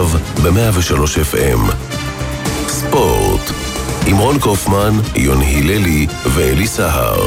עכשיו ב-103 FM. ספורט עם רון קופמן, יוני הללי ואלי סהר.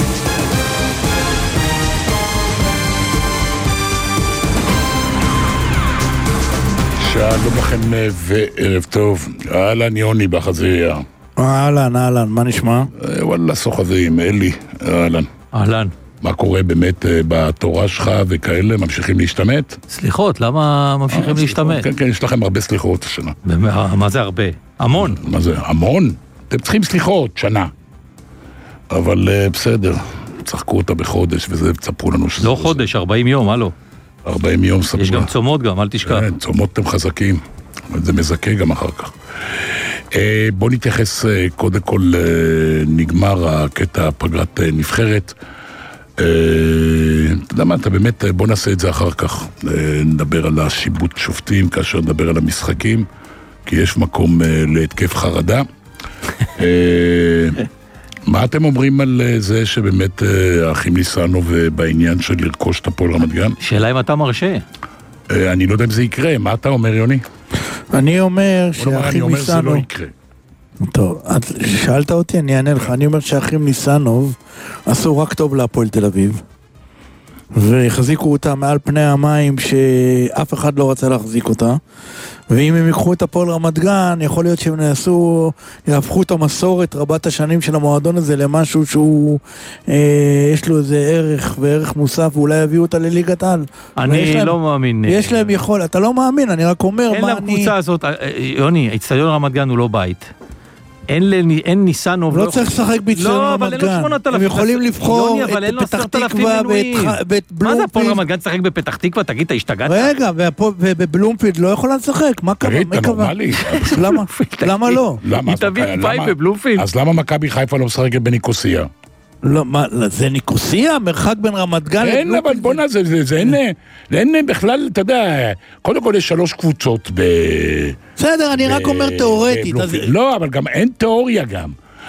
שלום לכם וערב טוב. אהלן יוני בחזייה. אהלן, מה נשמע? וואלה סוחבים, אלי, אהלן. אהלן. מה קורה באמת בתורה שלך וכאלה? ממשיכים להשתמט? סליחות, למה ממשיכים להשתמט? כן, יש לכם הרבה סליחות השנה. מה זה הרבה? המון. מה זה, המון? אתם צריכים סליחות, שנה. אבל בסדר, צחקו אותה בחודש וזה, תספרו לנו שזה... לא חודש, 40 יום, הלו. 40 יום ספרו. יש גם צומות גם, אל תשכח. כן, צומות אתם חזקים. זה מזכה גם אחר כך. בוא נתייחס קודם כל, נגמר הקטע פגרת נבחרת. אתה יודע מה, אתה באמת, בוא נעשה את זה אחר כך. נדבר על השיבוט שופטים כאשר נדבר על המשחקים, כי יש מקום להתקף חרדה. מה אתם אומרים על זה שבאמת האחים ניסנוב בעניין של לרכוש את הפועל רמת גן? שאלה אם אתה מרשה. אני לא יודע אם זה יקרה, מה אתה אומר יוני? אני אומר שהאחים ניסנוב... זה לא יקרה. טוב, שאלת אותי, אני אענה לך. אני אומר שהאחים ניסנוב עשו רק טוב להפועל תל אביב, והחזיקו אותה מעל פני המים שאף אחד לא רצה להחזיק אותה, ואם הם ייקחו את הפועל רמת גן, יכול להיות שהם יהפכו את המסורת רבת השנים של המועדון הזה למשהו שהוא יש לו איזה ערך וערך מוסף, ואולי יביאו אותה לליגת על. אני לא מאמין. יש להם יכול, אתה לא מאמין, אני רק אומר אין להם קבוצה הזאת, יוני, האצטדיון רמת גן הוא לא בית. אין ניסנוב... לא צריך לשחק באצטדיון רמת גן. הם יכולים לבחור את פתח תקווה ואת בלומפילד. מה זה הפועל רמת גן לשחק בפתח תקווה? תגיד, אתה השתגעת? רגע, ובבלומפילד לא יכולה לשחק. מה קרה? תגיד, אתה נורמלי. למה לא? היא תביא פייפ בבלומפילד. אז למה מכבי חיפה לא משחקת בניקוסיה? לא, מה, זה ניקוסיה? מרחק בין רמת גן לבלומפילד? אין, אבל בוא נעשה, אין בכלל, אתה יודע, קודם כל יש 3 קבוצות בסדר, אני רק אומר תיאורטית. לא, אבל גם אין תיאוריה גם.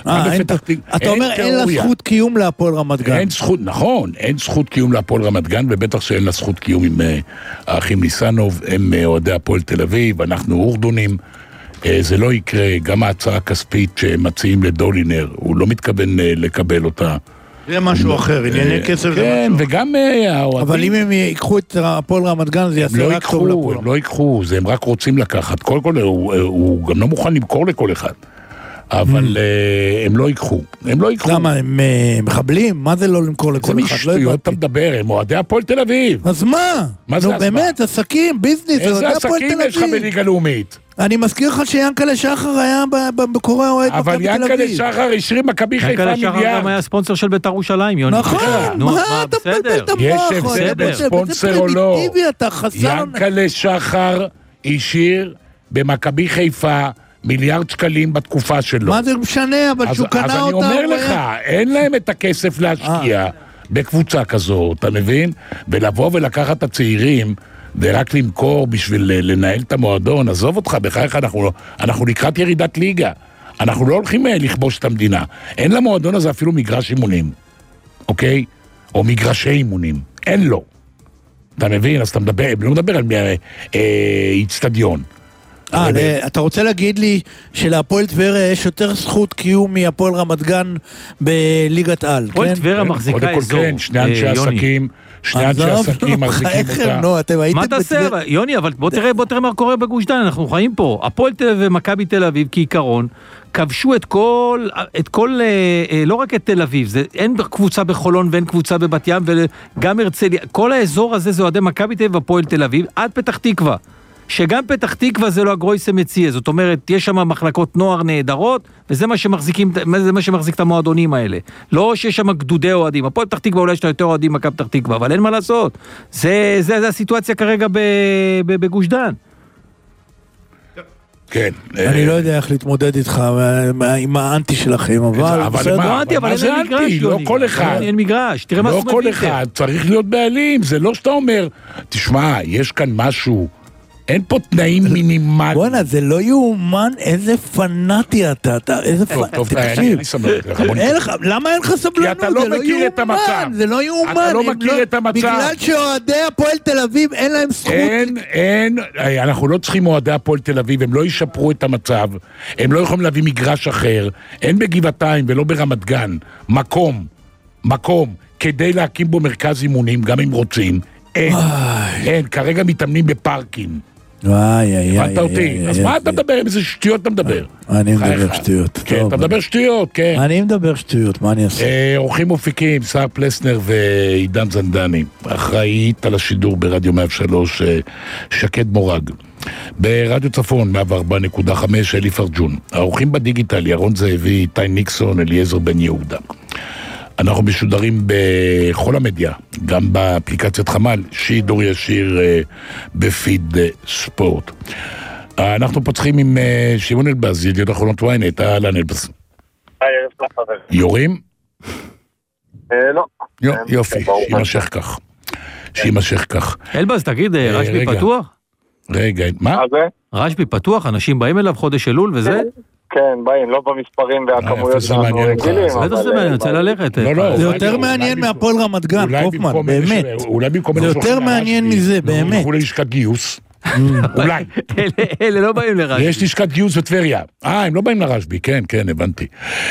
אתה אומר אין לה זכות קיום להפועל רמת גן. אין זכות, נכון, אין זכות קיום להפועל רמת גן, ובטח שאין לה זכות קיום עם האחים ניסנוב, הם אוהדי הפועל תל אביב, אנחנו אורדונים. זה לא יקרה, גם ההצעה הכספית שמציעים לדולינר, הוא לא מתכוון לקבל אותה. זה משהו אחר, ענייני כסף זה משהו. כן, וגם... אבל אם הם ייקחו את הפועל רמת גן, זה יעשה רק טוב לפועל. הם לא ייקחו, הם רק רוצים לקחת. כל הוא גם לא מוכן למכור לכל אחד. אבל הם לא ייקחו. למה, הם מחבלים? מה זה לא למכור לכל אחד? זה משטויות אתה מדבר, הם אוהדי הפועל תל אביב. אז מה? נו באמת, עסקים, ביזנס, איזה עסקים יש לך בליגה לאומית? אני מזכיר לך שיאנקל'ה שחר היה בקורא אוהד מכבי תל אביב. אבל יאנקל'ה שחר השאיר מכבי חיפה מיליארד. יאנקל'ה שחר גם היה ספונסר של בית"ר ירושלים, יוני. נכון, מה אתה מבלבל את המוח? יש הבדל בספונסר או לא. יאנקל'ה שחר השאיר במכבי חיפה מיליארד שקלים בתקופה שלו. מה זה משנה, אבל שהוא קנה אותה... אז אני אומר לך, אין להם את הכסף להשקיע בקבוצה כזאת, אתה מבין? ולבוא ולקחת את הצעירים ורק למכור בשביל לנהל את המועדון, עזוב אותך, בחייך אנחנו לקראת ירידת ליגה. אנחנו לא הולכים לכבוש את המדינה. אין למועדון הזה אפילו מגרש אימונים, אוקיי? או מגרשי אימונים. אין לו. אתה מבין? אז אתה לא מדבר על אצטדיון. אתה רוצה להגיד לי שלהפועל טבריה יש יותר זכות קיום מהפועל רמת גן בליגת על, כן? הפועל טבריה מחזיקה אזור, שני אנשי עסקים מחזיקים אותה. מה תעשה? יוני, אבל בוא תראה מה קורה בגוש דן, אנחנו חיים פה. הפועל תל אביב ומכבי תל אביב כעיקרון, כבשו את כל, לא רק את תל אביב, אין קבוצה בחולון ואין קבוצה בבת ים וגם הרצליה, כל האזור הזה זה אוהדי מכבי תל אביב והפועל תל אביב, עד פתח תקווה. שגם פתח תקווה זה לא הגרויסה מציע, זאת אומרת, יש שם מחלקות נוער נהדרות, וזה מה שמחזיק את המועדונים האלה. לא שיש שם גדודי אוהדים, הפועל פתח תקווה אולי יש יותר אוהדים מכבי פתח תקווה, אבל אין מה לעשות. זה הסיטואציה כרגע בגוש דן. כן. אני לא יודע איך להתמודד איתך עם האנטי שלכם, אבל... מה זה אנטי? לא כל אחד. אין מגרש, תראה מה לא כל אחד, צריך להיות בעלים, זה לא שאתה אומר, תשמע, יש כאן משהו אין פה תנאים מינימליים. בוא'נה, זה לא יאומן, איזה פנאטי אתה, איזה פנאטי, תקשיב. למה אין לך סבלנות? כי אתה לא מכיר את המצב. זה לא יאומן. אתה לא מכיר את המצב. בגלל שאוהדי הפועל תל אביב אין להם זכות. אין, אנחנו לא צריכים אוהדי הפועל תל אביב, הם לא ישפרו את המצב, הם לא יכולים להביא מגרש אחר, אין בגבעתיים ולא ברמת גן, מקום, כדי להקים בו מרכז אימונים, גם אם רוצים, אין, כרגע מתאמנים בפארקים. הבנת אותי? אז מה אתה מדבר? איזה שטויות אתה מדבר? אני מדבר שטויות. כן, אתה מדבר שטויות, כן. אני מדבר שטויות, מה אני אעשה? אורחים מופיקים, שר פלסנר ועידן זנדני. אחראית על השידור ברדיו 103, שקד מורג. ברדיו צפון 104.5, אלי פרג'ון. האורחים בדיגיטל, ירון זאבי, איתי ניקסון, אליעזר בן יהודה. אנחנו משודרים בכל המדיה, גם באפליקציית חמל, שידור ישיר בפיד ספורט. אנחנו פותחים עם שמעון אלבז, ידיעות אחרונות ynet, אהלן אלבז. יורים? לא. יופי, שימשך כך. אלבז, תגיד, רשב"י פתוח? רגע, מה? רשב"י פתוח, אנשים באים אליו חודש אלול וזה? כן, באים, לא במספרים והכמויות שאנחנו רגילים. בטח זה מעניין, רוצה ללכת. זה יותר מעניין מהפועל רמת גן, קופמן, באמת. אולי במקום... זה יותר מעניין מזה, באמת. הלכו ללשכת גיוס. אולי. אלה לא באים לרשב"י. יש לשכת גיוס בטבריה. הם לא באים לרשב"י, כן, הבנתי.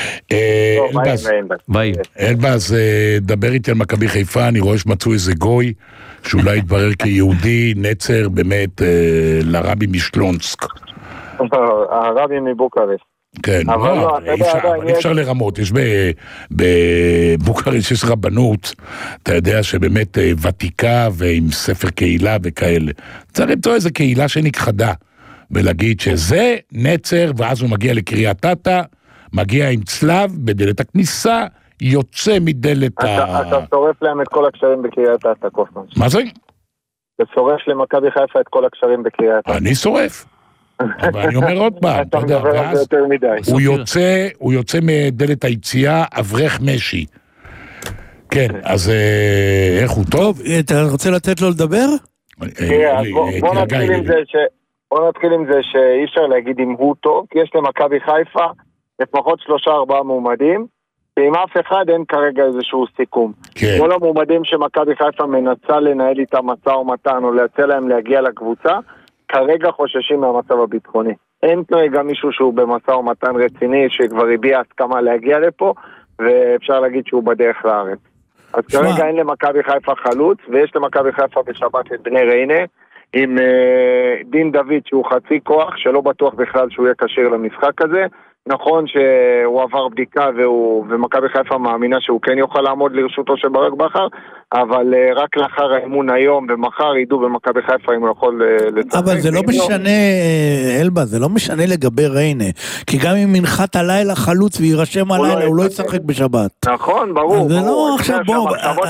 אלבז, דבר איתי על מכבי חיפה, אני רואה שמצאו איזה גוי, שאולי יתברר כיהודי, נצר, באמת, לרבי משלונסק. הרבי מבוקרשט. כן, אבל אי אפשר לרמות, יש בבוקרשט יש רבנות, אתה יודע שבאמת ותיקה ועם ספר קהילה וכאלה. צריך למצוא איזו קהילה שנכחדה, ולהגיד שזה נצר, ואז הוא מגיע לקריית אתא, מגיע עם צלב בדלת הכניסה, יוצא מדלת אתה שורף להם את כל הקשרים בקריית אתא, קופמן. מה זה? אתה שורף למכבי חיפה את כל הקשרים בקריית אתא. אני שורף. אבל אני אומר עוד פעם, אתה מדבר על זה יותר מדי. הוא יוצא מדלת היציאה, אברך משי. כן, אז איך הוא טוב? אתה רוצה לתת לו לדבר? בוא נתחיל עם זה שאי אפשר להגיד אם הוא טוב, כי יש למכבי חיפה לפחות 3-4 מועמדים, ועם אף אחד אין כרגע איזשהו סיכום. כל המועמדים שמכבי חיפה מנסה לנהל איתם משא ומתן או להציע להם להגיע לקבוצה, כרגע חוששים מהמצב הביטחוני. אין כרגע מישהו שהוא במשא ומתן רציני, שכבר הביע הסכמה להגיע לפה, ואפשר להגיד שהוא בדרך לארץ. אז כרגע אין למכבי חיפה חלוץ, ויש למכבי חיפה בשבת את בני ריינה, עם דין דוד שהוא חצי כוח, שלא בטוח בכלל שהוא יהיה קשיר למשחק הזה. נכון שהוא עבר בדיקה ומכבי חיפה מאמינה שהוא כן יוכל לעמוד לרשותו של ברק בכר, אבל רק לאחר האימון היום ומחר ידעו במכבי חיפה אם הוא יכול לצחק. אבל זה לא משנה, אלבה, זה לא משנה לגבי ריינה, כי גם אם מנחת הלילה חלוץ וירשם הלילה, הוא לא ישחק בשבת. נכון, ברור. זה לא עכשיו בוא.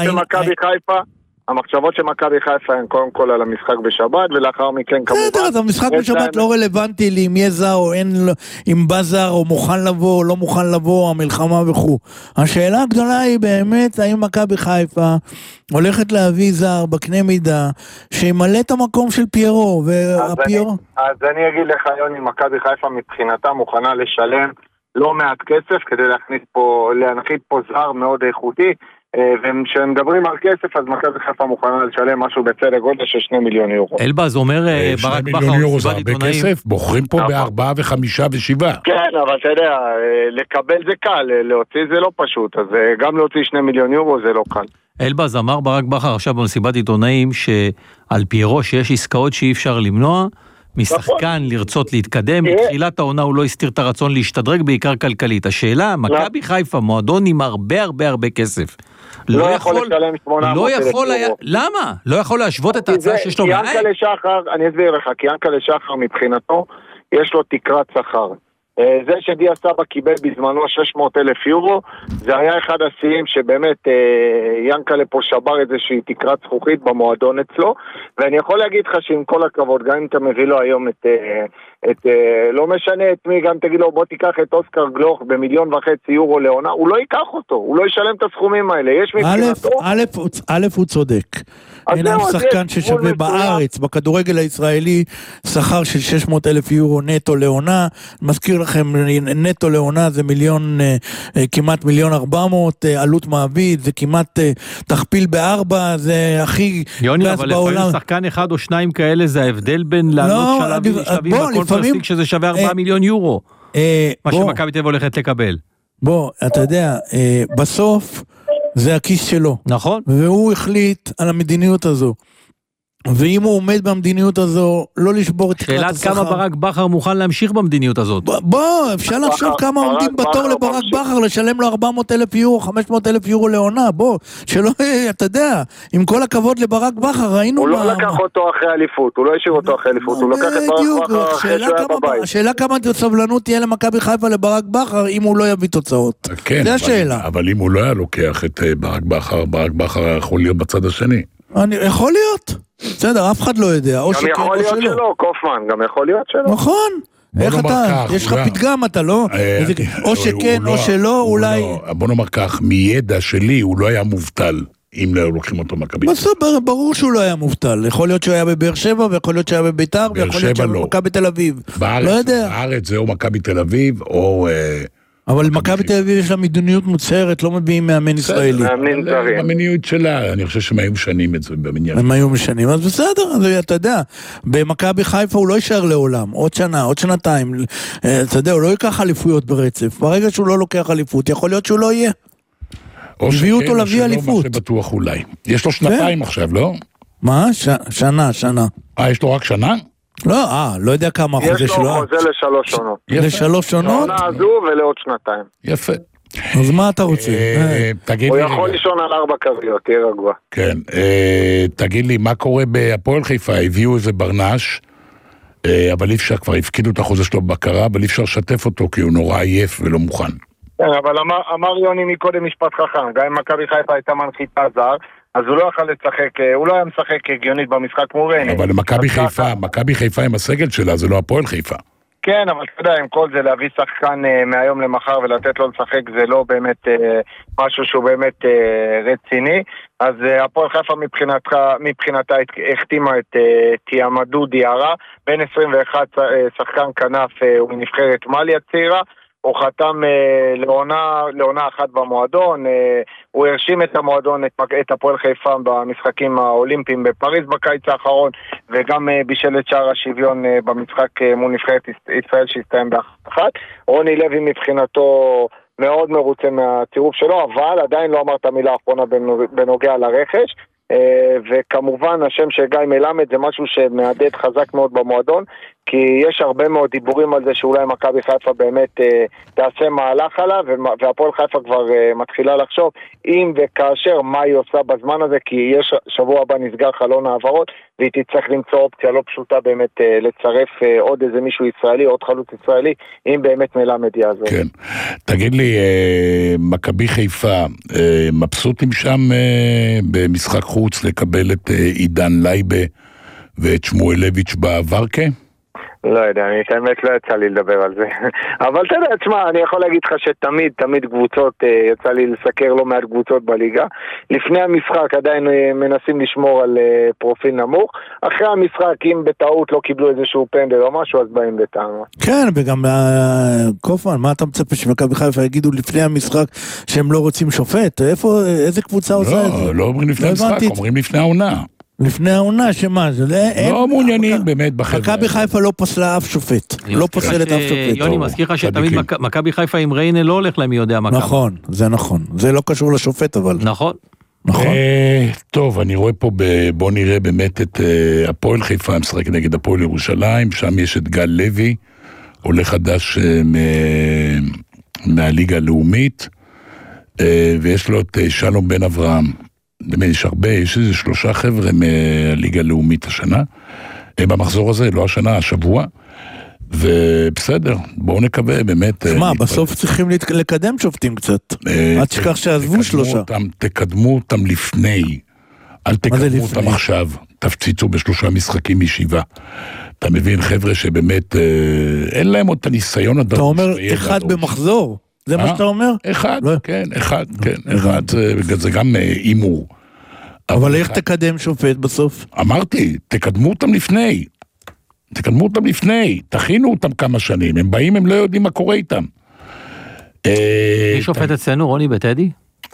המחשבות של מכבי חיפה הן קודם כל על המשחק בשבת, ולאחר מכן כמובן... בסדר, המשחק בשבת לא רלוונטי לי אם יהיה זר או אין, אם בא זר או מוכן לבוא או לא מוכן לבוא, המלחמה וכו'. השאלה הגדולה היא באמת, האם מכבי חיפה הולכת להביא זר בקנה מידה, שימלא את המקום של פיירו, והפיירו... אז אני אגיד לך, יוני, מכבי חיפה מבחינתה מוכנה לשלם לא מעט כסף, כדי להנחית פה זר מאוד איכותי, וכשמדברים על כסף, אז מכבי חיפה מוכנה לשלם משהו בצד הגודל של 2 מיליון יורו. אלבז אומר ברק בכר, 2 מיליון יורו זה הרבה כסף, בוחרים פה ב4 ו5 ו7. כן, אבל אתה יודע, לקבל זה קל, להוציא זה לא פשוט, אז גם להוציא 2 מיליון יורו זה לא קל. אלבז אמר ברק בכר עכשיו במסיבת עיתונאים שעל פיירו שיש עסקאות שאי אפשר למנוע, משחקן לרצות להתקדם, בתחילת העונה הוא לא הסתיר את הרצון להשתדרג בעיקר כלכלית. השאלה, מכבי חיפה מועדון עם הרבה כסף. לא יכול לשלם 800,000 יורו. למה? לא יכול להשוות את ההצעה שיש לו מעל? אני אסביר לך, כי ינקלה שחר מבחינתו יש לו תקרת שכר. זה שדיה סבא קיבל בזמנו 600,000 יורו, זה היה אחד השיאים שבאמת ינקלה פה שבר איזושהי תקרת זכוכית במועדון אצלו, ואני יכול להגיד לך שעם כל הכבוד, גם אם אתה מביא לו היום לא משנה את מי, גם תגיד לו בוא תיקח את אוסקר גלוך ב1.5 מיליון יורו לעונה, הוא לא ייקח אותו, הוא לא ישלם את הסכומים האלה, יש מבחינתו. א' הוא צודק. אין אף שחקן ששווה בארץ, בכדורגל הישראלי, שכר של 600,000 יורו נטו לעונה, מזכיר לכם, נטו לעונה זה כמעט 1,400,000, עלות מעביד, זה כמעט תכפיל ב4, זה הכי גס בעולם. יוני, אבל לפעמים שחקן אחד או שניים כאלה, זה ההבדל בין לעלות שלבים בקונפרסליג, שזה שווה 4 מיליון יורו, מה שמכבי תל אביב הולכת לקבל. בוא, אתה יודע, בסוף, זה הכיס שלו. נכון. והוא החליט על המדיניות הזו. ואם הוא עומד במדיניות הזו, לא לשבור את תקרת השכר. שאלת כמה ברק בכר מוכן להמשיך במדיניות הזאת. בוא, אפשר לחשוב כמה עומדים בתור לברק בכר, לשלם לו 400,000 יורו, 500,000 יורו לעונה, בוא, שלא, אתה יודע, עם כל הכבוד לברק בכר, ראינו הוא לא לקח אותו אחרי אליפות, הוא לא השאיר אותו אחרי אליפות, הוא לקח את ברק בכר אחרי שהוא היה בבית. השאלה כמה סבלנות תהיה למכבי חיפה לברק בכר, אם הוא לא יביא תוצאות. זה השאלה. אבל אם הוא לא היה לוקח את ברק בכר יכול להיות בצד השני. יכול להיות. בסדר, אף אחד לא יודע. גם יכול להיות שלא, קופמן, גם יכול להיות שלא. נכון. איך אתה? יש לך פתגם, אתה לא? או שכן, או שלא, אולי... בוא נאמר כך, מידע שלי הוא לא היה מובטל, אם לא לוקחים אותו מכבי. ברור שהוא לא היה מובטל. יכול להיות שהוא היה בבאר שבע, ויכול להיות שהוא היה בביתר, ויכול להיות שהוא היה במכבי תל אביב. לא יודע. בארץ זה או מכבי תל אביב, או... אבל מכבי תל אביב יש לה מדיניות מוצהרת, לא מביאים מאמן ישראלי. במדיניות שלה, אני חושב שהם היו משנים את זה במניין. הם היו משנים, אז בסדר, אז אתה יודע, במכבי חיפה הוא לא יישאר לעולם, עוד שנה, עוד שנתיים, אתה יודע, הוא לא ייקח אליפויות ברצף, ברגע שהוא לא לוקח אליפות, יכול להיות שהוא לא יהיה. הביאו אותו להביא אליפות. מה שבטוח אולי. יש לו שנתיים עכשיו, לא? מה? שנה. יש לו רק שנה? לא יודע כמה חוזה שלו. יש לו חוזה ל3 עונות. ל3 עונות? לעונה הזו ולעוד שנתיים. יפה. אז מה אתה רוצה? הוא יכול לישון על 4 קריות, תהיה רגוע. כן. תגיד לי, מה קורה בהפועל חיפה? הביאו איזה ברנש, אבל אי אפשר, כבר הפקידו את החוזה שלו בבקרה, אבל אי אפשר לשתף אותו, כי הוא נורא עייף ולא מוכן. כן, אבל אמר יוני מקודם משפט חכם, גם אם מכבי חיפה הייתה מנחיתה זר, אז הוא לא יכול לשחק, הוא לא היה משחק הגיונית במשחק מול ריינה. אבל מכבי חיפה עם הסגל שלה, זה לא הפועל חיפה. כן, אבל אתה יודע, עם כל זה להביא שחקן מהיום למחר ולתת לו לשחק, זה לא באמת משהו שהוא באמת רציני. אז הפועל חיפה מבחינתה החתימה את תיאמדו דיארה, בין 21 שחקן כנף ומנבחרת מליה צעירה. הוא חתם לעונה אחת במועדון, הוא הרשים את המועדון, את הפועל חיפה במשחקים האולימפיים בפריז בקיץ האחרון, וגם בישל את שער השוויון במשחק מול נבחרת ישראל שהסתיים באחת. רוני לוי מבחינתו מאוד מרוצה מהצירוף שלו, אבל עדיין לא אמר את המילה האחרונה בנוגע לרכש, וכמובן השם של גיא מלמד זה משהו שמעדד חזק מאוד במועדון, כי יש הרבה מאוד דיבורים על זה שאולי מכבי חיפה באמת תעשה מהלך עליו, והפועל חיפה כבר מתחילה לחשוב אם וכאשר מה היא עושה בזמן הזה, כי יש שבוע הבא נסגר חלון העברות, והיא תצטרך למצוא אופציה לא פשוטה באמת לצרף עוד איזה מישהו ישראלי, עוד חלוץ ישראלי, אם באמת מלמד יעזור. כן. תגיד לי, מכבי חיפה מבסוטים שם במשחק חוץ לקבל את עידן לייבה ואת שמואלביץ' בעברקה? לא יודע, האמת לא יצא לי לדבר על זה. אבל אתה יודע, תשמע, אני יכול להגיד לך שתמיד קבוצות, יצא לי לסקר לא מעט קבוצות בליגה. לפני המשחק עדיין מנסים לשמור על פרופיל נמוך. אחרי המשחק, אם בטעות לא קיבלו איזשהו פנדל או משהו, אז באים בטענות. כן, וגם קופמן, מה אתה מצפה שמכבי חיפה יגידו לפני המשחק שהם לא רוצים שופט? איזה קבוצה עושה את זה? לא אומרים לפני המשחק, אומרים לפני העונה. לפני העונה, שמה? לא מעוניינים באמת בחברה. מכבי חיפה לא פסלה אף שופט. לא פוסלת אף שופט. יוני, מזכיר לך שתמיד מכבי חיפה עם ריינה לא הולך להם מי יודע מה כמה. נכון, זה נכון. זה לא קשור לשופט, אבל. נכון. טוב, אני רואה פה, בוא נראה באמת את הפועל חיפה, משחק נגד הפועל ירושלים, שם יש את גל לוי, עולה חדש מהליגה הלאומית, ויש לו את שלום בן אברהם. באמת יש הרבה, יש איזה 3 חבר'ה מהליגה הלאומית השנה, במחזור הזה, לא השנה, השבוע, ובסדר, בואו נקווה באמת. מה, בסוף צריכים לקדם שופטים קצת, עד שכך שעזבו 3. תקדמו אותם לפני, אל תקדמו אותם עכשיו, תפציצו ב3 משחקים מ7. אתה מבין, חבר'ה שבאמת אין להם עוד את הניסיון הדרוש. אתה אומר אחד במחזור, זה מה שאתה אומר? אחד, כן, אחד, זה גם אימור. אבל איך תקדם שופט בסוף? אמרתי, תקדמו אותם לפני, תכינו אותם כמה שנים, הם באים, הם לא יודעים מה קורה איתם. מי שופט אצלנו, רוני, בטדי?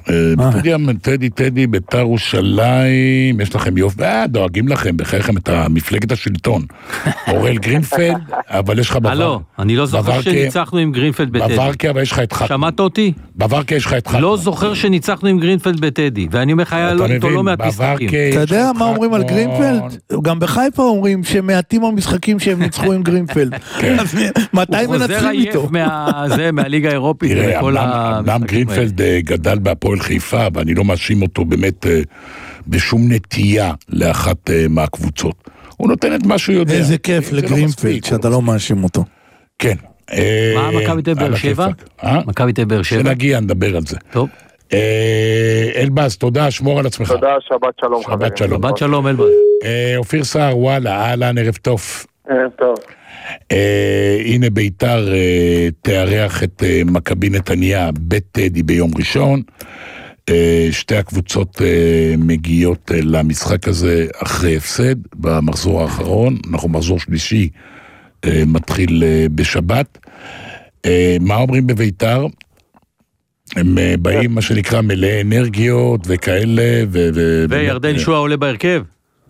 טדי, בית"ר ירושלים, יש לכם יופי, דואגים לכם, בחייכם את מפלגת השלטון. אורל גרינפלד, אבל יש לך לא, אני לא זוכר שניצחנו עם גרינפלד בטדי. בוורקיה, אבל יש לך את חתמה. שמעת אותי? בוורקיה יש לך את חתמה. לא זוכר שניצחנו עם גרינפלד בטדי, ואני אומר לך, היה לו איתו לא מעט משחקים. אתה יודע מה אומרים על גרינפלד? גם בחיפה אומרים שמעטים המשחקים שהם ניצחו עם גרינפלד. אז מתי מנצחים איתו? הוא חוזר עייף מהליגה האירופית. אמנם גרינפלד גדל בהפועל חיפה, ואני לא מאשים אותו באמת בשום נטייה לאחת מהקבוצות. הוא נותן את מה שהוא יודע. איזה כיף לגרינפלד שאתה לא מאשים אותו. כן. מה, מכבי תל באר שבע? מכבי תל באר שבע? שנגיע, נדבר על זה. טוב. אלבאז, תודה, שמור על עצמך. תודה, שבת שלום. שבת שלום, אלבאז. אופיר סער, וואלה, אהלן, ערב טוב. ערב טוב. הנה ביתר תארח את מכבי נתניה בטדי ביום ראשון. שתי הקבוצות מגיעות למשחק הזה אחרי הפסד במחזור האחרון. אנחנו מחזור שלישי, מתחיל בשבת. מה אומרים בביתר? הם באים מה שנקרא מלא אנרגיות וכאלה. וירדן שועה עולה בהרכב?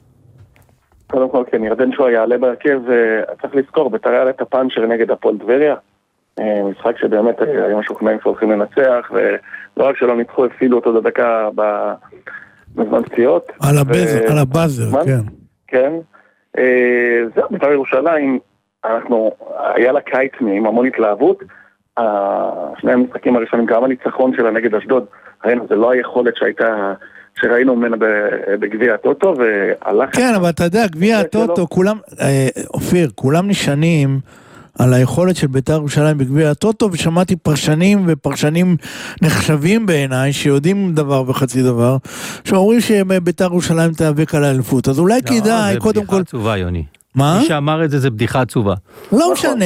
קודם כל, כן, ירדן שועה יעלה בהרכב, צריך לזכור, ביתר היה את הפאנצ'ר נגד הפועל טבריה, משחק שבאמת היו משוכנעים שהולכים לנצח, ולא רק שלא ניצחו, הפסידו אותו לדקה בזמן פציעות. על הבאזר, כן. כן. זהו, ביתר ירושלים, היה לה קיץ עם המון התלהבות, שני המשחקים הראשונים, גם הניצחון שלה נגד אשדוד, ראינו, זה לא היכולת שראינו ממנה בגביע הטוטו, והלך... כן, אבל אתה יודע, גביע הטוטו, כולם, אופיר, כולם נשענים על היכולת של בית"ר ירושלים בגביע הטוטו, ושמעתי פרשנים נחשבים בעיניי, שיודעים דבר וחצי דבר, שאומרים שבית"ר ירושלים תיאבק על האליפות, אז אולי כדאי, קודם כל... זה בדיחה עצובה, יוני. מה? מי שאמר את זה, זה בדיחה עצובה. לא משנה,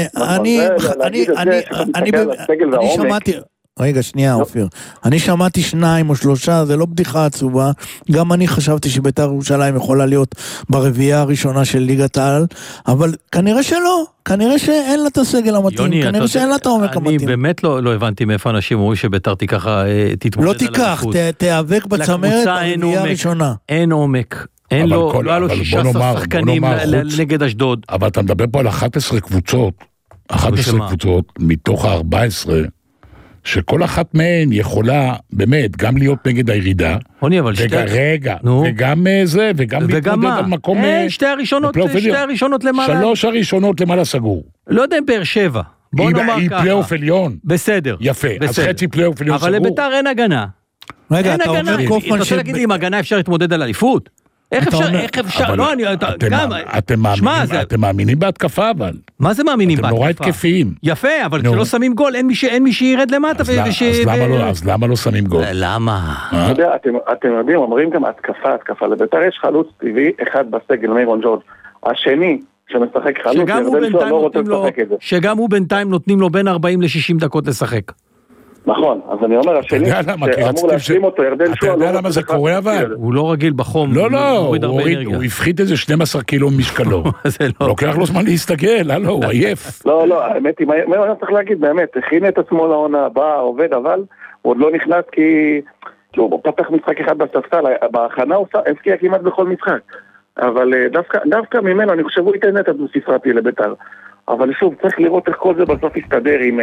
אני שמעתי... רגע, שנייה, אופיר. אני שמעתי 2 או 3, זה לא בדיחה עצובה. גם אני חשבתי שבית"ר ירושלים יכולה להיות ברביעייה הראשונה של ליגת העל, אבל כנראה שלא. כנראה שאין לה את הסגל המתאים. כנראה שאין לה את העומק המתאים. אני באמת לא הבנתי מאיפה אנשים אומרים שבית"ר תתמודד על האליפות. לא תיקח, תיאבק בצמרת ברביעייה הראשונה. אין עומק. אין לו 16 שחקנים נגד אשדוד. אבל אתה מדבר פה על 11 קבוצות. 11 קבוצות מתוך ה-14. שכל אחת מהן יכולה באמת גם להיות נגד הירידה, וגם זה, וגם להתמודד על מקום... שתי הראשונות למעלה. 3 הראשונות למעלה סגור. לא יודע אם באר שבע. בוא נאמר ככה. היא פלייאוף עליון. בסדר. יפה, אז חצי פלייאוף עליון סגור. אבל לביתר אין הגנה. רגע, אתה אומר קופמן אתה רוצה להגיד לי, עם הגנה אפשר להתמודד על אליפות? איך אפשר, לא, אתם מאמינים בהתקפה, אבל. מה זה מאמינים בהתקפה? אתם נורא התקפים. יפה, אבל כשלא שמים גול, אין מי שירד למטה. אז למה לא שמים גול? למה? אתם יודעים, אומרים גם התקפה. לביתר יש חלוץ טבעי, אחד בסגל, מיירון ג'ורג'. השני שמשחק חלוץ, ירדן שועה לא רוצה לשחק את זה. שגם הוא בינתיים נותנים לו בין 40 ל-60 דקות לשחק. נכון, אז אני אומר, השני שאמור להשלים אותו, ירדן שועה... אתה יודע למה זה קורה אבל? הוא לא רגיל בחום, הוא הפחית איזה 12 קילו משקלו. לוקח לו זמן להסתגל, הוא עייף. לא, האמת היא, מה אני צריך להגיד, באמת, הכין את עצמו לעונה הבאה, עובד, אבל הוא עוד לא נכנס כי הוא פתח משחק אחד בספסל, בהכנה הוא הפקיע כמעט בכל משחק. אבל דווקא ממנו, אני חושב, הוא ייתן את הדו-ספרתי לביתר. אבל שוב, צריך לראות איך כל זה בסוף יסתדר עם...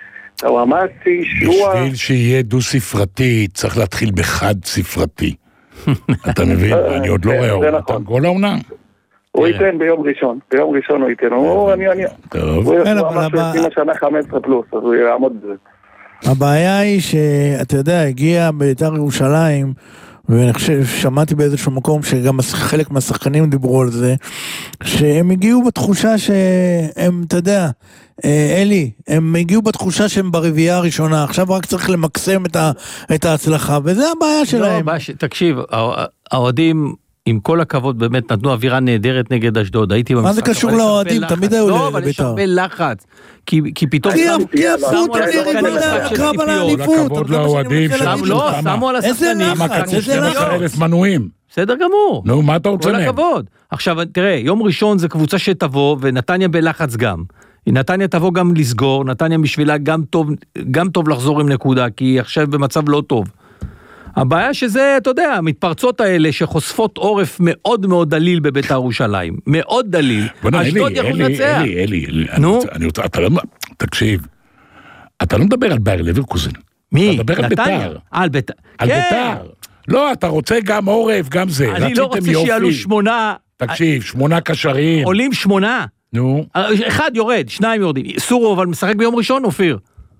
בשביל שיהיה דו-ספרתי, צריך להתחיל בחד ספרתי. אתה מבין? אני עוד לא רואה, הוא נתן גול העונה. הוא ייתן ביום ראשון הוא ייתן. הוא אמר שהוא השנה 15 פלוס, אז הוא יעמוד בזה. הבעיה היא שאתה יודע, הגיע בית"ר ירושלים, ואני חושב, שמעתי באיזשהו מקום שגם חלק מהשחקנים דיברו על זה, שהם הגיעו בתחושה שהם, אתה יודע, אלי, הם הגיעו בתחושה שהם ברביעייה הראשונה, עכשיו רק צריך למקסם את ההצלחה, וזה הבעיה שלהם. תקשיב, האוהדים עם כל הכבוד, באמת נתנו אווירה נהדרת נגד אשדוד, הייתי במשחק. מה זה קשור לאוהדים? תמיד היו לביתר. לא, אבל יש הרבה לחץ, כי פתאום כי הפכו את הקרב על האליפות. כל הכבוד לאוהדים. לא, שמו על השחקנים. איזה לחץ, איזה לחץ. 12,000 מנויים. בסדר גמור. נו, מה אתה רוצה כל מהם? הכבוד. עכשיו, תראה, יום ראשון זה קבוצה שתבוא, ונתניה בלחץ גם. נתניה תבוא גם לסגור, נתניה בשבילה גם טוב לחזור עם נקודה, כי היא עכשיו במצב לא טוב. הבעיה שזה, אתה יודע, המתפרצות האלה שחושפות עורף מאוד מאוד דליל בביתר ירושלים. מאוד דליל. אשדוד יכול לנצח. אלי, אתה לא, תקשיב, אתה לא מדבר על בייר לברקוזן. מי? אתה מדבר על ביתר. על ביתר. על ביתר. לא, אתה רוצה גם עורף, גם זה. אני לא רוצה שיעלו 8. תקשיב, 8 קשרים. עולים 8. נו. 1 יורד, 2 יורדים. סורו, אבל משחק ביום ראשון, אופיר.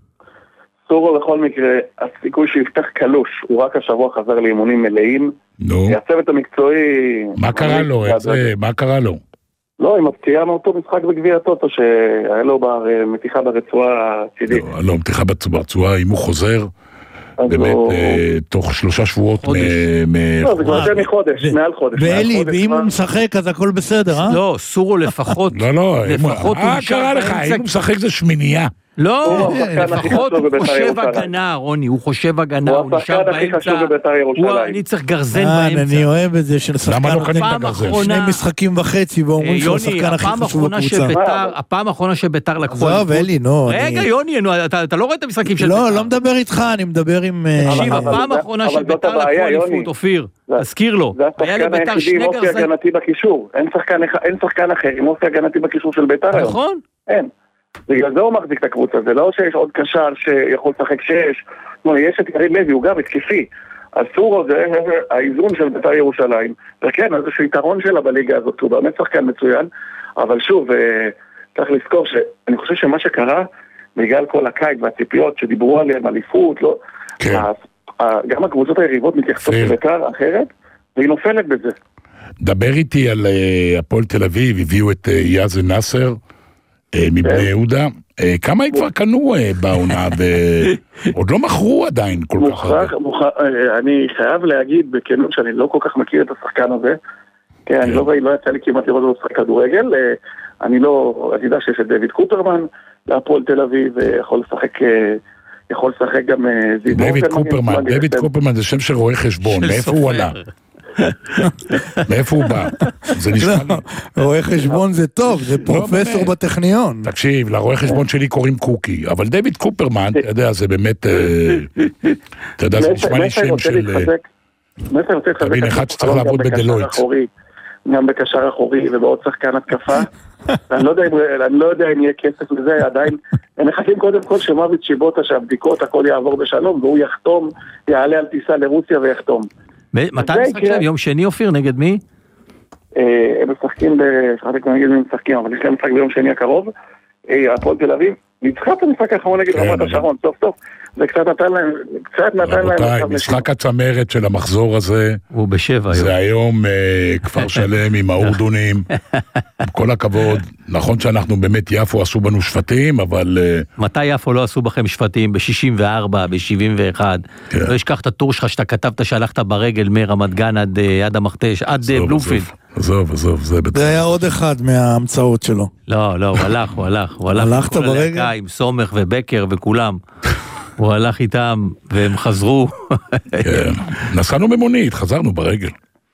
סורו בכל מקרה, הסיכוי שיפתח קלוש, הוא רק השבוע חזר לאימונים מלאים. נו. הצוות המקצועי... מה קרה לו? מה קרה לו? לא, עם הפציעה מאותו משחק בגביע הטוטו, שהיה לו מתיחה ברצועה הצידית. לא, מתיחה ברצועה, אם הוא חוזר, באמת, תוך 3 שבועות לא, זה כבר יותר מחודש, מעל חודש. ואלי, ואם הוא משחק, אז הכל בסדר, אה? לא, סורו לפחות. לא, לפחות הוא מה קרה לך? אם הוא משחק זה שמינייה. לא, לפחות הוא חושב הגנה, רוני, הוא חושב הגנה, הוא נשאר באמצע, אני צריך גרזן באמצע. אני אוהב את זה שלשחקן נותנים את הגרזן. 2.5 משחקים ואומרים שהוא השחקן הכי חשוב בקבוצה. הפעם האחרונה שביתר לקחו... זהו, ואלי, נו. רגע, יוני, אתה לא רואה את המשחקים של ביתר. לא מדבר איתך, אני מדבר עם... תקשיב, הפעם האחרונה שביתר לקחו אליפות, אופיר, תזכיר לו. זה השחקן היחידי עם אופי הגנתי בקישור. אין שחקן אחר עם אופי הגנתי בקישור של ביתר היום. נכון? אין. בגלל זה הוא מחזיק את הקבוצה, זה לא שיש עוד קשר שיכול לשחק 6, לא, יש את יריב לוי, הוא גם התקפי, אסור זה האיזון של בית"ר ירושלים, וכן, איזשהו יתרון שלה בליגה הזאת, הוא באמת שחקן מצוין, אבל שוב, צריך לזכור שאני חושב שמה שקרה, בגלל כל הקיץ והציפיות שדיברו עליהם, אליפות, לא, גם הקבוצות היריבות מתייחסות לבית"ר אחרת, והיא נופלת בזה. דבר איתי על הפועל תל אביב, הביאו את יאזן נאסר, מבני יהודה, כמה כבר קנו בעונה, ועוד לא מכרו עדיין כל כך הרבה. אני חייב להגיד בכנות שאני לא כל כך מכיר את השחקן הזה, אני לא יצא לי כמעט לראות אותו שחק כדורגל, אני יודע שיש את דויד קופרמן, להפועל תל אביב, יכול לשחק גם זידור. דויד קופרמן זה שם של רואה חשבון, מאיפה הוא עלה? מאיפה הוא בא? זה נשמע לי. רואה חשבון זה טוב, זה פרופסור בטכניון. תקשיב, לרואה חשבון שלי קוראים קוקי, אבל דויד קופרמן, אתה יודע, זה באמת, אתה יודע, זה נשמע לי שם של... תבין, אחד שצריך לעבוד בדלויט. גם בקשר אחורי ובעוד שחקן התקפה. אני לא יודע אם יהיה כסף לזה, עדיין הם מחכים קודם כל שמוות שיבוטה שהבדיקות הכל יעבור בשלום והוא יחתום, יעלה על טיסה לרוסיה ויחתום. מתי משחק שם? יום שני אופיר? נגד מי? הם משחקים אבל יש להם משחק ביום שני הקרוב, הפועל תל אביב ניצחה את המשחק האחרון נגד רמת השרון, סוף סוף זה קצת נתן להם רבותיי, משחק הצמרת של המחזור הזה הוא ב7 זה היום כפר שלם עם האורדונים, כל הכבוד, נכון שאנחנו באמת יפו עשו בנו שפטים, אבל מתי יפו לא עשו בכם שפטים? ב-64, ב-71 לא אשכח את הטור שלך שאתה כתבת שהלכת ברגל מרמת גן עד המכתש, עד בלומפילד. עזוב, זה היה עוד אחד מההמצאות שלו. לא, הוא הלך הלכת ברגל? עם סומך ובקר וכולם. הוא הלך איתם והם חזרו. נסענו במונית, חזרנו ברגל.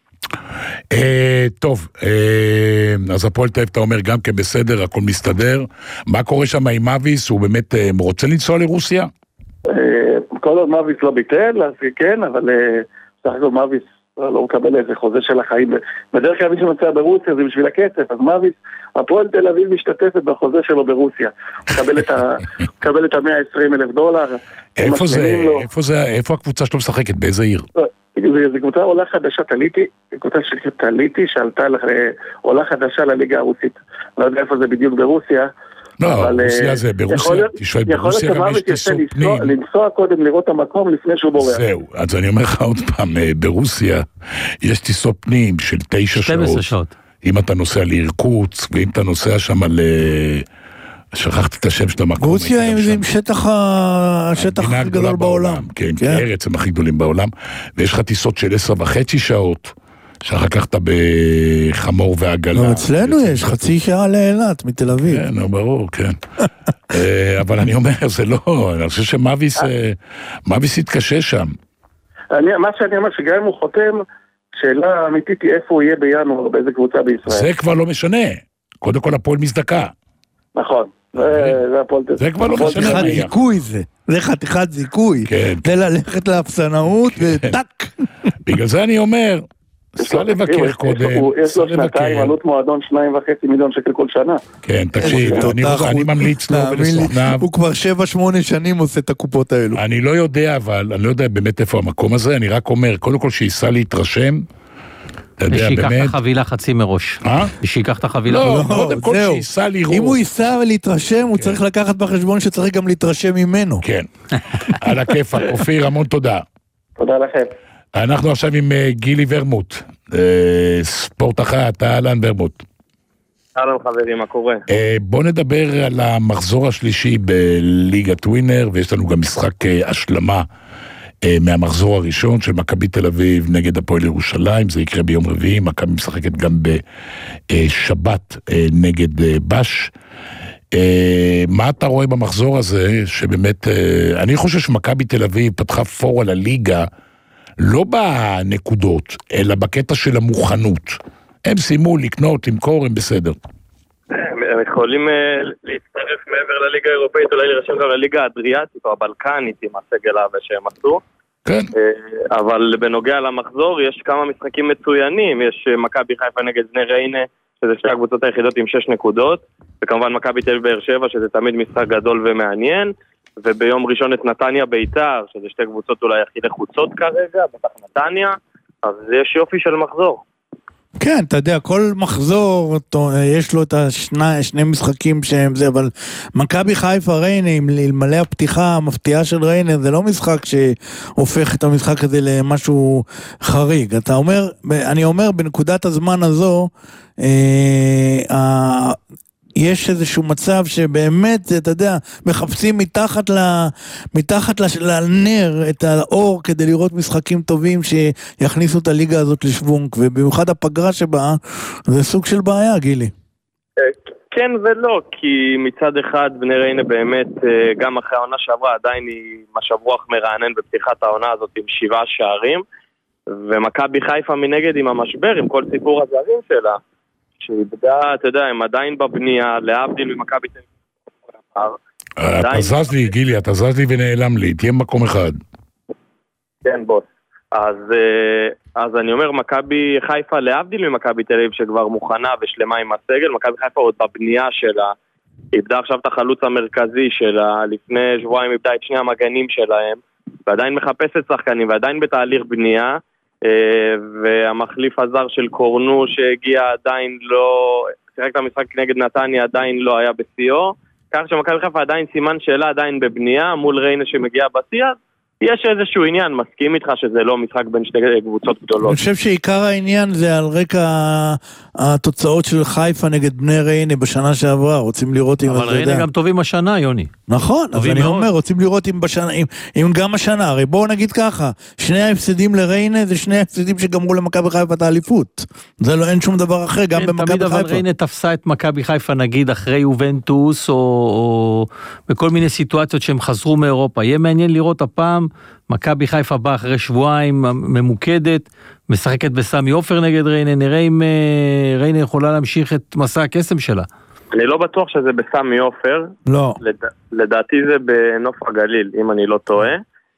טוב, אז הפועל תל אביב אתה אומר גם כן בסדר, הכל מסתדר. מה קורה שם עם מאביס? הוא באמת רוצה לנסוע לרוסיה? כל עוד מאביס לא ביטל, אז כן, אבל סך הכל מאביס לא מקבל איזה חוזה של החיים. בדרך כלל מי שמצא ברוסיה זה בשביל הכסף, אז מאביס, הפועל תל אביב משתתפת בחוזה שלו ברוסיה. מקבל את $120,000. איפה הקבוצה שלו משחקת? באיזה עיר? זה קבוצה עולה חדשה, קבוצה של טליטי, שעלתה עולה חדשה לליגה הרוסית. לא יודע איפה זה בדיוק ברוסיה. לא, רוסיה זה ברוסיה, תשאל, ברוסיה גם יש טיסות פנים. לנסוע קודם לראות את המקום לפני שהוא בורח. זהו, אז אני אומר לך עוד פעם, ברוסיה יש טיסות פנים של 9 שעות. אם אתה נוסע לירקוץ, ואם אתה נוסע שם שכחתי את השם של המקום. רוסיה עם שטח הכי גדול בעולם. כן, ארץ הם הכי גדולים בעולם, ויש לך טיסות של 10.5 שעות, שאחר כך אתה בחמור ועגלה. לא, אצלנו יש חצי שעה לאילת מתל אביב. כן, ברור, כן. אבל אני אומר, זה לא, אני חושב שמאביס יתקשה שם. מה שאני אומר, שגם אם הוא חותם, שאלה אמיתית היא איפה הוא יהיה בינואר, באיזה קבוצה בישראל. זה כבר לא משנה. קודם כל הפועל מזדקה. נכון. זה כבר לא משנה. חתיכת זיכוי זה. זה חתיכת זיכוי. זה ללכת לאפסנאות וטק. בגלל זה אני אומר, סע לבקר קודם. יש לו שנתיים עלות מועדון 2.5 מיליון שקל כל שנה. כן, תקשיב, אני ממליץ לו ולסוכניו. הוא כבר 7-8 שנים עושה את הקופות האלו. אני לא יודע, אבל אני לא יודע באמת איפה המקום הזה, אני רק אומר, קודם כל שיסע להתרשם, ושיקח את החבילה חצי מראש. ושיקח את החבילה. לא, קודם כל שיסע לראות. אם הוא ייסע ולהתרשם, הוא צריך לקחת בחשבון שצריך גם להתרשם ממנו. כן, על הכיפק. אופיר, המון תודה. תודה לכם. אנחנו עכשיו עם גילי ורמוט, ספורט אחת, אהלן ורמוט. אהלן חברים, מה קורה? בוא נדבר על המחזור השלישי בליגת ווינר, ויש לנו גם משחק השלמה מהמחזור הראשון של מכבי תל אביב נגד הפועל ירושלים, זה יקרה ביום רביעי, מכבי משחקת גם בשבת נגד בש. מה אתה רואה במחזור הזה, שבאמת, אני חושב שמכבי תל אביב פתחה פור על הליגה, לא בנקודות, אלא בקטע של המוכנות. הם סיימו לקנות, למכור, הם בסדר. הם יכולים להצטרף מעבר לליגה האירופאית, אולי להירשם גם לליגה האדריאטית או הבלקנית עם הסגל שהם עשו. כן. אבל בנוגע למחזור, יש כמה משחקים מצוינים. יש מכבי חיפה נגד בני ריינה, שזה שתי הקבוצות היחידות עם 6 נקודות, וכמובן מכבי תל אביב באר שבע, שזה תמיד משחק גדול ומעניין. וביום ראשון את נתניה ביתר, שזה שתי קבוצות אולי הכי לחוצות כרגע, בטח נתניה, אז יש יופי של מחזור. כן, אתה יודע, כל מחזור, יש לו את שני משחקים שהם זה, אבל מכבי חיפה ריינה, אלמלא הפתיחה המפתיעה של ריינה, זה לא משחק שהופך את המשחק הזה למשהו חריג. אתה אומר, אני אומר, בנקודת הזמן הזו, יש איזשהו מצב שבאמת, אתה יודע, מחפשים מתחת לנר את האור כדי לראות משחקים טובים שיכניסו את הליגה הזאת לשוונק, ובמיוחד הפגרה שבה, זה סוג של בעיה, גילי. כן ולא, כי מצד אחד בני ריינה באמת, גם אחרי העונה שעברה, עדיין היא משב רוח מרענן בפתיחת העונה הזאת עם 7 שערים, ומכבי חיפה מנגד עם המשבר, עם כל סיפור הזרים שלה. שאיבדה, אתה יודע, הם עדיין בבנייה, להבדיל ממכבי תל אביב. אתה זז לי, גילי, אתה זז לי ונעלם לי, תהיה מקום אחד. כן, בוס. אז אני אומר, מכבי חיפה, להבדיל ממכבי תל אביב, שכבר מוכנה ושלמה עם הסגל, מכבי חיפה עוד בבנייה שלה, איבדה עכשיו את החלוץ המרכזי שלה, לפני שבועיים איבדה את שני המגנים שלהם, ועדיין מחפשת שחקנים, ועדיין בתהליך בנייה, והמחליף הזר של קורנו שהגיע עדיין לא, שיחק את המשחק נגד נתניה עדיין לא היה בשיאו, כך שמכבי חיפה עדיין סימן שאלה עדיין בבנייה מול ריינה שמגיע בשיא, יש איזשהו עניין, מסכים איתך שזה לא משחק בין שתי קבוצות גדולות. אני חושב שעיקר העניין זה על רקע התוצאות של חיפה נגד בני ריינה בשנה שעברה, רוצים לראות אם... אבל ריינה גם טובים השנה, יוני. נכון, אז אני אומר, רוצים לראות אם גם השנה, הרי בואו נגיד ככה, שני ההפסדים לריינה זה שני ההפסדים שגמרו למכבי חיפה את האליפות. זה לא, אין שום דבר אחר, גם במכבי חיפה. תמיד אבל ריינה תפסה את מכבי חיפה, נגיד, אחרי יובנטוס, או בכל מיני סיטואציות שהם חזרו מאירופה. יהיה מעניין לראות הפעם, מכבי חיפה באה אחרי שבועיים ממוקדת, משחקת בסמי עופר נגד ריינה, נראה אם ריינה יכולה להמשיך את מסע הקסם שלה. אני לא בטוח שזה בסמי עופר. לא. לדעתי זה בנוף הגליל, אם אני לא טועה.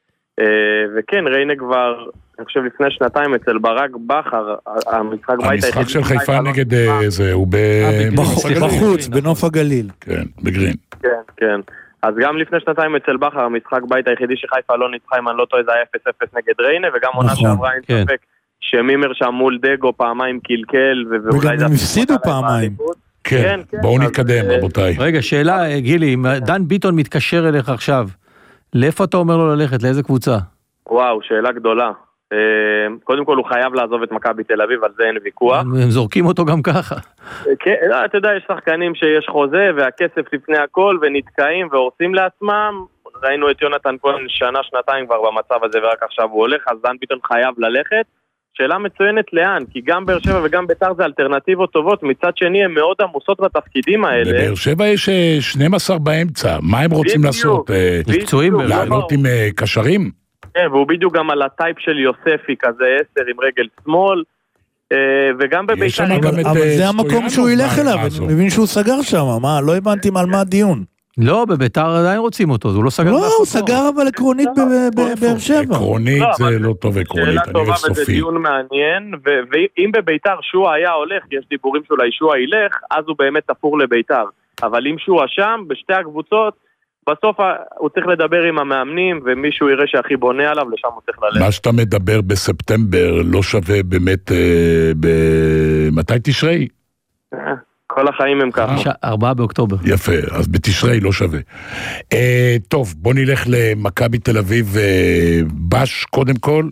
וכן, ריינה כבר, אני חושב לפני שנתיים אצל ברק בחר, המשחק בית היחיד. המשחק של חיפה נגד זה, הוא בחוץ, בנוף הגליל. כן, בגרין. כן, כן. אז גם לפני שנתיים אצל בחר, המשחק בית היחידי שחיפה לא ניצחה, אם אני לא טועה, זה היה 0-0 נגד ריינה, וגם עונה שעברה אין ספק שמימר שם מול דגו פעמיים קלקל, וגם הם הפסידו פעמיים. כן, בואו נתקדם, רבותיי. רגע, שאלה, גילי, אם דן ביטון מתקשר אליך עכשיו, לאיפה אתה אומר לו ללכת? לאיזה קבוצה? וואו, שאלה גדולה. קודם כל הוא חייב לעזוב את מכבי תל אביב, על זה אין ויכוח. הם זורקים אותו גם ככה. כן, אתה יודע, יש שחקנים שיש חוזה והכסף לפני הכל ונתקעים והורסים לעצמם. ראינו את יונתן כהן שנה, שנתיים כבר במצב הזה ורק עכשיו הוא הולך, אז דן ביטון חייב ללכת. שאלה מצוינת לאן, כי גם באר שבע וגם ביתר זה אלטרנטיבות טובות, מצד שני הן מאוד עמוסות בתפקידים האלה. בבאר שבע יש 12 באמצע, מה הם רוצים לעשות? לעלות עם קשרים? כן, והוא בדיוק גם על הטייפ של יוספי, כזה 10 עם רגל שמאל, וגם בביתר... אבל זה המקום שהוא ילך אליו, אני מבין שהוא סגר שם, מה? לא הבנתי על מה הדיון. לא, בביתר עדיין רוצים אותו, הוא לא סגר. לא, הוא סגר אבל עקרונית בבאר שבע. עקרונית זה לא טוב עקרונית, שאלה טובה וזה דיון מעניין, ואם בביתר שועה היה הולך, יש דיבורים שאולי שועה ילך, אז הוא באמת תפור לביתר. אבל אם שועה שם, בשתי הקבוצות, בסוף הוא צריך לדבר עם המאמנים, ומישהו יראה שהכי בונה עליו, לשם הוא צריך ללכת. מה שאתה מדבר בספטמבר לא שווה באמת מתי תשרי? כל החיים הם ככה. 4 באוקטובר. יפה, אז בתשרי לא שווה. טוב, בוא נלך למכבי תל אביב בש קודם כל.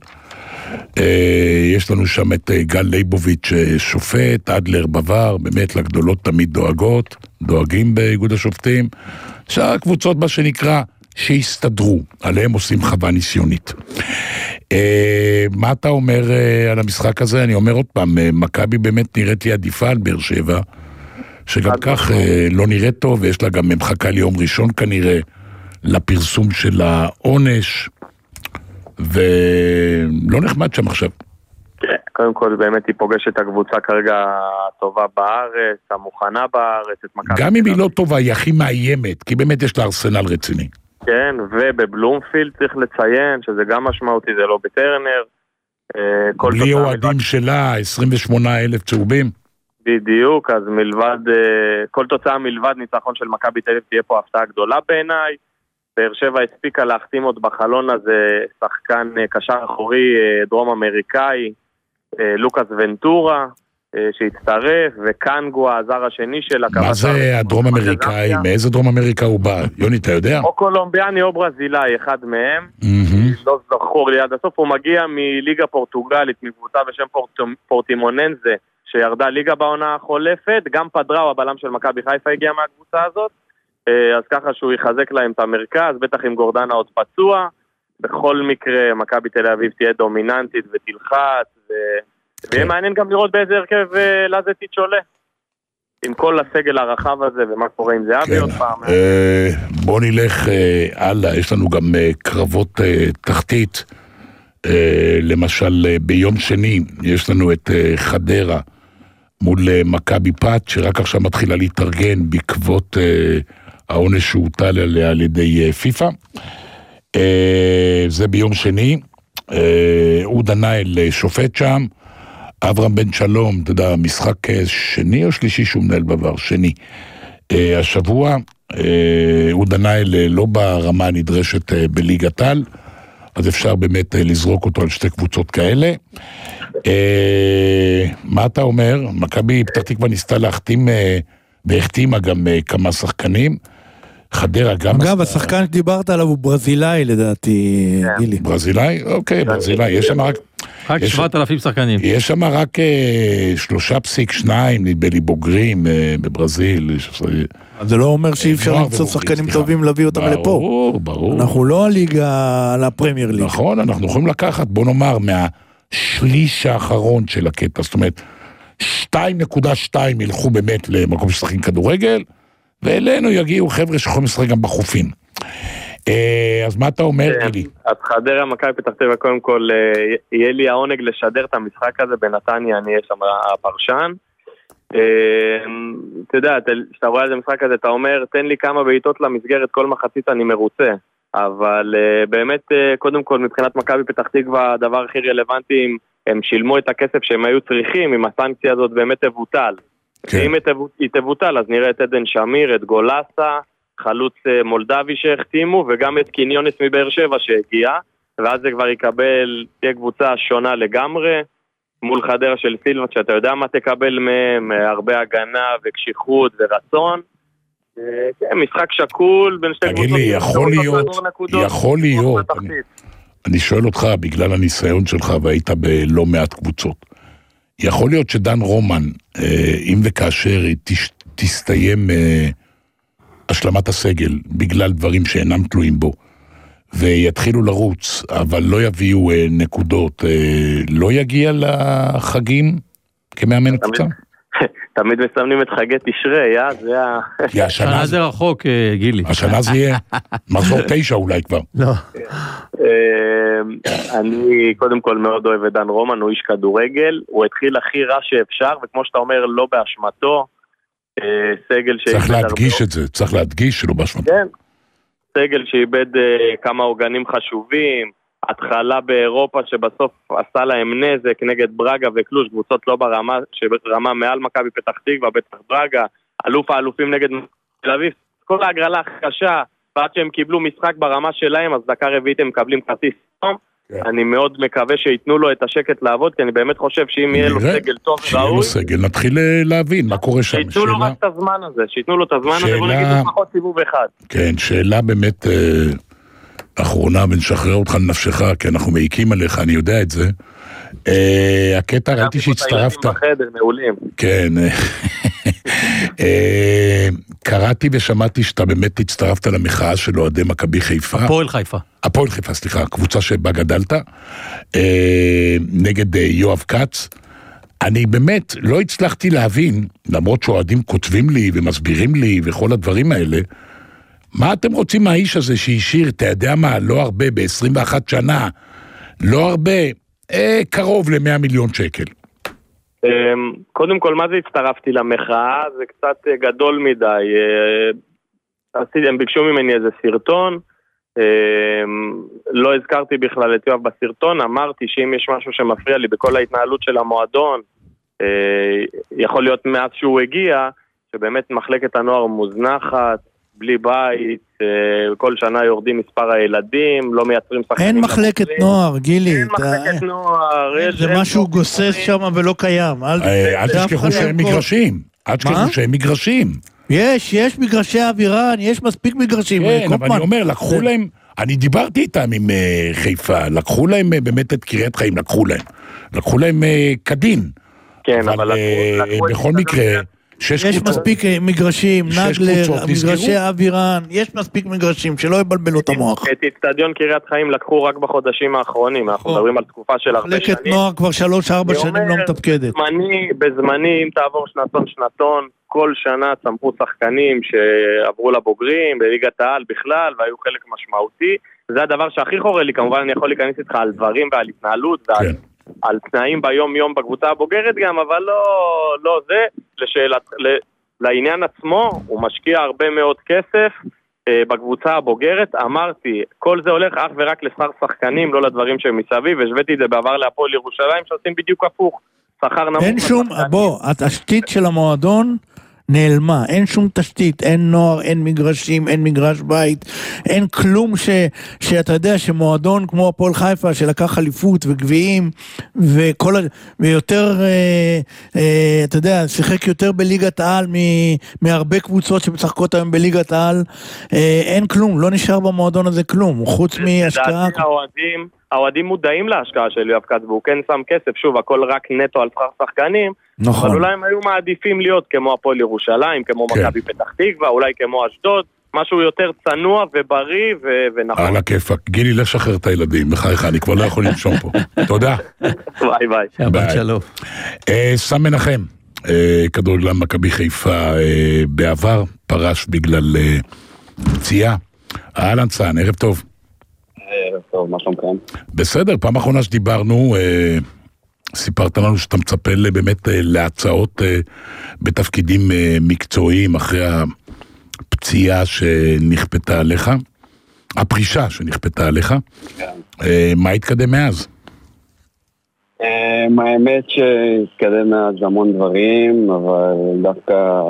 יש לנו שם את גל ליבוביץ' שופט, אדלר בבר, באמת לגדולות תמיד דואגים באיגוד השופטים. שאר הקבוצות מה שנקרא שהסתדרו, עליהם עושים חווה ניסיונית. מה אתה אומר על המשחק הזה? אני אומר עוד פעם, מכבי באמת נראית לי עדיפה על באר שבע, שגם כך לא נראית טוב, ויש לה גם מחכה ליום ראשון כנראה, לפרסום של העונש, ולא נחמד שם עכשיו. כן, קודם כל באמת היא פוגשת את הקבוצה כרגע הטובה בארץ, המוכנה בארץ, את מכבי. גם אם היא לא טובה, היא הכי מאיימת, כי באמת יש לה ארסנל רציני. כן, ובבלומפילד צריך לציין, שזה גם משמעותי, זה לא בטרנר. בלי אוהדים שלה, 28,000 צהובים. בדיוק, אז מלבד, כל תוצאה מלבד ניצחון של מכבי תל אביב תהיה פה הפתעה גדולה בעיניי. באר שבע הספיקה להחתים עוד בחלון הזה שחקן קשר אחורי דרום אמריקאי, לוקאס ונטורה, שהצטרף, וקנגו הזר השני של הקבוצה. מה זה הדרום אמריקאי? מאיזה דרום אמריקה הוא בא? יוני, אתה יודע? או קולומביאני או ברזילאי, אחד מהם. לא זכור לי עד הסוף, הוא מגיע מליגה פורטוגלית, מקבוצה בשם פורטימוננזה, שירדה ליגה בעונה החולפת, גם פדראו, הבלם של מכבי חיפה, הגיע מהקבוצה הזאת, אז ככה שהוא יחזק להם את המרכז, בטח עם גורדנה עוד פצוע, בכל מקרה מכבי תל אביב תהיה דומיננטית ותלחץ, ויהיה מעניין גם לראות באיזה הרכב לזטיץ' עולה, עם כל הסגל הרחב הזה, ומה קורה עם זה אבי עוד פעם. בוא נלך הלאה, יש לנו גם קרבות תחתית, למשל ביום שני יש לנו את חדרה מול מכבי פת, שרק עכשיו מתחילה להתארגן בעקבות העונש שהוטל עליה על ידי פיפה. זה ביום שני, אודה נייל שופט שם, אברהם בן שלום, אתה יודע, משחק שני או שלישי שהוא מנהל בעבר? שני. השבוע, אודה נייל לא ברמה הנדרשת בליגת העל, אז אפשר באמת לזרוק אותו על שתי קבוצות כאלה. מה אתה אומר? מכבי פתח תקווה ניסתה להחתים, והחתימה גם כמה שחקנים. חדרה גם... אגב, השחקן שדיברת עליו הוא ברזילאי לדעתי, גילי. ברזילאי? אוקיי, ברזילאי. יש שם רק... רק 7,000 שחקנים. יש שם רק 3.2 נדמה לי בוגרים בברזיל. זה לא אומר שאי אפשר למצוא שחקנים טובים להביא אותם לפה. ברור, ברור. אנחנו לא הליגה, לפרמייר ליג. נכון, אנחנו יכולים לקחת, בוא נאמר, מהשליש האחרון של הקטע, זאת אומרת, 2.2 ילכו באמת למקום ששחקים כדורגל, ואלינו יגיעו חבר'ה שיכולים לשחק גם בחופים. אז מה אתה אומר, גילי? אז חדרה, מכבי פתח תקווה, קודם כל, יהיה לי העונג לשדר את המשחק הזה בנתניה, אני אהיה שם הפרשן. אתה יודע, כשאתה רואה את המשחק הזה, אתה אומר, תן לי כמה בעיטות למסגרת, כל מחצית אני מרוצה. אבל באמת, קודם כל, מבחינת מכבי פתח תקווה, הדבר הכי רלוונטי, הם שילמו את הכסף שהם היו צריכים, אם הסנקציה הזאת באמת תבוטל. ואם היא תבוטל, אז נראה את עדן שמיר, את גולסה, חלוץ מולדבי שהחתימו, וגם את קיניונס מבאר שבע שהגיע, ואז זה כבר יקבל, תהיה קבוצה שונה לגמרי, מול חדרה של סילבה, שאתה יודע מה תקבל מהם, הרבה הגנה וקשיחות ורצון. כן, משחק שקול בין שתי קבוצות. תגיד לי, יכול להיות, אני שואל אותך, בגלל הניסיון שלך והיית בלא מעט קבוצות, יכול להיות שדן רומן, אם וכאשר תסתיים השלמת הסגל, בגלל דברים שאינם תלויים בו, ויתחילו לרוץ, אבל לא יביאו נקודות, לא יגיע לחגים כמאמן קבוצה? תמיד מסמנים את חגי תשרי, כי השנה זה רחוק, גילי. השנה זה יהיה מחזור 9 אולי כבר. לא. אני קודם כל מאוד אוהב את דן רומן, הוא איש כדורגל, הוא התחיל הכי רע שאפשר, וכמו שאתה אומר, לא באשמתו, סגל צריך להדגיש את זה, צריך להדגיש שלא באשמתו. כן, סגל שאיבד כמה עוגנים חשובים, התחלה באירופה שבסוף עשה להם נזק נגד ברגה וקלוש, קבוצות לא ברמה מעל מכבי פתח תקווה, בטח ברגה, אלוף האלופים נגד תל אביב, כל ההגרלה הקשה, ועד שהם קיבלו משחק ברמה שלהם, אז דקה רביעית הם מקבלים כרטיס סתום. אני מאוד מקווה שיתנו לו את השקט לעבוד, כי אני באמת חושב שאם יהיה לו סגל טוב וראוי, שיהיה לו סגל, נתחיל להבין מה קורה שם. שיתנו לו רק את הזמן הזה, שיתנו לו את הזמן הזה, בוא נגיד לפחות סיבוב אחד. כן, שאלה באמת אחרונה, ונשחרר אותך לנפשך, כי אנחנו מעיקים עליך, אני יודע את זה. הקטע, ראיתי שהצטרפת. מעולים. כן. קראתי ושמעתי שאתה באמת הצטרפת למחאה של אוהדי מכבי חיפה. הפועל חיפה, סליחה, הקבוצה שבה גדלת, נגד יואב קץ. אני באמת לא הצלחתי להבין, למרות שאוהדים כותבים לי ומסבירים לי וכל הדברים האלה, מה אתם רוצים מהאיש הזה שהשאיר, אתה יודע מה, לא הרבה, ב-21 שנה, לא הרבה, קרוב ל100 מיליון שקל. קודם כל, מה זה הצטרפתי למחאה? זה קצת גדול מדי. הם ביקשו ממני איזה סרטון, לא הזכרתי בכלל את יואב בסרטון, אמרתי שאם יש משהו שמפריע לי בכל ההתנהלות של המועדון, יכול להיות מאז שהוא הגיע, שבאמת מחלקת הנוער מוזנחת, בלי בית, כל שנה יורדים מספר הילדים, לא מייצרים שחקנים. אין מחלקת נוער, גילי. אין מחלקת נוער. זה משהו גוסס שם ולא קיים. אל תשכחו שהם מגרשים. אל תשכחו שהם מגרשים. יש מגרשי אווירן, יש מספיק מגרשים. כן, אבל אני אומר, לקחו להם, אני דיברתי איתם עם חיפה, לקחו להם באמת את קריית חיים, לקחו להם כדין. כן, אבל בכל מקרה, יש מספיק מגרשים, נגלר, מגרשי אווירן, יש מספיק מגרשים, שלא יבלבלו את המוח. את אצטדיון קריית חיים לקחו רק בחודשים האחרונים, אנחנו מדברים על תקופה של הרבה שנים. מחלקת נוער כבר 3-4 שנים לא מתפקדת. בזמני, אם תעבור שנתון, כל שנה צמחו שחקנים שעברו לבוגרים, בליגת העל בכלל, והיו חלק משמעותי. זה הדבר שהכי חורה לי, כמובן אני יכול להיכנס איתך על דברים ועל התנהלות ועל... על תנאים ביום יום בקבוצה הבוגרת גם, אבל לא זה, לעניין עצמו, הוא משקיע הרבה מאוד כסף בקבוצה הבוגרת, אמרתי, כל זה הולך אך ורק לשכר שחקנים, לא לדברים שמסביב, והשוויתי את זה בעבר להפועל ירושלים, שעושים בדיוק הפוך, שכר נמוך. אין שום, התשתית של המועדון נעלמה, אין שום תשתית, אין נוער, אין מגרשים, אין מגרש בית, אין כלום שאתה יודע שמועדון כמו הפועל חיפה שלקח אליפות וגביעים ויותר, אתה יודע, שיחק יותר בליגת העל מהרבה קבוצות שמשחקות היום בליגת העל, אין כלום, לא נשאר במועדון הזה כלום, חוץ מהשקעה. האוהדים מודעים להשקעה של יואב קץ, והוא כן שם כסף, שוב, הכל רק נטו על שכר שחקנים, נכון. אבל אולי הם היו מעדיפים להיות כמו הפועל ירושלים, כמו מכבי פתח תקווה, אולי כמו אשדוד, משהו יותר צנוע ובריא ונכון. על הכיפק, גילי לשחרר את הילדים, בחייך, אני כבר לא יכול לנשום פה. תודה. ביי ביי. שבת שלום. סם מנחם, כדורגלן מכבי חיפה בעבר, פרש בגלל פציעה. אהלן סן, ערב טוב. ערב טוב, מה שלומכם? בסדר, פעם אחרונה שדיברנו, סיפרת לנו שאתה מצפה באמת להצעות בתפקידים מקצועיים אחרי הפציעה שנכפתה עליך, הפרישה שנכפתה עליך. מה התקדם מאז? האמת שהתקדם מאז המון דברים, אבל דווקא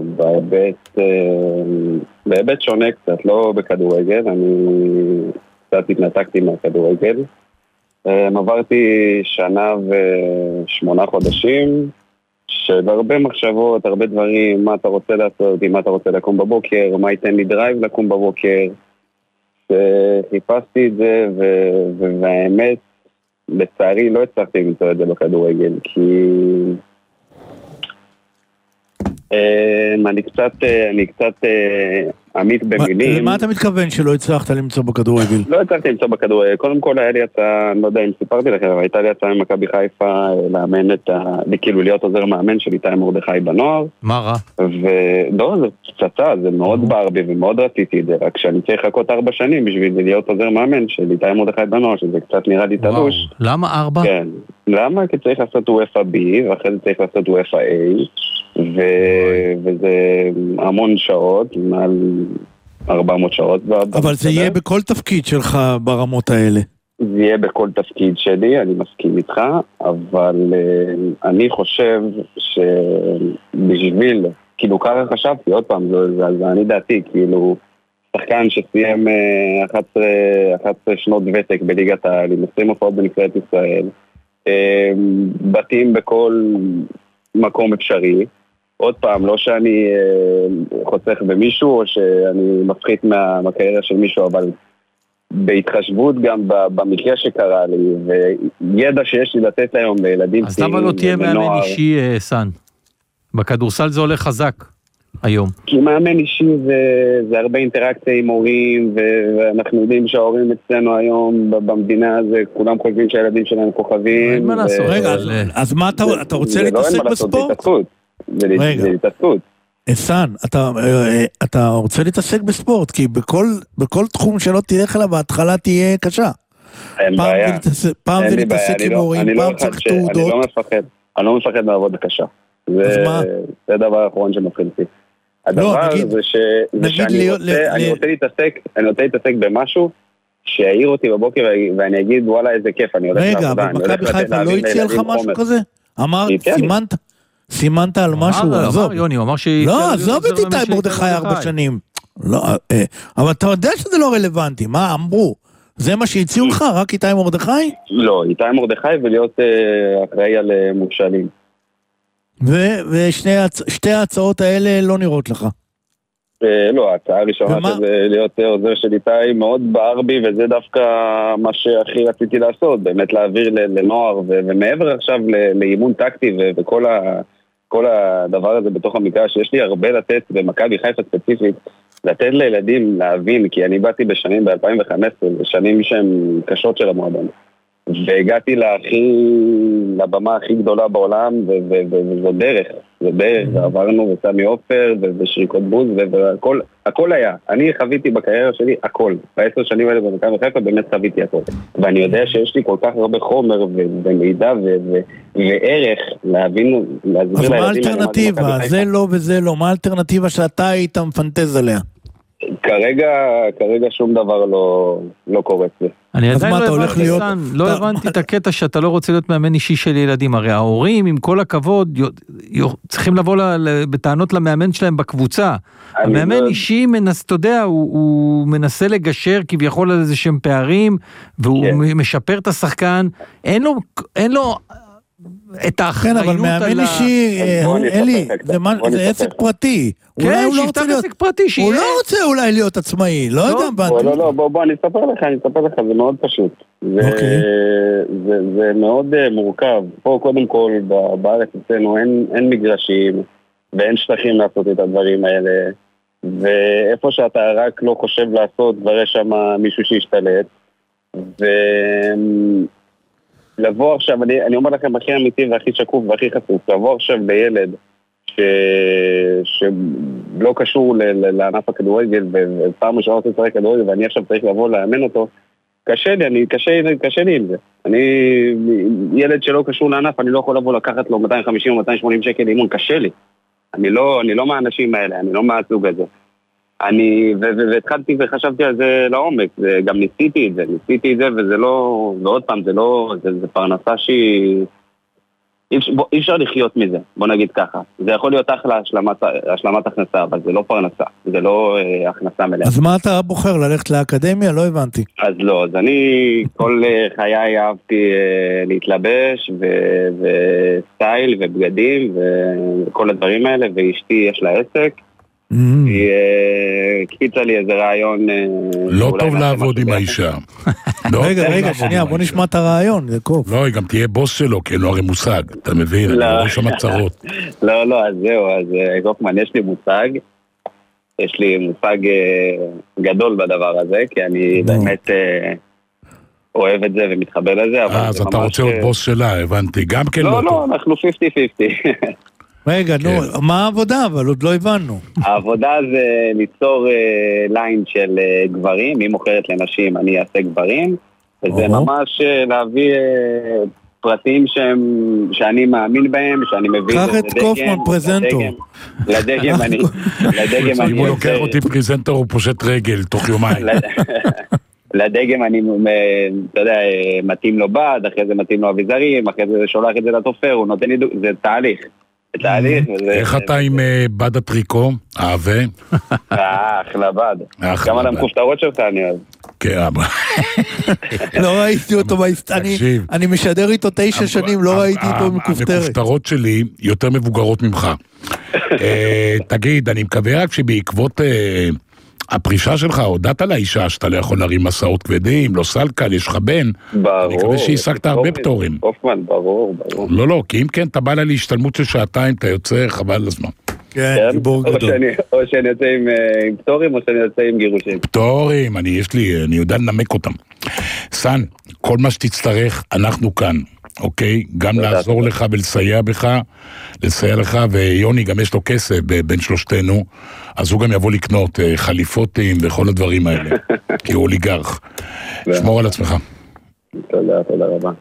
בהיבט שונה קצת, לא בכדורגל, אני קצת התנתקתי מהכדורגל. עברתי 1 ו8 חודשים של הרבה מחשבות, הרבה דברים, מה אתה רוצה לעשות, מה אתה רוצה לקום בבוקר, מה ייתן לי דרייב לקום בבוקר. חיפשתי את זה, והאמת, לצערי לא הצלחתי למצוא את זה בכדורגל, כי אני קצת עמית במילים. למה אתה מתכוון שלא הצלחת למצוא בכדורגל? לא הצלחתי למצוא בכדורגל. קודם כל היה לי הצעה, אני לא יודע אם סיפרתי לכם, אבל הייתה לי הצעה עם מכבי חיפה לאמן כאילו להיות עוזר מאמן של איתי מרדכי בנוער. מה רע? ולא, זה פצצה, זה מאוד ברבי ומאוד רציתי את זה, רק שאני צריך לחכות 4 שנים בשביל להיות עוזר מאמן של איתי מרדכי בנוער, שזה קצת נראה לי תלוש. למה 4? כן. למה? כי צריך לעשות UEFA B, ואחרי זה צריך לעשות UEFA A, וזה המון שעות, מעל 400 שעות. אבל זה יהיה בכל תפקיד שלך ברמות האלה. זה יהיה בכל תפקיד שלי, אני מסכים איתך, אבל אני חושב שבשביל, כאילו ככה חשבתי, עוד פעם, זה אני דעתי, כאילו שחקן שסיים 11 שנות ותק בליגת העל, עם 20 הופעות בנבחרת ישראל, בתים בכל מקום אפשרי, עוד פעם, לא שאני חוסך במישהו או שאני מפחית מהקריירה של מישהו, אבל בהתחשבות גם במקרה שקרה לי, וידע שיש לי לתת היום לילדים. אז למה לא תהיה מאמן אישי, סן? בכדורסל זה הולך חזק היום. כי מאמן אישי זה הרבה אינטראקציה עם הורים, ואנחנו יודעים שההורים אצלנו היום במדינה הזה, כולם חושבים שהילדים שלהם כוכבים. אין מה לעשות. רגע, אז מה אתה רוצה להתעסק בספורט? זה להתעסקות. סן, אתה רוצה להתעסק בספורט, כי בכל תחום שלא תלך אליו, ההתחלה תהיה קשה. אין בעיה. פעם זה להתעסק עם הורים, פעם צריך תעודות. אני לא מפחד לעבוד בקשה. זה הדבר האחרון שמפחיד אותי. הדבר זה שאני רוצה להתעסק במשהו שיעיר אותי בבוקר ואני אגיד וואלה איזה כיף, אני הולך לעבודה. רגע, אבל מכבי חיפה לא הציע לך משהו כזה? אמר, סימנת על משהו, עזוב. יוני, הוא אמר לא, עזוב את איתי מרדכי 4 שנים. אבל אתה יודע שזה לא רלוונטי, מה אמרו? זה מה שהציעו לך, רק איתי מרדכי? לא, איתי מרדכי ולהיות אחראי על מושאלים. ושתי ההצעות האלה לא נראות לך? לא, ההצעה הראשונה שזה להיות עוזר של איתי מאוד בער בי, וזה דווקא מה שהכי רציתי לעשות, באמת להעביר לנוער, ומעבר עכשיו לאימון טקטי וכל הדבר הזה בתוך המגרש, שיש לי הרבה לתת במכבי חיפה ספציפית, לתת לילדים להבין, כי אני באתי בשנים ב-2015, בשנים שהן קשות של המועדון. והגעתי לבמה הכי גדולה בעולם, וזו דרך, ועברנו וסמי אופר, ושריקות בוז, והכל היה. אני חוויתי בקריירה שלי הכל. ב10 שנים האלה במכבי חיפה באמת חוויתי הכל. ואני יודע שיש לי כל כך הרבה חומר, ומידע, וערך להבין, להסביר אז מה האלטרנטיבה? זה לא וזה לא. מה האלטרנטיבה שאתה היית מפנטז עליה? כרגע שום דבר לא קורה אצלי. אני עדיין לא הבנתי את הקטע שאתה לא רוצה להיות מאמן אישי של ילדים, הרי ההורים עם כל הכבוד צריכים לבוא בטענות למאמן שלהם בקבוצה. המאמן אישי אתה יודע, הוא מנסה לגשר כביכול על איזה שהם פערים, והוא משפר את השחקן, אין לו את האחריות כן, אבל מאמן אישי, אלי, זה עסק פרטי. כן, שיפתח עסק פרטי, שיהיה. הוא לא רוצה אולי להיות עצמאי, לא יודע. לא, בוא, אני אספר לך, זה מאוד פשוט. זה מאוד מורכב. פה קודם כל, בארץ אצלנו אין מגרשים, ואין שטחים לעשות את הדברים האלה, ואיפה שאתה רק לא חושב לעשות, כבר יש שם מישהו שישתלט, לבוא עכשיו, אני אומר לכם הכי אמיתי והכי שקוף והכי חשוף, לבוא עכשיו לילד שלא קשור לענף הכדורגל, ופעם ראשונה רוצה לשחק כדורגל, ואני עכשיו צריך לבוא לאמן אותו, קשה לי עם זה. אני ילד שלא קשור לענף, אני לא יכול לבוא לקחת לו 250 או 280 שקל אימון, קשה לי. אני לא מהאנשים האלה, אני לא מהסוג הזה. והתחלתי וחשבתי על זה לעומק, גם ניסיתי את זה, וזה לא, ועוד פעם, זה פרנסה אי אפשר לחיות מזה, בוא נגיד ככה. זה יכול להיות אחלה השלמת הכנסה, אבל זה לא פרנסה, זה לא הכנסה מלאה. אז מה אתה בוחר, ללכת לאקדמיה? לא הבנתי. אז לא, אז אני כל חיי אהבתי להתלבש, וסטייל ובגדים, וכל הדברים האלה, ואשתי יש לה עסק, היא קיצה לי איזה רעיון... לא טוב לעבוד עם האישה. רגע, שנייה, בוא נשמע את הרעיון, זה קוף. לא, היא גם תהיה בוס שלו, כי אין לו הרי מושג, אתה מבין? אני רואה שם צרות. לא, אז זהו, אז קופמן, יש לי מושג. יש לי מושג גדול בדבר הזה, כי אני באמת אוהב את זה ומתחבר לזה. אז אתה רוצה עוד בוס שלה, הבנתי. גם כן לא טוב. לא, אנחנו 50-50. רגע, נו, מה העבודה? אבל עוד לא הבנו. העבודה זה ליצור ליין של גברים, מי מוכרת לנשים, אני אעשה גברים, וזה ממש להביא פרטים שאני מאמין בהם, שאני מבין... קח את קופמן פרזנטור. לדגם אני... אם הוא לוקח אותי פרזנטור, הוא פושט רגל תוך יומיים. לדגם אני, אתה יודע, מתאים לו בד, אחרי זה מתאים לו אביזרים, אחרי זה שולח את זה לתופר, הוא נותן לי... זה תהליך. איך אתה עם בד הטריקו? אהבה? אחלה בד. כמה למכופתרות שלך אני אוהב. כן, אבא. לא ראיתי אותו, אני משדר איתו 9 שנים, לא ראיתי איתו מכופתרת. המכופתרות שלי יותר מבוגרות ממך. תגיד, אני מקווה רק שבעקבות הפרישה שלך, הודעת לאישה שאתה לא יכול להרים מסעות כבדים, לא סלקל, יש לך בן. ברור. אני מקווה שהשגת הרבה פטורים. קופמן, ברור. לא, כי אם כן, אתה בא לה להשתלמות של שעתיים, אתה יוצא חבל לזמן. כן, גיבור גדול. או שאני יוצא עם פטורים, או שאני יוצא עם גירושים. פטורים, אני יודע לנמק אותם. סן, כל מה שתצטרך, אנחנו כאן. אוקיי? גם לעזור לך ולסייע לך, ויוני גם יש לו כסף בין שלושתנו, אז הוא גם יבוא לקנות חליפותים וכל הדברים האלה, כי הוא אוליגרך. שמור על עצמך. תודה רבה.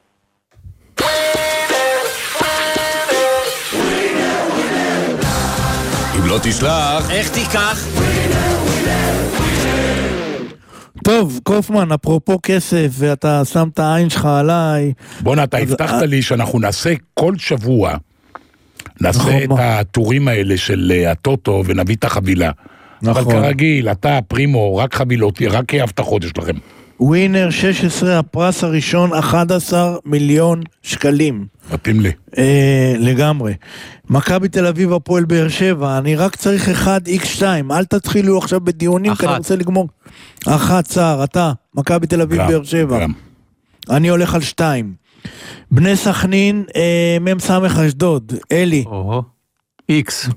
אם לא תשלח, איך תיקח? טוב, קופמן, אפרופו כסף, ואתה שם את העין שלך עליי. בונה, אתה הבטחת לי שאנחנו נעשה כל שבוע, נעשה את הטורים האלה של הטוטו, ונביא את החבילה. אבל כרגיל, אתה, פרימו, רק חבילות, רק הבטחות יש לכם. ווינר 16, הפרס הראשון, 11 מיליון שקלים. מתאים לי. לגמרי. מכבי תל אביב, הפועל באר שבע, אני רק צריך 1x2, אל תתחילו עכשיו בדיונים, כי אני רוצה לגמור. 1 צער, אתה, מכבי תל אביב, באר שבע. אני הולך על 2. בני סכנין, מ"ס אשדוד, אלי. X.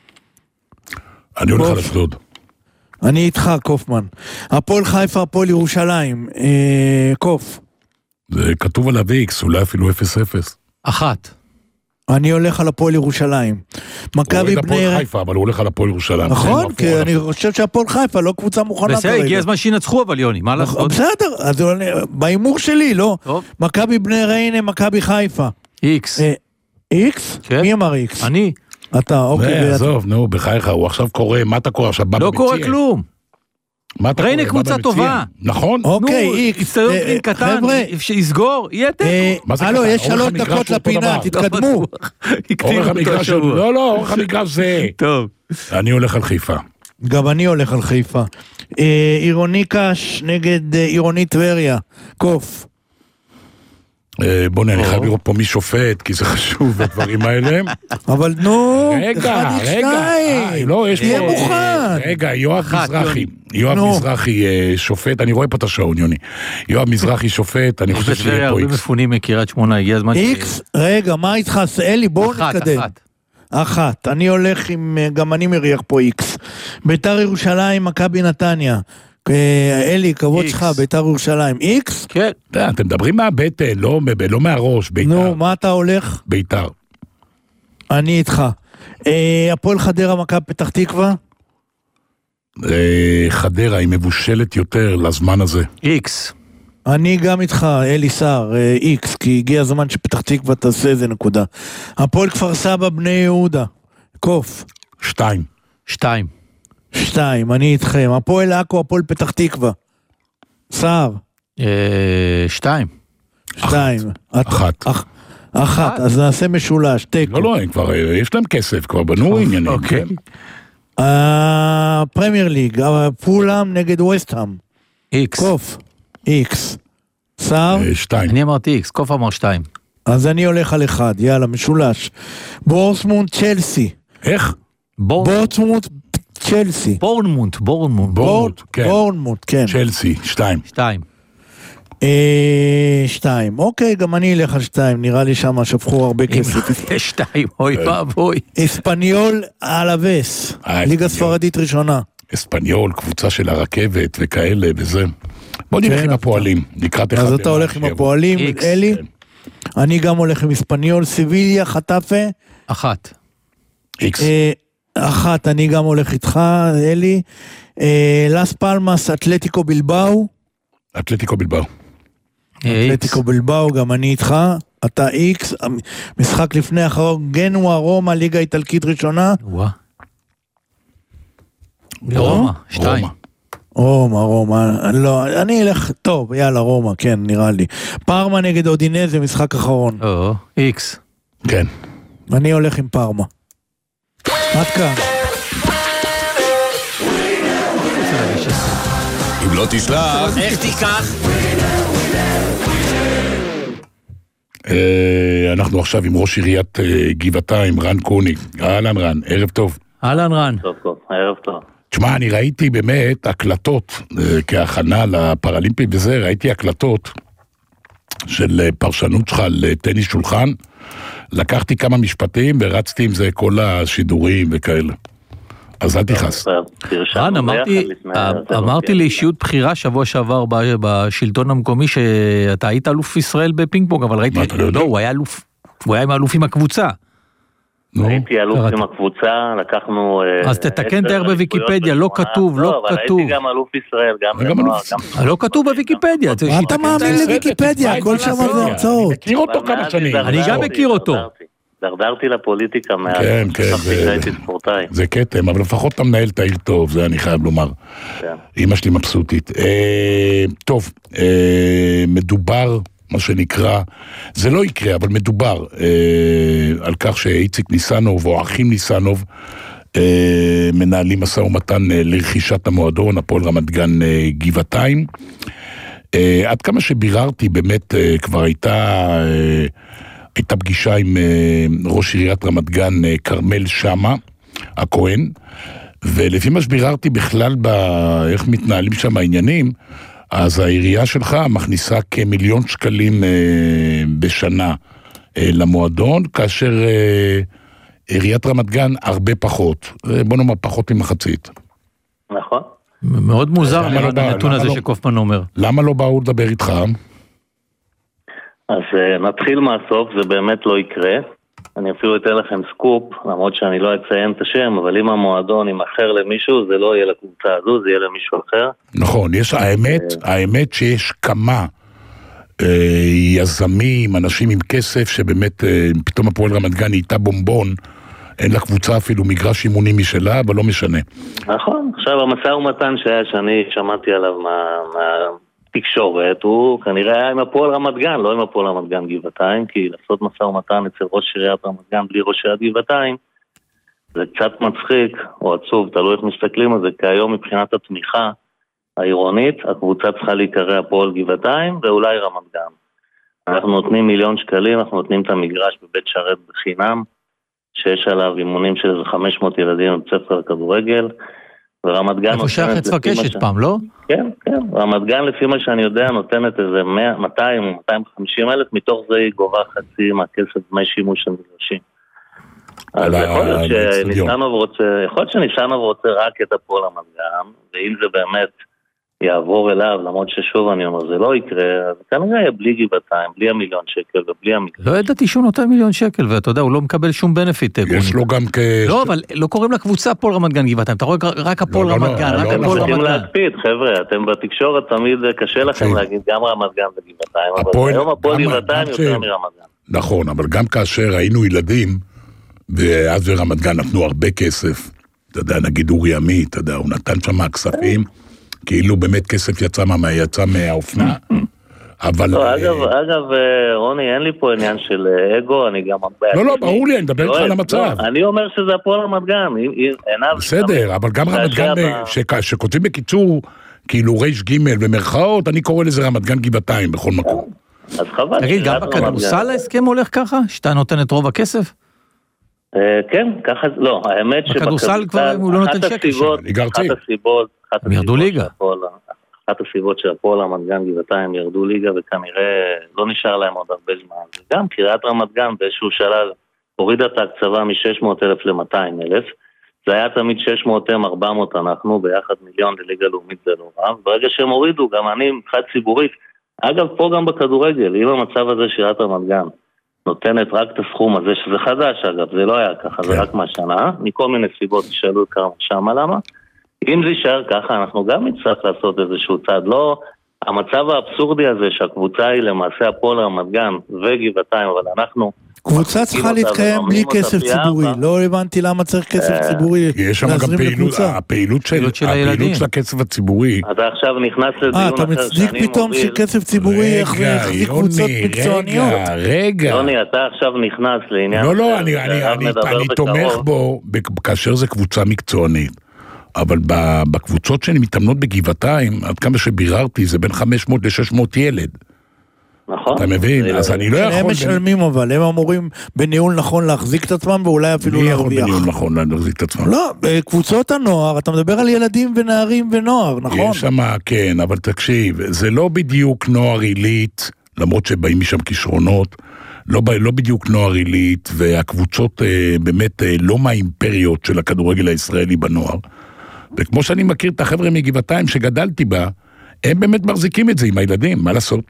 אני הולך על אשדוד. אני איתך, קופמן. הפועל חיפה, הפועל ירושלים, קוף. זה כתוב עליו X, אולי אפילו 0-0. 1. אני הולך על הפועל ירושלים. מכבי בני... הפועל חיפה, אבל הוא הולך על הפועל ירושלים. נכון, כי אני חושב שהפועל חיפה לא קבוצה מוכנה בסדר, הגיע הזמן שינצחו אבל יוני, מה לעשות? בסדר, אז באימור שלי, לא. מכבי בני ריינה, מכבי חיפה. X. X? מי אמר X? אני. אתה, אוקיי. עזוב, נו, בחייך, הוא עכשיו קורא, מה אתה קורא עכשיו? לא קורא כלום. ריינה קבוצה טובה. נכון. אוקיי, X. הצטדיון קטן, שיסגור, יהיה תיקו. הלו, יש 3 דקות לפינה, תתקדמו. אורך המגרש, לא, אורך המגרש זה. טוב. אני הולך על חיפה. גם אני הולך על חיפה. עירוני קש נגד עירוני טבריה. קוף. בוא'נה, אני חייב לראות פה מי שופט, כי זה חשוב, הדברים האלה. אבל נו, רגע, לא, יש פה... מוכן. רגע, יואב מזרחי שופט, אני רואה פה את השעון, יוני. יואב מזרחי שופט, אני חושב שיהיה פה הרבה מפונים מקריית שמונה, הגיע הזמן... X, רגע, מה איתך? אלי, בואו נתקדם. 1. אני הולך עם... גם אני מריח פה X. ביתר ירושלים, מכבי נתניה. אלי, כבוד שלך, ביתר ירושלים. X? כן. אתם מדברים מהבטן, לא מהראש, ביתר. נו, מה אתה הולך? ביתר. אני איתך. הפועל חדרה, מכבי פתח תקווה? חדרה היא מבושלת יותר לזמן הזה. X. אני גם איתך, אלי סער, X, כי הגיע הזמן שפתח תקווה תעשה איזה נקודה. הפועל כפר סבא, בני יהודה. קוף. 2. 2. 2, אני איתכם. הפועל עכו, הפועל פתח תקווה. סער. 2. 2. 1. אז נעשה משולש, תיקו. לא, כבר יש להם כסף, כבר בנו עניינים. אוקיי. פרמייר ליג, פולאם נגד ווסטהאם. X. קוף. X. סער. 2. אני אמרתי X, קוף אמר 2. אז אני הולך על 1, יאללה, משולש. בורסמונד צ'לסי. איך? בורסמונד צ'לסי. בורנמוט, כן. בורנמוט, כן. צ'לסי, 2. 2. אוקיי, גם אני אלך על 2, נראה לי שם שפכו הרבה כסף. 2, אוי ואבוי. אספניול אלווס, ליגה ספרדית ראשונה. אספניול, קבוצה של הרכבת וכאלה וזה. בוא נלך עם הפועלים, לקראת אחד. אז אתה הולך עם הפועלים, אלי? אני גם הולך עם אספניול, סיביליה, חטאפה. 1. איקס. 1, אני גם הולך איתך, אלי. לס פלמאס, אתלטיקו בלבאו. אתלטיקו בלבאו. אתלטיקו בלבאו, גם אני איתך. אתה איקס. משחק לפני אחרון, גנואה, רומא, ליגה איטלקית ראשונה. רומא, 2. רומא, לא, אני אלך, טוב, יאללה, רומא, כן, נראה לי. פארמה נגד אודינזה, משחק אחרון. איקס. כן. אני הולך עם פארמה. עד כאן. אם לא תשלח, איך תיקח? אנחנו עכשיו עם ראש עיריית גבעתיים, רן קוניק. אהלן רן, ערב טוב. אהלן רן. טוב, ערב טוב. תשמע, אני ראיתי באמת הקלטות, כהכנה לפרלימפי וזה, ראיתי הקלטות של פרשנות שלך לטניס שולחן, לקחתי כמה משפטים ורצתי עם זה כל השידורים וכאלה. אז אל תיחס. רן, אמרתי לאישיות בחירה שבוע שעבר בשלטון המקומי שאתה היית אלוף ישראל בפינג פונג, אבל ראיתי, לא, הוא היה עם האלוף עם הקבוצה. הייתי אלוף עם הקבוצה, לקחנו... אז תתקן תאר בוויקיפדיה, לא כתוב, לא כתוב. אבל הייתי גם אלוף ישראל, גם... לא כתוב בוויקיפדיה. אתה מאמין לוויקיפדיה, כל שם זה הרצאות. אני מכיר אותו כמה שנים. אני גם מכיר אותו. דרדרתי לפוליטיקה מאז. כן, שהייתי ספורטאי. זה קטם, אבל לפחות אתה מנהל את העיר טוב, זה אני חייב לומר. אמא שלי מבסוטית. טוב, מדובר... מה שנקרא, זה לא יקרה, אבל מדובר על כך שאיציק ניסנוב או אחים ניסנוב מנהלים משא ומתן לרכישת המועדון, הפועל רמת גן גבעתיים. עד כמה שביררתי, באמת כבר הייתה פגישה עם ראש עיריית רמת גן, קרמל שמה, הכהן, ולפי מה שביררתי בכלל איך מתנהלים שם העניינים, אז העירייה שלך מכניסה כ1,000,000 שקלים בשנה למועדון, כאשר עיריית רמת גן הרבה פחות, בוא נאמר פחות ממחצית. נכון. מאוד מוזר הנתון הזה שקופמן אומר. למה לא באו לדבר איתך? אז נתחיל מהסוף, זה באמת לא יקרה. אני אפילו אתן לכם סקופ, למרות שאני לא אציין את השם, אבל אם המועדון ימכר למישהו, זה לא יהיה לקבוצה הזו, זה יהיה למישהו אחר. נכון, יש האמת שיש כמה יזמים, אנשים עם כסף, שבאמת פתאום הפועל רמת גן נהייתה בומבון, אין לקבוצה אפילו מגרש אימונים משלה, אבל לא משנה. נכון, עכשיו המשא ומתן שאני שמעתי עליו תקשורת, הוא כנראה היה עם הפועל רמת גן, לא עם הפועל רמת גן גבעתיים, כי לעשות משא ומתן אצל ראש עיריית רמת גן בלי ראש עיריית גבעתיים, זה קצת מצחיק או עצוב, תלוי איך מסתכלים על זה, כי היום מבחינת התמיכה העירונית, הקבוצה צריכה להיקרא הפועל גבעתיים ואולי רמת גן. אנחנו נותנים 1,000,000 שקלים, אנחנו נותנים את המגרש בבית שרת בחינם, שיש עליו אימונים של איזה 500 ילדים בבית ספר לכדורגל, ורמת גן... איפה שייך אצבע קשת פעם, לא? כן, כן. רמת גן, לפי מה שאני יודע, נותנת איזה 200 או 250 אלף, מתוך זה היא גובה חצי מהכסף דמי שימוש של מגרשים. אז יכול להיות שניסנוב רוצה רק את הפועל רמת גן, ואם זה באמת יעבור אליו, למרות ששוב אני אומר, זה לא יקרה, אז כנראה יהיה בלי גבעתיים, בלי 1,000,000 שקל ובלי המגרש. לא ידעתי שהוא נותן 1,000,000 שקל, ואתה יודע, הוא לא מקבל שום בנפיט. יש לו גם לא, אבל לא קוראים לקבוצה הפועל רמת גן גבעתיים, אתה רואה רק הפועל רמת גן, רק הפועל רמת גן. להקפיד, חבר'ה, אתם בתקשורת תמיד קשה לכם להגיד גם רמת גן וגבעתיים, אבל היום הפועל גבעתיים יותר מרמת גן. נכון, אבל גם כאשר היינו ילדים, ואז ברמת גן נתנו הרבה כסף, אתה יודע, נגיד אורי עמי, אתה יודע, הוא נתן שם כספים, כאילו באמת כסף יצא מהאופנה, אבל... אגב, רוני, אין לי פה עניין של אגו, אני גם... לא, ברור לי, אני מדבר איתך על המצב. אני אומר שזה הפועל רמת גן. בסדר, אבל גם רמת גן, שכותבים בקיצור, כאילו ריש ג' במרכאות, אני קורא לזה רמת גן גבעתיים בכל מקום. אז חבל. תגיד, גם בכדורסל ההסכם הולך ככה? שאתה נותן את רוב הכסף? כן, ככה, לא, האמת בכדורסל כבר הוא לא נותן שקל. הם ירדו ליגה. אחת הסיבות שהפועל רמת גן גבעתיים ירדו ליגה וכנראה לא נשאר להם עוד הרבה זמן. וגם קריית רמת גן באיזשהו שלב הורידה את ההקצבה מ-600,000 ל-200,000. זה היה תמיד 600,000-400 אנחנו, ביחד מיליון לליגה לאומית זה לא רב. ברגע שהם הורידו, גם אני מבחינת ציבורית, אגב פה גם בכדורגל, אם המצב הזה שירת רמת גן נותנת רק את הסכום הזה, שזה חדש אגב, זה לא היה ככה, זה רק מהשנה, מכל מיני סיבות שאלו כמה שמה למה. אם זה יישאר ככה, אנחנו גם נצטרך לעשות איזשהו צעד, לא המצב האבסורדי הזה שהקבוצה היא למעשה הפועל רמת גן וגבעתיים, אבל אנחנו... קבוצה צריכה להתקיים בלי כסף ציבורי, לא הבנתי למה צריך כסף ציבורי. יש שם גם הפעילות של הכסף הציבורי. אתה עכשיו נכנס לדיון אחר אתה מצדיק פתאום שכסף ציבורי יחזיק קבוצות מקצועניות. רגע. יוני, אתה עכשיו נכנס לעניין... לא, אני תומך בו כאשר זה קבוצה מקצוענית. אבל בקבוצות שאני מתאמנות בגבעתיים, עד כמה שביררתי, זה בין 500 ל-600 ילד. נכון. אתה מבין? אז אני לא יכול... הם משלמים אבל, הם אמורים בניהול נכון להחזיק את עצמם, ואולי אפילו להרוויח. מי יכול בניהול נכון להחזיק את עצמם? לא, בקבוצות הנוער, אתה מדבר על ילדים ונערים ונוער, נכון? יש שם, כן, אבל תקשיב, זה לא בדיוק נוער עילית, למרות שבאים משם כישרונות, לא בדיוק נוער עילית, והקבוצות באמת לא מהאימפריות של הכדורגל הישראלי בנוער. וכמו שאני מכיר את החבר'ה מגבעתיים שגדלתי בה, הם באמת מחזיקים את זה עם הילדים, מה לעשות?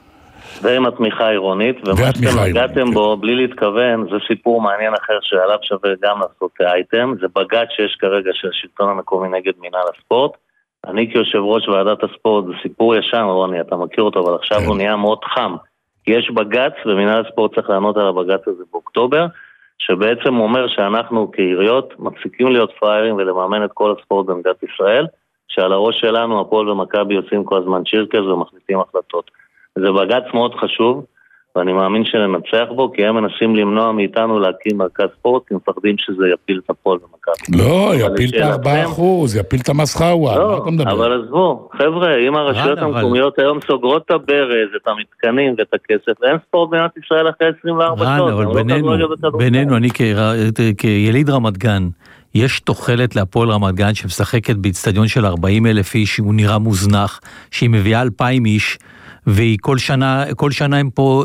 ועם התמיכה העירונית, ומה שאתם הגעתם בו, בלי להתכוון, זה סיפור מעניין אחר שעליו שווה גם לעשות אייטם, זה בג"ץ שיש כרגע של השלטון המקומי נגד מינהל הספורט. אני כיושב ראש ועדת הספורט, זה סיפור ישן, רוני, אתה מכיר אותו, אבל עכשיו הוא נהיה מאוד חם. יש בג"ץ, ומינהל הספורט צריך לענות על הבג"ץ הזה באוקטובר, שבעצם אומר שאנחנו כעיריות מפסיקים להיות פריירים ולמאמן את כל הספורט במדינת ישראל, שעל הראש שלנו הפועל ומכבי יוצאים כל הזמן צ'ירקס ומחליטים החלטות. זה בג"ץ מאוד חשוב, ואני מאמין שננצח בו, כי הם מנסים למנוע מאיתנו להקים מרכז ספורט, כי מפחדים שזה יפיל את הפועל ומכבי. לא, יפיל את 4%, יפיל את המסחאווה. לא, אבל עזבו, חבר'ה, אם הרשויות המקומיות היום סוגרות את הברז, את המתקנים ואת הכסף, אין ספורט במדינת ישראל אחרי 24 שעות. אבל בינינו, אני כיליד רמת גן, יש תוחלת להפועל רמת גן שמשחקת באצטדיון של 40,000 איש, הוא נראה מוזנח, שהיא מביאה 2,000 איש, והיא כל שנה הם פה,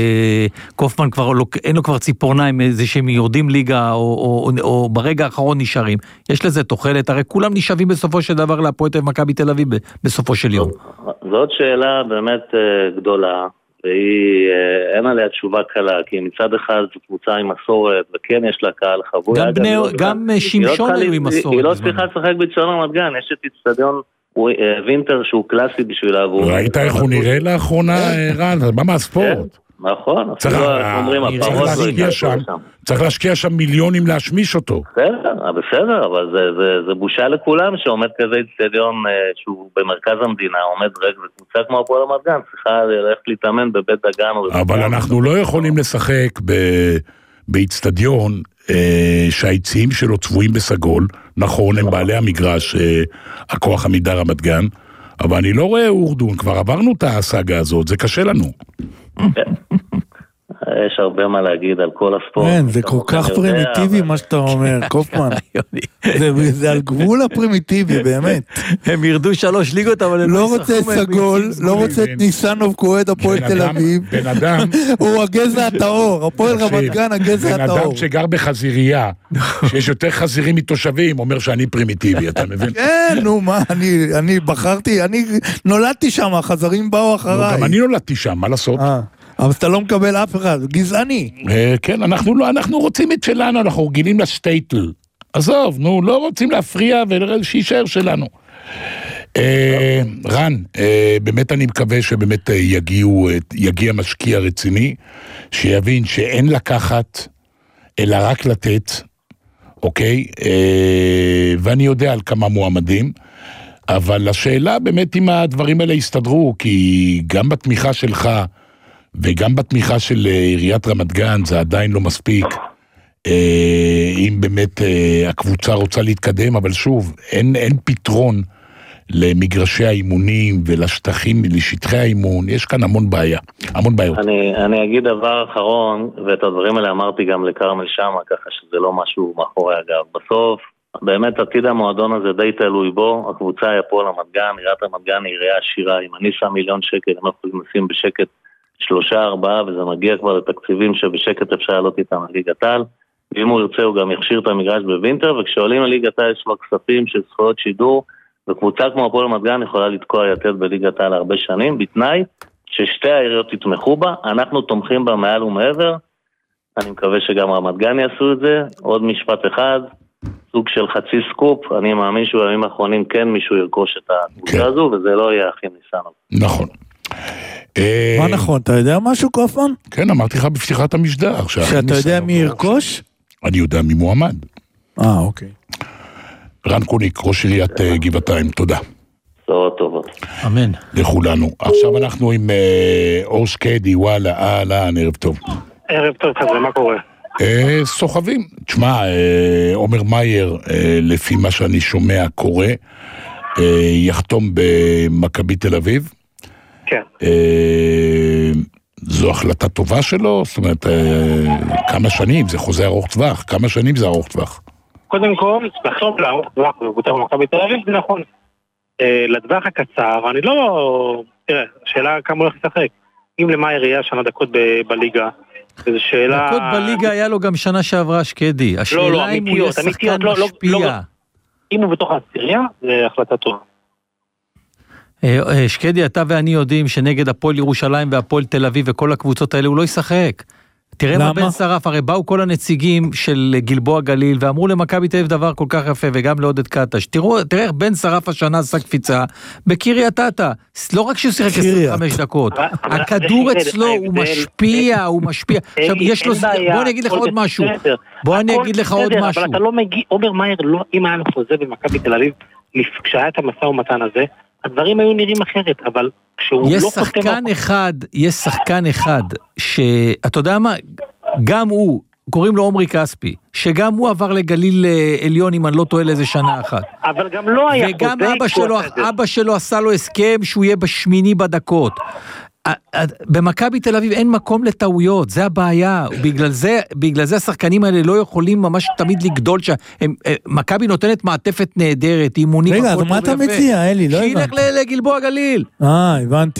קופמן כבר, אין לו כבר ציפורניים, זה שהם יורדים ליגה, או ברגע האחרון נשארים. יש לזה תוחלת, הרי כולם נשאבים בסופו של דבר להפועל מכבי תל אביב, בסופו של יום. זאת שאלה באמת גדולה, והיא אין עליה תשובה קלה, כי מצד אחד זו קבוצה עם מסורת, וכן יש לה קהל חבוי. גם שמשון היו עם מסורת. היא לא צריכה לשחק בצפון רמת גן, יש את אצטדיון וינטר שהוא קלאסי בשביל העבור. ראית איך הוא נראה לאחרונה, רן? מה מהספורט? נכון. צריך להשקיע שם מיליונים להשמיש אותו. בסדר, אבל זה בושה לכולם שעומד כזה אצטדיון שהוא במרכז המדינה, עומד ריק וקבוצה כמו הפועל רמת גן, צריכה ללכת להתאמן בבית דגן. אבל אנחנו לא יכולים לשחק באצטדיון שהיציעים שלו צבועים בסגול, נכון, הם בעלי המגרש, הכוח עמידה רמת גן, אבל אני לא רואה אורדון, כבר עברנו את הסאגה הזאת, זה קשה לנו. יש הרבה מה להגיד על כל הספורט. כן, זה כל כך פרימיטיבי מה שאתה אומר, קופמן. זה על גבול הפרימיטיבי, באמת. הם ירדו 3 ליגות, אבל הם לא רוצה סגול, לא רוצה את ניסנוב כהד הפועל תל אביב. בן אדם. הוא הגזע הטהור, הפועל רמת גן הגזע הטהור. בן אדם שגר בחזירייה, שיש יותר חזירים מתושבים, אומר שאני פרימיטיבי, אתה מבין? כן, נו מה, אני בחרתי, אני נולדתי שם, החזרים באו אחריי. גם אני נולדתי שם, מה לעשות? אבל אתה לא מקבל אף אחד, גזעני. כן, אנחנו רוצים את שלנו, אנחנו רגילים לשטייטל. עזוב, נו, לא רוצים להפריע ושישאר שלנו. רן, באמת אני מקווה שבאמת יגיע משקיע רציני, שיבין שאין לקחת, אלא רק לתת, אוקיי? ואני יודע על כמה מועמדים, אבל השאלה באמת אם הדברים האלה יסתדרו, כי גם בתמיכה שלך, וגם בתמיכה של עיריית רמת גן זה עדיין לא מספיק, אם באמת הקבוצה רוצה להתקדם, אבל שוב, אין פתרון למגרשי האימונים ולשטחים, לשטחי האימון, יש כאן המון בעיה, המון בעיות. אני אגיד דבר אחרון, ואת הדברים האלה אמרתי גם לקרמל שמה, ככה שזה לא משהו מאחורי הגב. בסוף, באמת עתיד המועדון הזה די תלוי בו, הקבוצה היא הפועל רמת גן, עיריית רמת גן היא עירייה עשירה, אם אני שם 1,000,000 שקל, הם יכולים לשים בשקט 3-4, וזה מגיע כבר לתקציבים שבשקט אפשר לעלות איתם לליגת העל, ואם הוא ירצה הוא גם יכשיר את המגרש בווינטר, וכשעולים לליגת העל יש לו כספים של זכויות שידור, וקבוצה כמו הפועל רמת גן יכולה לתקוע יתד בליגת העל הרבה שנים, בתנאי ששתי העיריות יתמכו בה, אנחנו תומכים בה מעל ומעבר, אני מקווה שגם רמת גן יעשו את זה. עוד משפט אחד, סוג של חצי סקופ, אני מאמין שבימים האחרונים כן מישהו ירכוש את הקבוצה הזו, וזה לא יהיה אחים ניסנוב. נכון. מה נכון, אתה יודע משהו קופמן? כן, אמרתי לך בפתיחת המשדר. שאתה יודע מי ירכוש? אני יודע מי מועמד. אוקיי. רן קוניק, ראש עיריית גבעתיים, תודה. בשורות טובות. אמן. לכולנו. עכשיו אנחנו עם אור שקדי, וואלה, אהלן, ערב טוב. ערב טוב, חבר'ה, מה קורה? סוחבים. תשמע, עומר מאייר, לפי מה שאני שומע קורה, יחתום במכבי תל אביב. כן. זו החלטה טובה שלו? זאת אומרת, כמה שנים? זה חוזה ארוך טווח? כמה שנים זה ארוך טווח? קודם כל, לחשוב לארוך טווח בקבוצה במכבי תל אביב, זה נכון. לטווח הקצר, אני לא... תראה, השאלה כמה הולך לשחק. אם למאייר יהיה שנה דקות בליגה, זו שאלה... דקות בליגה היה לו גם שנה שעברה שקדי. השאלה אם הוא יהיה שחקן משפיע. אם הוא בתוך העשירייה, זה החלטה טובה. שקדי, אתה ואני יודעים שנגד הפועל ירושלים והפועל תל אביב וכל הקבוצות האלה הוא לא ישחק. תראה מה בן שרף, הרי באו כל הנציגים של גלבוע גליל ואמרו למכבי תל אביב דבר כל כך יפה וגם לעודד קטש. תראה איך בן שרף השנה עשה קפיצה בקריית אתא. לא רק שהוא שיחק 25 דקות. הכדור אצלו הוא משפיע, הוא משפיע. עכשיו יש לו... בוא אני אגיד לך עוד משהו. אבל אתה לא מגיע, עומר מאייר לא, אם היה לו חוזה במכבי תל אביב, כשהיה את המשא ומתן הזה, הדברים היו נראים אחרת, אבל כשהוא לא חותם... יש שחקן אחד, שאתה יודע מה, גם הוא, קוראים לו עומרי כספי, שגם הוא עבר לגליל עליון, אם אני לא טועה לאיזה שנה אחת. אבל גם לא היה וגם אבא שלו עשה לו הסכם, שהוא יהיה בשמיני בדקות. במכבי תל אביב אין מקום לטעויות, זה הבעיה, בגלל זה השחקנים האלה לא יכולים ממש תמיד לגדול, מכבי נותנת מעטפת נהדרת, אימונים, רגע, אז מה אתה מציע, אלי? לא שילך לגלבוע גליל. הבנתי,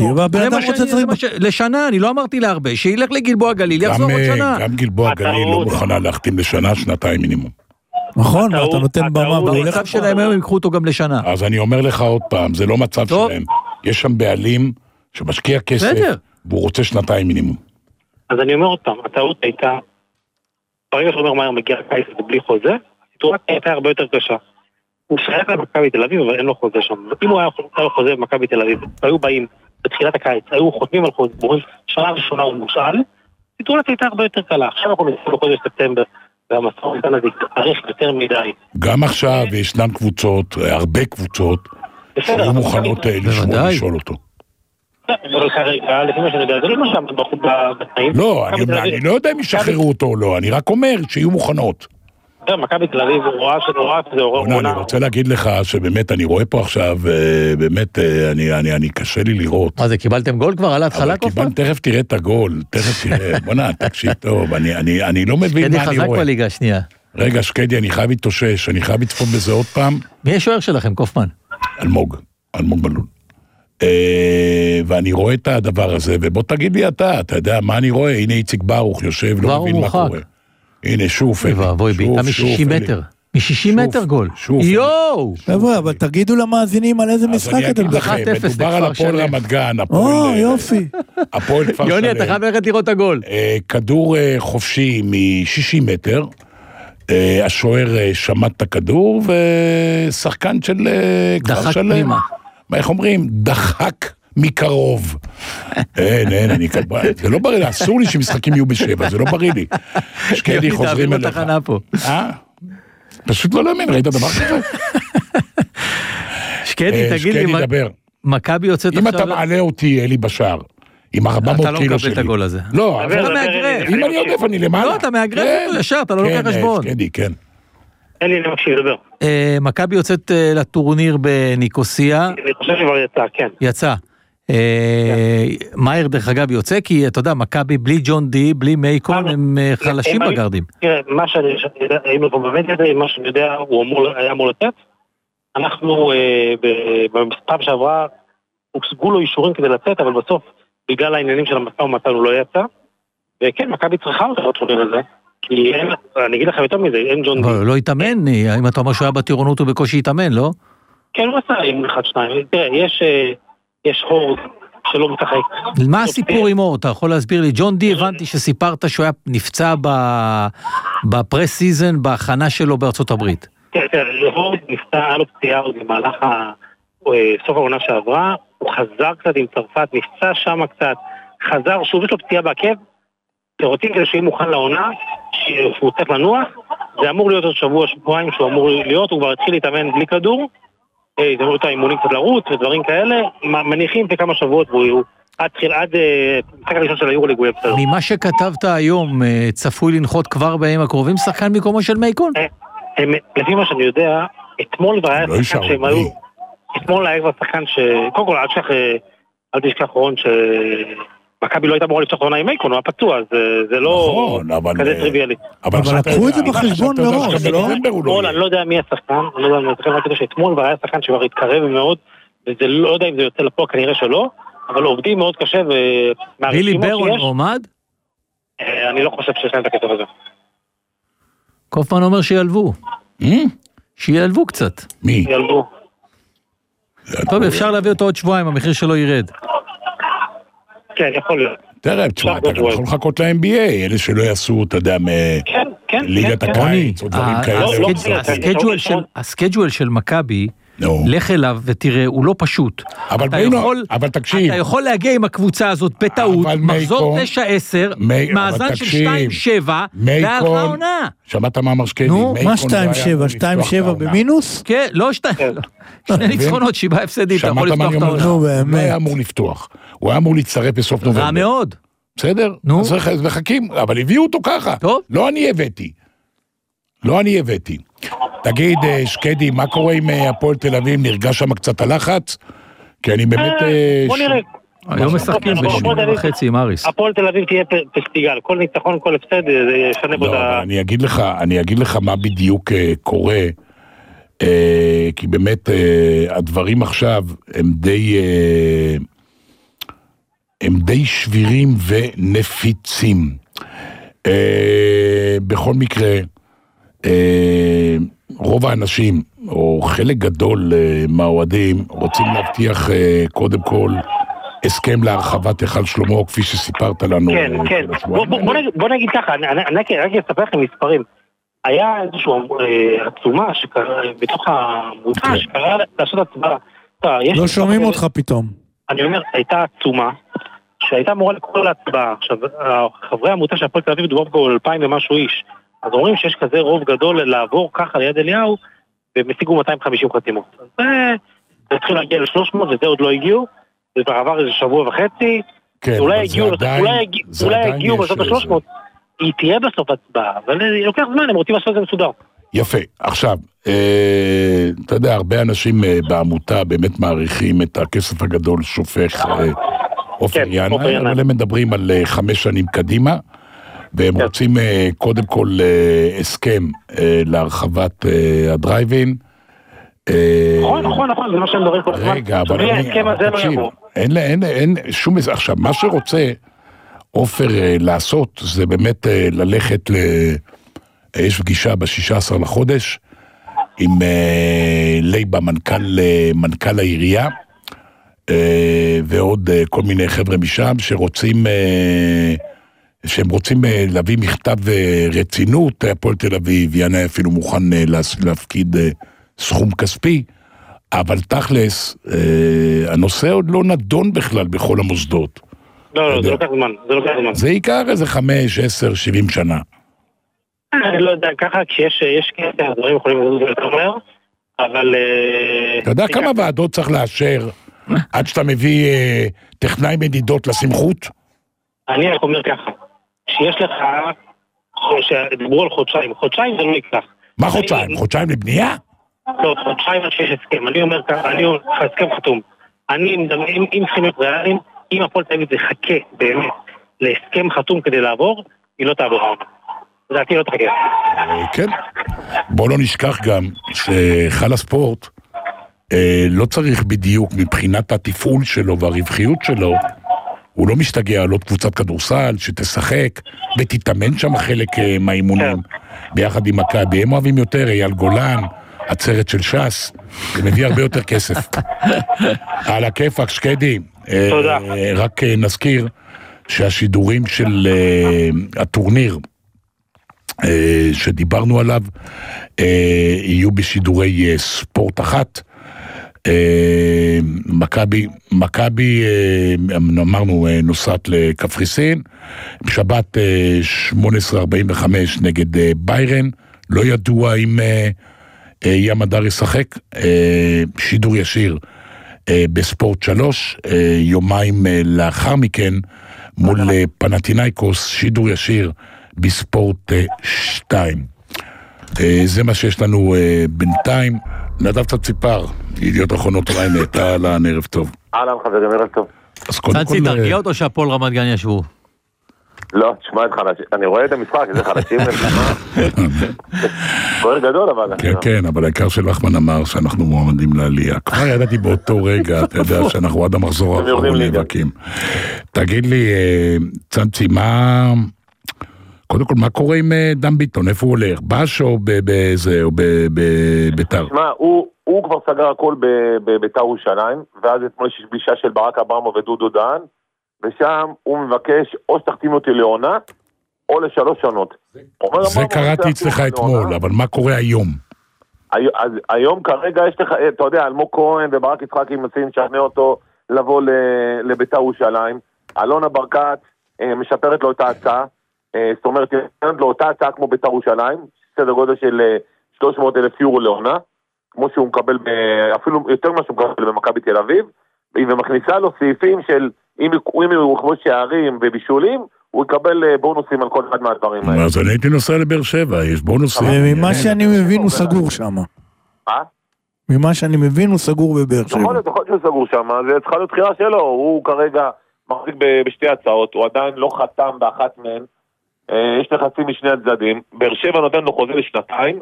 לשנה, אני לא אמרתי להרבה, שילך לגלבוע גליל, יחזור עוד שנה. גם גלבוע גליל לא מוכנה להחתים לשנה, שנתיים מינימום. נכון, אתה נותן במה, במצב שלהם הם יקחו אותו גם לשנה. אז אני אומר לך עוד פעם, זה לא מצב שלהם, יש שם בעלים שמשקיע כסף, והוא רוצה שנתיים מינימום. אז אני אומר עוד פעם, הטעות הייתה, ברגע שאומר מאייר מגיע קיץ ובלי חוזה, הסיטואציה הייתה הרבה יותר קשה. הוא שייך למכבי תל אביב, אבל אין לו חוזה שם. אם הוא היה חוזה במכבי תל אביב, והיו באים בתחילת הקיץ, היו חותמים על חוזה, שנה ראשונה הוא מושאל, הסיטואציה הייתה הרבה יותר קלה. עכשיו אנחנו נמצאים בחודש ספטמבר, והמשא ומתן הזה יתארך יותר מדי. גם עכשיו ישנן קבוצות, הרבה קבוצות, שהיו מוכנות לשאול אותו. אבל כרגע, לפי מה שאני יודע, זה לא מה שעמד בתנאים. לא, אני לא יודע אם ישחררו אותו או לא, אני רק אומר שיהיו מוכנות. מכבי תל אביב, הוא רואה שזה עורר עונה. אני רוצה להגיד לך שבאמת אני רואה פה עכשיו, באמת, אני קשה לי לראות. מה זה, קיבלתם גול כבר על ההתחלה קופה? תכף תראה את הגול, תכף תראה, בוא תקשיב טוב, אני לא מבין מה אני רואה. שקדי חזק בליגה השנייה. רגע, שקדי, אני חייב להתאושש, אני חייב לצפות בזה עוד פעם. מי השוער שלכם, קופמן? אלמוג בלון. ואני רואה את הדבר הזה, ובוא תגיד לי אתה יודע מה אני רואה? הנה איציק ברוך יושב, לא מבין מה קורה. הנה שוף, בעיטה מ-60 מטר. מ-60 מטר גול. יואו! חבר'ה, אבל תגידו למאזינים על איזה משחק אתם לכם. מדובר על הפועל רמת גן. יופי. הפועל כפר שלם. יוני, אתה חייב ללכת לראות את הגול. כדור חופשי מ-60 מטר. השוער שמט את הכדור, ושחקן של כפר שלם. איך אומרים? דחק מקרוב. אין, זה לא בריא לי, אסור לי שמשחקים יהיו בשבע, זה לא בריא לי. שקדי חוזרים אליך. פשוט לא להאמין, ראית דבר כזה? שקדי, תגיד לי, מכבי יוצאת עכשיו... אם אתה מעלה אותי, אלי בשער, עם 400 קילו שלי. אתה לא מקבל את הגול הזה. לא, אתה מאגרף. אם אני עודף, אני למעלה. לא, אתה מאגרף ישר, אתה לא לוקח חשבון. שקדי, כן. אלי, אני מקשיב, לדבר. מכבי יוצאת לטורניר בניקוסיה. אני חושב שכבר יצא, כן. יצא. מאיר דרך אגב יוצא, כי אתה יודע, מכבי בלי ג'ון די, בלי מייקון, הם חלשים בגרדים. תראה, מה שאני יודע, הוא היה אמור לתת. אנחנו במספר שעברה, הושגו לו אישורים כדי לצאת, אבל בסוף, בגלל העניינים של המשא ומתן הוא לא יצא. וכן, מכבי צריכה אותו לטורניר הזה. כי אני אגיד לכם יותר מזה, אין ג'ון די. לא התאמן, אם אתה אומר שהוא היה בטירונות הוא בקושי התאמן, לא? כן, הוא עשה עם 1-2. תראה, יש הורד שלא משחק. מה הסיפור עם הורד? אתה יכול להסביר לי? ג'ון די, הבנתי שסיפרת שהוא היה נפצע בפרס סיזן, בהכנה שלו בארצות הברית. כן, הורד נפצע, היה לו פציעה עוד במהלך סוף העונה שעברה, הוא חזר קצת עם צרפת, נפצע שם קצת, חזר, שוב יש לו פציעה בעקב, רוצים כדי שיהיה מוכן לעונה, שהוא צריך לנוח, זה אמור להיות עוד שבועיים שהוא אמור להיות, הוא כבר התחיל להתאמן בלי כדור, הזדמנות האימונים קצת לרוץ ודברים כאלה, מניחים בכמה שבועות והוא עד משחק הראשון של היורוליג הוא יהיה בסדר. ממה שכתבת היום, צפוי לנחות כבר בימים הקרובים שחקן מקומו של מייקון? לפי מה שאני יודע, אתמול כבר היה שחקן שהם היו, אתמול היה כבר שחקן קודם כל אל תשכח רון מכבי לא הייתה אמורה לפתוח עונה עם מייקון, הוא היה פצוע, זה לא כזה טריוויאלי. אבל לקחו את זה בחשבון מראש, לא? אני לא יודע מי השחקן, אני לא יודע, רק כדי שאתמול כבר היה שחקן שכבר התקרב מאוד, וזה לא יודע אם זה יוצא לפה, כנראה שלא, אבל עובדים מאוד קשה, בילי ברון עומד? אני לא חושב שיש להם את הכתב הזה. קופמן אומר שילבו. שילבו קצת. מי? ילבו. טוב, אפשר להביא אותו עוד שבועיים, המחיר שלו ירד. כן, יכול להיות. תראה, תשמע, אתה גם יכול לחכות ל-NBA, אלה שלא יעשו, אתה יודע, מליגת הקיץ, או דברים כאלה. הסקייג'ואל של מכבי, לך אליו ותראה, הוא לא פשוט. אבל תקשיב. אתה יכול להגיע עם הקבוצה הזאת בטעות, מחזור 9-10, מאזן של 2-7, והלכה עונה. שמעת מה אמר שקדי? מה 2-7? 2-7 במינוס? כן, לא 2. שני ניצחונות, 7 הפסדים, אתה יכול לפתוח את העונה. הוא היה אמור לפתוח. הוא היה אמור להצטרף בסוף נובמבר. רע מאוד. בסדר? אז מחכים, אבל הביאו אותו ככה. לא אני הבאתי. תגיד, שקדי, מה קורה עם הפועל תל אביב? נרגש שם קצת הלחץ? כי אני באמת... בוא נראה. היום משחקים ב7.5 עם אריס. הפועל תל אביב תהיה פסטיגל. כל ניצחון, כל הפסד, זה ישנה בו את ה... אני אגיד לך מה בדיוק קורה, כי באמת הדברים עכשיו הם די שבירים ונפיצים. בכל מקרה, רוב האנשים, או חלק גדול מהאוהדים, רוצים להבטיח קודם כל הסכם להרחבת היכל שלמה, כפי שסיפרת לנו. כן. בוא נגיד ככה, אני רק אספר לכם מספרים. היה איזושהי עצומה בתוך המוצאה שקרה לעשות הצבעה. לא שומעים אותך פתאום. אני אומר, הייתה עצומה שהייתה אמורה לקרוא להצבעה. עכשיו, חברי העמותה של הפועל תל אביב דובר פה 2,000 ומשהו איש. אז אומרים שיש כזה רוב גדול לעבור ככה ליד אליהו, והם השיגו 250 חתימות. אז זה התחיל להגיע ל-300, וזה עוד לא הגיעו, זה כבר עבר איזה שבוע וחצי, אולי הגיעו בסוף ה-300, היא תהיה בסוף הצבעה, אבל לוקח זמן, הם רוצים לעשות את זה מסודר. יפה, עכשיו, אתה יודע, הרבה אנשים בעמותה באמת מעריכים את הכסף הגדול שופך אופר ינאי, אבל הם מדברים על 5 שנים קדימה, והם רוצים קודם כל הסכם להרחבת הדרייבין. נכון, זה מה שהם מדברים כל הזמן. רגע, אבל תקשיב, אין שום... עכשיו, מה שרוצה אופר לעשות, זה באמת ללכת יש פגישה ב-16 לחודש, עם לייבה, מנכ"ל העירייה, ועוד כל מיני חבר'ה משם, שהם רוצים להביא מכתב רצינות, הפועל תל אביב, ינאי אפילו מוכן להפקיד סכום כספי, אבל תכלס, הנושא עוד לא נדון בכלל בכל המוסדות. לא, זה לוקח זמן, זה ייקח איזה 5, 10, 70 שנה. אני לא יודע, ככה כשיש כסף, הדברים יכולים לזוז יותר מהר, אבל... אתה יודע כמה ועדות צריך לאשר עד שאתה מביא טכנאי מדידות לסמכות? אני רק אומר ככה, שיש לך, שדיברו על חודשיים זה לא ייקח. מה חודשיים? חודשיים לבנייה? לא, חודשיים עד שיש הסכם. אני אומר ככה, הסכם חתום. אם צריכים להיות ריאליים, אם הפועל תל אביב זה חכה באמת להסכם חתום כדי לעבור, היא לא תעבור הרבה. לדעתי לא תחכה. כן. בוא לא נשכח גם שחל הספורט לא צריך בדיוק מבחינת התפעול שלו והרווחיות שלו, הוא לא משתגע על עוד קבוצת כדורסל שתשחק ותתאמן שם חלק מהאימונים ביחד עם מכבי. הם אוהבים יותר, אייל גולן, עצרת של ש"ס, זה מביא הרבה יותר כסף. על הכיפק, שקדי. תודה. רק נזכיר שהשידורים של הטורניר שדיברנו עליו יהיו בשידורי ספורט אחת. מכבי אמרנו נוסעת לקפריסין, בשבת 18:45 נגד ביירן, לא ידוע אם ים הדר ישחק, שידור ישיר בספורט 3, יומיים לאחר מכן מול פנתינייקוס, שידור ישיר בספורט 2. זה מה שיש לנו בינתיים. נדב ציפר, ידיעות אחרונות ynet, אהלן, ערב טוב. אהלן חברים, ערב טוב. צאנצי, תרגיע אותו שהפועל רמת גן ישבו. לא, תשמע את חלשים, אני רואה את המשחק, זה חלשים גורר גדול אבל... כן, כן, אבל העיקר של לחמן אמר שאנחנו מועמדים לעלייה. כבר ידעתי באותו רגע, אתה יודע שאנחנו עד המחזור האחרון נאבקים. תגיד לי, צאנצי, קודם כל, מה קורה עם דן ביטון? איפה הוא הולך? בש או בזה, או בביתר? תשמע, הוא כבר סגר הכל בביתר ירושלים, ואז אתמול יש פגישה של ברק אברמוב ודודו דהן, ושם הוא מבקש או שתחתים אותי לעונה, או ל3 עונות. זה קראתי אצלך אתמול, אבל מה קורה היום? היום כרגע יש לך, אתה יודע, אלמוג כהן וברק יצחקי מנסים לשכנע אותו לבוא לביתר ירושלים. אלונה ברקת משפרת לו את ההצעה, זאת אומרת, נתנת לו אותה הצעה כמו ביתר ירושלים, סדר גודל של 300,000 יורו לעונה, כמו שהוא מקבל, אפילו יותר ממה שהוא מקבל במכבי תל אביב, ומכניסה לו סעיפים של, אם הוא יכבוש שערים ובישולים, הוא יקבל בונוסים על כל אחד מהדברים האלה. אז אני הייתי נוסע לבאר שבע, יש בונוסים. ממה שאני מבין הוא סגור שם. ממה שאני מבין הוא סגור בבאר שבע. יכול להיות שהוא סגור שם, זה צריכה להיות בחירה שלו, הוא כרגע מחזיק בשתי הצעות, הוא עדיין לא חתם באחת מהן, יש לחצים משני הצדדים, באר שבע נותן לו חוזה לשנתיים,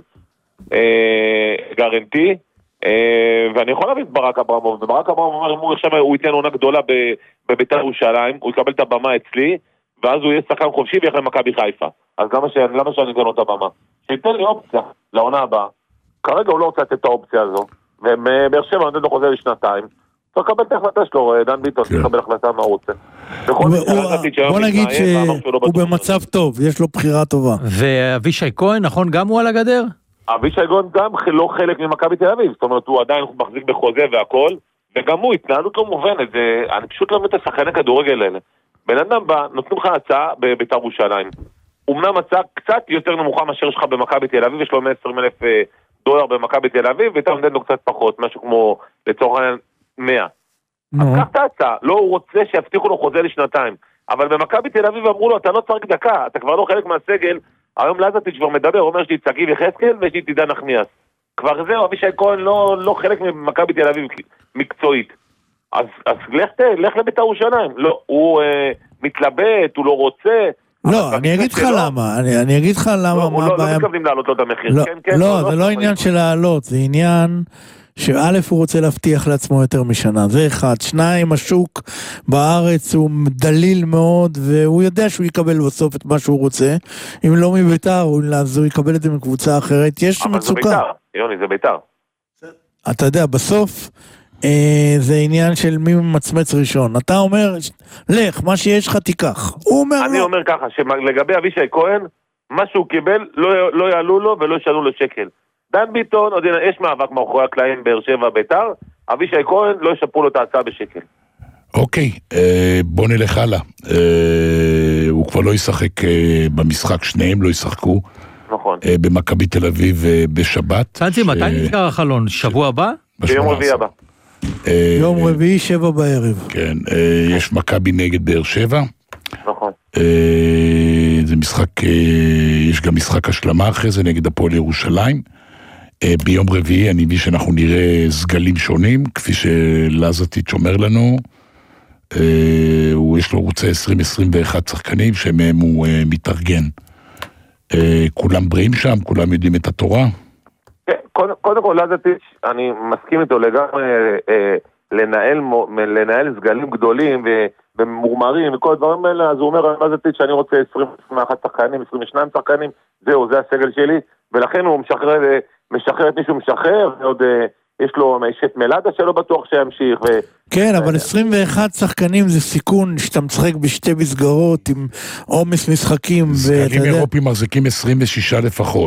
גרנטי, ואני יכול להבין את ברק אברמוב, וברק אברמוב אומר, אם הוא עכשיו הוא ייתן עונה גדולה בביתר ירושלים, הוא יקבל את הבמה אצלי, ואז הוא יהיה שחקן חופשי וילך למכבי חיפה. אז למה שאני אתן לו את הבמה? שייתן לי אופציה לעונה הבאה. כרגע הוא לא רוצה לתת את האופציה הזו, ובאר שבע נותן לו חוזה לשנתיים, צריך לקבל את ההחלטה שלו, דן ביטון, צריך לקבל החלטה מה הוא רוצה. בוא נגיד שהוא במצב טוב, יש לו בחירה טובה. ואבישי כהן, נכון, גם הוא על הגדר? אבישי כהן גם לא חלק ממכבי תל אביב, זאת אומרת, הוא עדיין מחזיק בחוזה והכל, וגם הוא, התנהלות לא מובנת, אני פשוט לא מבין את השחקני כדורגל האלה. בן אדם בא, נותנים לך הצעה בביתר ירושלים. אומנם הצעה קצת יותר נמוכה מאשר שלך במכבי תל אביב, יש לו $120,000 במכבי תל אביב, ואתה נותן לו קצת פחות, משהו כמו לצורך 100. אז קח את ההצעה, לא הוא רוצה שיבטיחו לו חוזה לשנתיים, אבל במכבי תל אביב אמרו לו, אתה לא צריך דקה, אתה כבר לא חלק מהסגל, היום לזטיץ' כבר מדבר, הוא אומר שיש לי צגיב יחזקאל ויש לי תידן נחמיאס. כבר זהו, אבישי כהן לא חלק ממכבי תל אביב מקצועית. אז לך לביתר ירושלים. לא, הוא מתלבט, הוא לא רוצה. לא, אני אגיד לך למה, אני אגיד לך למה. לא מתכוונים להעלות לו את המחיר. לא, זה לא עניין של להעלות, זה עניין שא' הוא רוצה להבטיח לעצמו יותר משנה, זה אחד. שניים, השוק בארץ הוא דליל מאוד, והוא יודע שהוא יקבל בסוף את מה שהוא רוצה. אם לא מביתר, הוא יקבל את זה מקבוצה אחרת. יש מצוקה. אבל זה ביתר, יוני, זה ביתר. אתה יודע, בסוף זה עניין של מי מצמץ ראשון. אתה אומר, לך, מה שיש לך תיקח. אני אומר ככה, שלגבי אבישי כהן, מה שהוא קיבל לא יעלו לו ולא ישאלו לו שקל. דן ביטון, עוד יש מאבק מאחורי הקלעים באר שבע ביתר, אבישי כהן לא ישפרו לו את ההצעה בשקל. אוקיי, בוא נלך הלאה. הוא כבר לא ישחק במשחק, שניהם לא ישחקו. נכון. במכבי תל אביב בשבת. צאנצי, מתי נסגר החלון? שבוע הבא? ביום רביעי הבא. יום רביעי 7 בערב. כן, יש מכבי נגד באר שבע. נכון. זה משחק יש גם משחק השלמה אחרי זה נגד הפועל ירושלים. ביום רביעי אני מבין שאנחנו נראה סגלים שונים, כפי שלזטיץ' אומר לנו. יש לו רוצה 20-21 שחקנים שמהם הוא מתארגן. כולם בריאים שם, כולם יודעים את התורה. קודם כל לזטיץ', אני מסכים איתו לגמרי לנהל סגלים גדולים ומורמרים וכל הדברים האלה, אז הוא אומר לזטיץ' שאני רוצה 21 שחקנים, 22 שחקנים, זהו, זה הסגל שלי, ולכן הוא משחרר את מישהו משחרר, ועוד יש לו את מלאדה שלא בטוח שימשיך. כן, אבל 21 שחקנים זה סיכון שאתה משחק בשתי מסגרות עם עומס משחקים. סגלים אירופים מחזיקים 26 לפחות.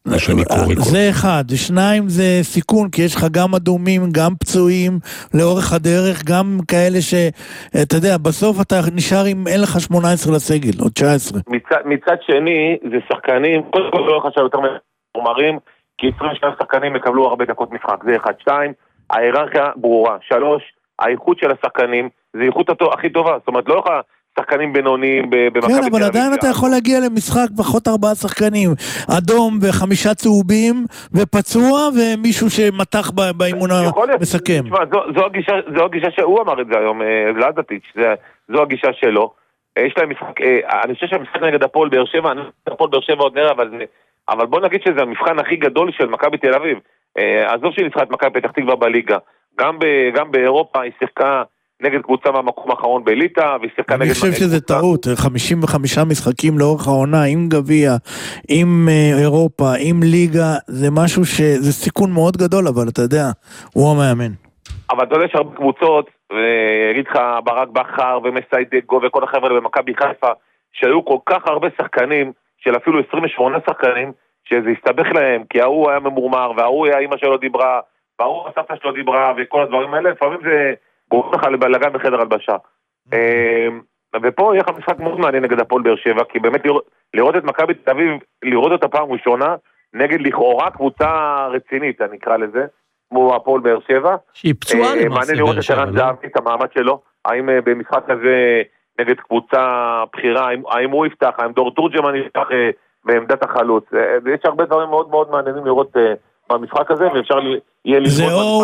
זה אחד, שניים זה סיכון, כי יש לך גם אדומים, גם פצועים לאורך הדרך, גם כאלה שאתה יודע, בסוף אתה נשאר עם אין לך 18 לסגל, או 19. מצד שני, זה שחקנים, קודם כל לא חשב יותר מרומרים, כי 22 שחקנים יקבלו הרבה דקות משחק, זה 1-2, ההיררכיה ברורה, 3, האיכות של השחקנים, זה איכות הכי טובה, זאת אומרת, לא לך שחקנים בינוניים במכבי תל אביב. כן, אבל עדיין אתה יכול להגיע למשחק פחות 4 שחקנים, אדום ו5 צהובים, ופצוע, ומישהו שמתח באימון המסכם. זו הגישה שהוא אמר את זה היום, לזטיץ', זו הגישה שלו. יש להם משחק, אני חושב שהמשחק נגד הפועל באר שבע, הפועל באר שבע עוד נראה, אבל בוא נגיד שזה המבחן הכי גדול של מכבי תל אביב. עזוב שהיא ניצחה את מכבי פתח תקווה בליגה. גם באירופה היא שיחקה נגד קבוצה מהמקום האחרון בליטה, והיא שיחקה נגד... אני חושב שזה טעות, 55 משחקים לאורך העונה, עם גביע, עם אירופה, עם ליגה, זה משהו זה סיכון מאוד גדול, אבל אתה יודע, הוא המאמן. אבל אתה יודע שהרבה קבוצות, ויגיד לך ברק בכר ומסיידגו וכל החבר'ה במכבי חיפה, שהיו כל כך הרבה שחקנים, של אפילו 28 שחקנים, שזה הסתבך להם, כי ההוא היה ממורמר, וההוא היה אמא שלו דיברה, וההוא הסבתא שלו דיברה, וכל הדברים האלה, לפעמים זה גורם לך לבלגן בחדר הלבשה. ופה יהיה לך משחק מאוד מעניין נגד הפועל באר שבע, כי באמת לראות את מכבי תל אביב, לראות אותה פעם ראשונה, נגד לכאורה קבוצה רצינית, אני אקרא לזה, כמו הפועל באר שבע. שהיא פצועה למעשה. מעניין לראות את ערן זהבי, את המעמד שלו, האם במשחק הזה נגד קבוצה בחירה, האם הוא יפתח, האם דור תורג'מן יפתח בעמדת החלוץ. יש הרבה דברים מאוד מאוד מעניינים לראות במשחק הזה, ואפשר יהיה לראות... זה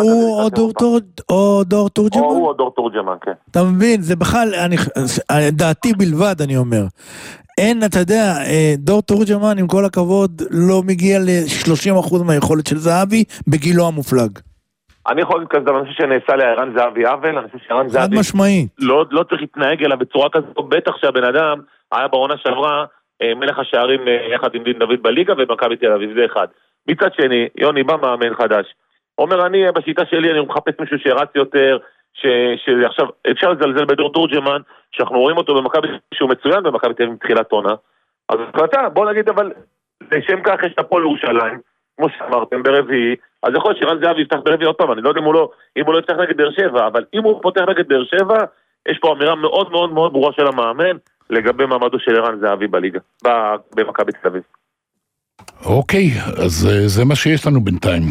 או דור תורג'מן? או הוא או דור תורג'מן, כן. אתה מבין, זה בכלל, דעתי בלבד, אני אומר. אין, אתה יודע, דור תורג'מן, עם כל הכבוד, לא מגיע ל-30% מהיכולת של זהבי, בגילו המופלג. אני יכול להגיד כזה, אני חושב שנעשה לערן זהבי עוול, אני חושב שערן זהבי לא צריך להתנהג אליה בצורה כזאת, בטח שהבן אדם היה בעונה שעברה מלך השערים יחד עם דין דוד בליגה ובמכבי תל אביב, זה אחד. מצד שני, יוני בא מאמן חדש, אומר אני בשיטה שלי אני מחפש מישהו שרץ יותר, שעכשיו אפשר לזלזל בדור תורג'מן, שאנחנו רואים אותו במכבי שהוא מצוין במכבי תל אביב מתחילת עונה, אז בוא נגיד אבל לשם כך יש את הפועל ירושלים, כמו שאמרתם ברביעי, אז יכול להיות שרן זהבי יפתח ברביעי עוד פעם, אני לא יודע אם הוא לא יפתח נגד באר שבע, אבל אם הוא פותח נגד באר שבע, יש פה אמירה מאוד מאוד מאוד ברורה של המאמן, לגבי מעמדו של ערן זהבי בליגה, במכבי תל אביב. אוקיי, אז זה מה שיש לנו בינתיים.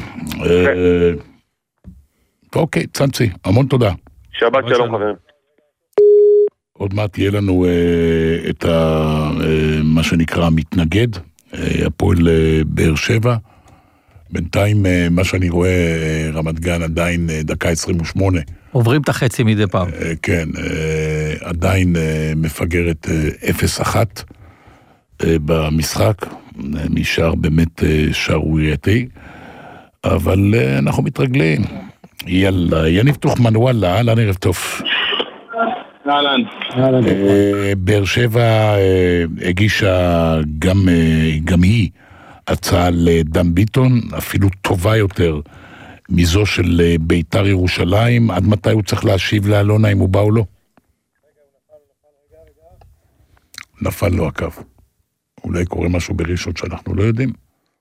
אוקיי, צנצי, המון תודה. שבת שלום חברים. עוד מעט תהיה לנו את מה שנקרא מתנגד, הפועל באר שבע. בינתיים מה שאני רואה, רמת גן עדיין דקה 28. עוברים את החצי מדי פעם. כן, עדיין מפגרת 0-1 במשחק, משאר באמת שערורייתי, אבל אנחנו מתרגלים. יאללה, יניב תוכמן, וואלה, אהלן, ערב טוב. אהלן. באר שבע הגישה גם היא הצעה לדן ביטון, אפילו טובה יותר מזו של ביתר ירושלים. עד מתי הוא צריך להשיב לאלונה אם הוא בא או לא? נפל לו הקו. אולי קורה משהו בראשון שאנחנו לא יודעים.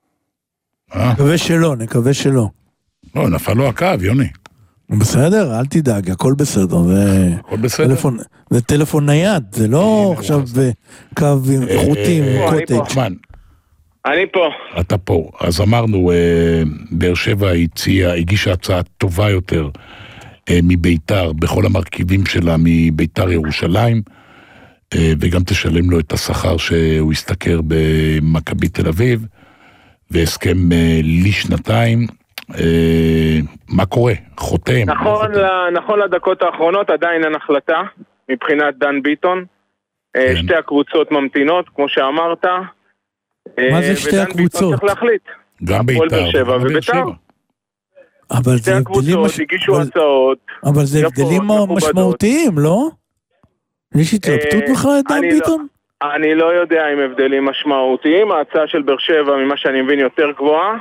נקווה שלא. לא, נפל לו הקו, יוני. בסדר, אל תדאג, הכל בסדר. הכל בסדר. זה טלפון נייד, זה לא עכשיו קו איכותי, קוטג'. אני פה. אתה פה. אז אמרנו, באר שבע הגישה הצעה טובה יותר מביתר, בכל המרכיבים שלה מביתר ירושלים. וגם תשלם לו את השכר שהוא ישתכר במכבי תל אביב, והסכם לשנתיים. מה קורה? חותם? נכון לדקות האחרונות עדיין אין החלטה מבחינת דן ביטון. שתי הקבוצות ממתינות, כמו שאמרת. מה זה שתי הקבוצות? צריך להחליט. גם בית"ר ובית"ר. אבל שתי הקבוצות הגישו הצעות. אבל זה הבדלים משמעותיים, לא? יש התלבטות בכלל את דן ביטון? אני לא יודע אם הבדלים משמעותיים. ההצעה של באר שבע, ממה שאני מבין, יותר גבוהה.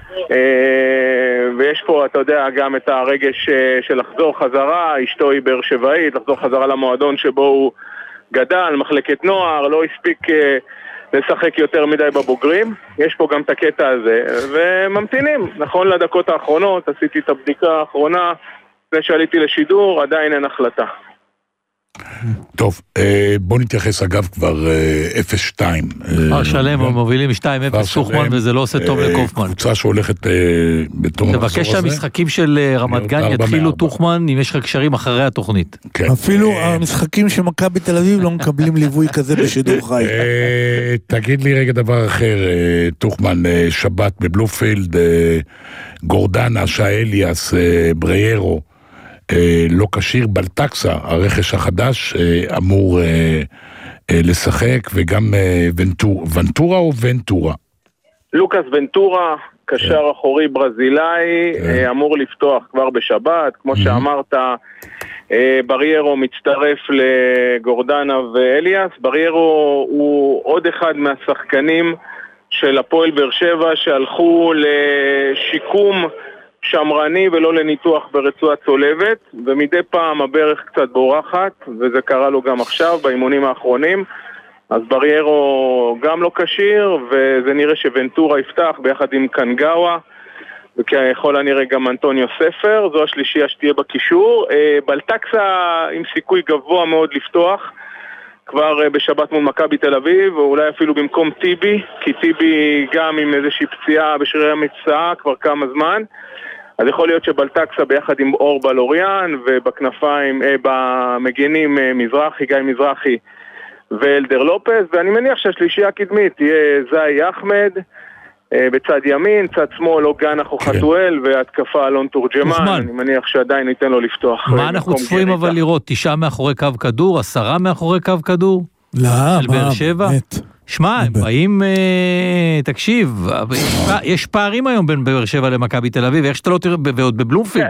ויש פה, אתה יודע, גם את הרגש של לחזור חזרה. אשתו היא באר שבעית, לחזור חזרה למועדון שבו הוא גדל, מחלקת נוער, לא הספיק לשחק יותר מדי בבוגרים. יש פה גם את הקטע הזה, וממתינים. נכון לדקות האחרונות, עשיתי את הבדיקה האחרונה, ושאליתי לשידור, עדיין אין החלטה. טוב, בוא נתייחס אגב כבר 0-2. שלם, מובילים 2-0 תוכמן, וזה לא עושה טוב לקופמן. קבוצה שהולכת בתום המחזור הזה. תבקש שהמשחקים של רמת גן יתחילו תוכמן, אם יש לך קשרים אחרי התוכנית. אפילו המשחקים של מכבי תל אביב לא מקבלים ליווי כזה בשידור חי. תגיד לי רגע דבר אחר, תוכמן, שבת בבלופילד, גורדנה, שאליאס, בריירו, לא קשיר, בלטקסה, הרכש החדש, אמור לשחק, וגם ונטורה או ונטורה? לוקאס ונטורה, קשר אחורי ברזילאי, אמור לפתוח כבר בשבת, כמו שאמרת, בריירו מצטרף לגורדנה ואליאס. בריירו הוא עוד אחד מהשחקנים של הפועל באר שבע שהלכו לשיקום שמרני ולא לניתוח ברצועה צולבת, ומדי פעם הברך קצת בורחת, וזה קרה לו גם עכשיו באימונים האחרונים. אז בריירו גם לא קשיר, וזה נראה שוונטורה יפתח ביחד עם קנגאווה, וככל הנראה גם אנטוניו ספר. זו השלישייה שתהיה בקישור. בלטקסה עם סיכוי גבוה מאוד לפתוח כבר בשבת מול מכבי תל אביב, ואולי אפילו במקום טיבי, כי טיבי גם עם איזושהי פציעה בשרירי המצאה כבר כמה זמן. אז יכול להיות שבלטקסה ביחד עם אור בלוריאן, ובכנפיים, במגנים מזרחי, גיא מזרחי ואלדר לופס, ואני מניח שהשלישייה הקדמית תהיה זאי אחמד, בצד ימין, צד שמאל, או גנח או חתואל, והתקפה אלון תורג'מן. אני מניח שעדיין ניתן לו לפתוח. מה אנחנו צפויים אבל לראות? 9 מאחורי קו כדור, 10 מאחורי קו כדור? לא, מה, באמת. שמע, האם, תקשיב, יש פערים היום בין באר שבע למכבי תל אביב, איך שאתה לא תראה, ועוד בבלומפילד.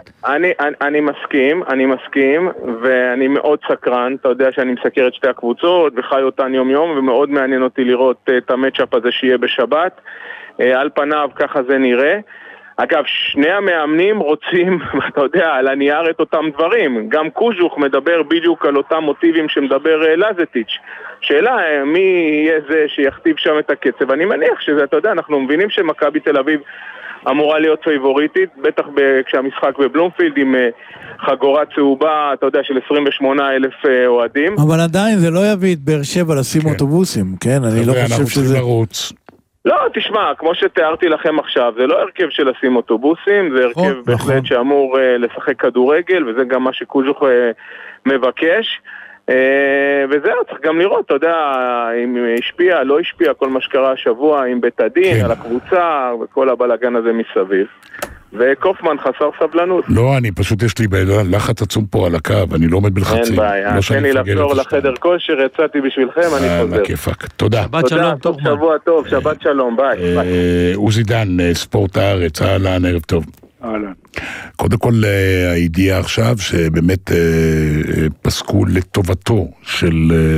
אני מסכים, ואני מאוד סקרן, אתה יודע שאני מסקר את שתי הקבוצות, וחי אותן יום יום, ומאוד מעניין אותי לראות את המאצ'אפ הזה שיהיה בשבת. על פניו ככה זה נראה. אגב, שני המאמנים רוצים, אתה יודע, על הנייר את אותם דברים. גם קוז'וך מדבר בדיוק על אותם מוטיבים שמדבר לזטיץ'. שאלה, מי יהיה זה שיכתיב שם את הקצב? אני מניח שזה, אתה יודע, אנחנו מבינים שמכבי תל אביב אמורה להיות פייבוריטית, בטח כשהמשחק בבלומפילד עם חגורה צהובה, אתה יודע, של 28,000 אוהדים. אבל עדיין זה לא יביא את באר שבע לשים אוטובוסים, כן? אני לא חושב שזה... לא, תשמע, כמו שתיארתי לכם עכשיו, זה לא הרכב של לשים אוטובוסים, זה הרכב בהחלט שאמור לשחק כדורגל, וזה גם מה שקוז'וך מבקש, וזהו, צריך גם לראות, אתה יודע, אם השפיע, לא השפיע, כל מה שקרה השבוע עם בית הדין, על הקבוצה, וכל הבלגן הזה מסביב. וקופמן חסר סבלנות. לא, אני פשוט יש לי לחץ עצום פה על הקו, אני לא עומד בלחצים. אין בעיה, תן לי לחזור לחדר כושר, יצאתי בשבילכם, אני חוזר. לכיפק, תודה. שבת שלום, טוב, שבוע טוב, שבת שלום, ביי. עוזי דן, ספורט הארץ, אהלן, ערב טוב. אהלן. קודם כל, הידיעה עכשיו שבאמת פסקו לטובתו של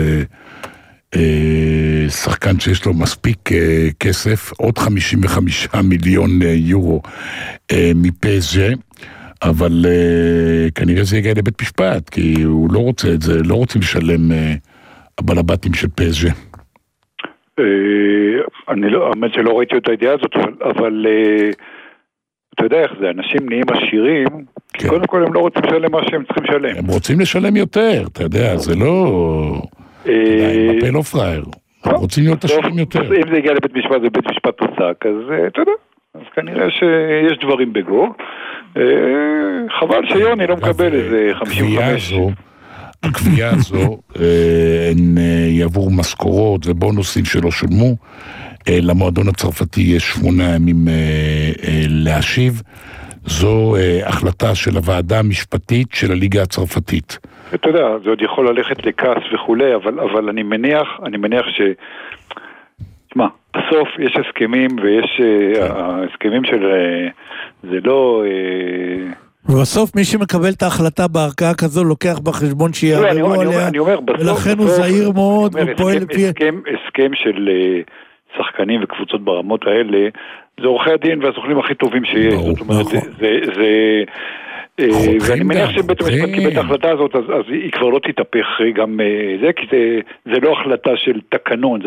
שחקן שיש לו מספיק כסף, עוד 55 מיליון יורו מפסג', אבל כנראה זה יגיע לבית משפט, כי הוא לא רוצה את זה, לא רוצים לשלם הבלבטים של פסג'. אני לא, האמת שלא ראיתי את הידיעה הזאת, אבל אתה יודע איך זה, אנשים נהיים עשירים, כי קודם כל הם לא רוצים לשלם מה שהם צריכים לשלם. הם רוצים לשלם יותר, אתה יודע, זה לא... מפה לא פרייר, רוצים להיות עשירים יותר. אם זה הגיע לבית משפט ובית משפט תוצק, אז אתה יודע, אז כנראה שיש דברים בגו. חבל שיוני לא מקבל איזה 55. הקביעה הזו, הן יעבור משכורות ובונוסים שלא שולמו, למועדון הצרפתי יש 8 ימים להשיב, זו החלטה של הוועדה המשפטית של הליגה הצרפתית. אתה יודע, זה עוד יכול ללכת לכעס וכולי, אבל אני מניח ש... תשמע, בסוף יש הסכמים, ויש הסכמים של... זה לא... ובסוף מי שמקבל את ההחלטה בערכאה כזו לוקח בחשבון שיערערו עליה, ולכן הוא זהיר מאוד ופועל לפי... הסכם של שחקנים וקבוצות ברמות האלה, זה עורכי הדין והסוכנים הכי טובים שיש. זאת אומרת, זה... ואני מניח שבית המשפט קיבל את ההחלטה הזאת, אז היא כבר לא תתהפך גם זה, כי זה לא החלטה של תקנון, זה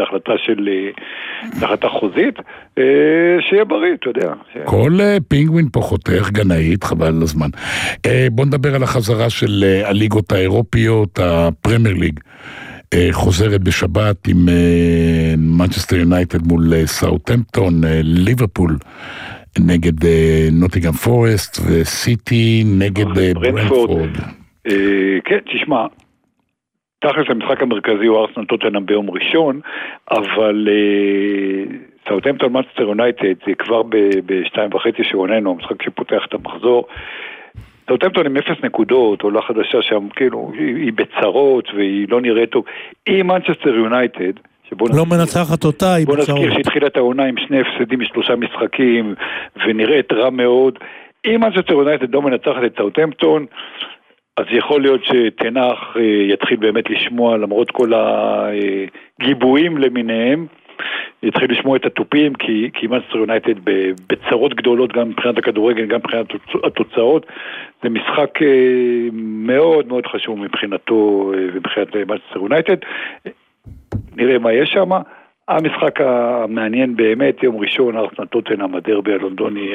החלטה חוזית, שיהיה בריא, אתה יודע. כל פינגווין פה חותך גנאית, חבל על הזמן. בוא נדבר על החזרה של הליגות האירופיות, הפרמייר ליג. חוזרת בשבת עם מנצ'סטר יונייטד מול סאות'המפטון, ליברפול נגד נוטינגהאם פורסט, וסיטי נגד ברנטפורד. כן, תשמע, תכלס המשחק המרכזי הוא ארסנל טוטנהאם ביום ראשון, אבל סאות'המפטון מנצ'סטר יונייטד זה כבר ב-2:30 שעוננו, המשחק שפותח את המחזור. סאות'המפטון עם 0 נקודות, עולה חדשה שם, כאילו, היא בצרות והיא לא נראית טוב. עם מנצ'סטר יונייטד, לא מנצחת אותה, היא בוא נזכיר שהתחילה את העונה עם 2 הפסדים מ3 משחקים, ונראית רע מאוד. אם מנצ'סטר יונייטד לא מנצחת את סאות'המפטון, אז יכול להיות שתנח יתחיל באמת לשמוע, למרות כל הגיבויים למיניהם, יתחיל לשמוע את הטופים, כי מנצ'סטר יונייטד בצרות גדולות, גם מבחינת הכדורגל, גם מבחינת התוצאות. זה משחק מאוד מאוד חשוב מבחינתו ומבחינת מנצ'סטר יונייטד. נראה מה יש שם. המשחק המעניין באמת, יום ראשון, ארסנל טוטנהאם, הדרבי הלונדוני,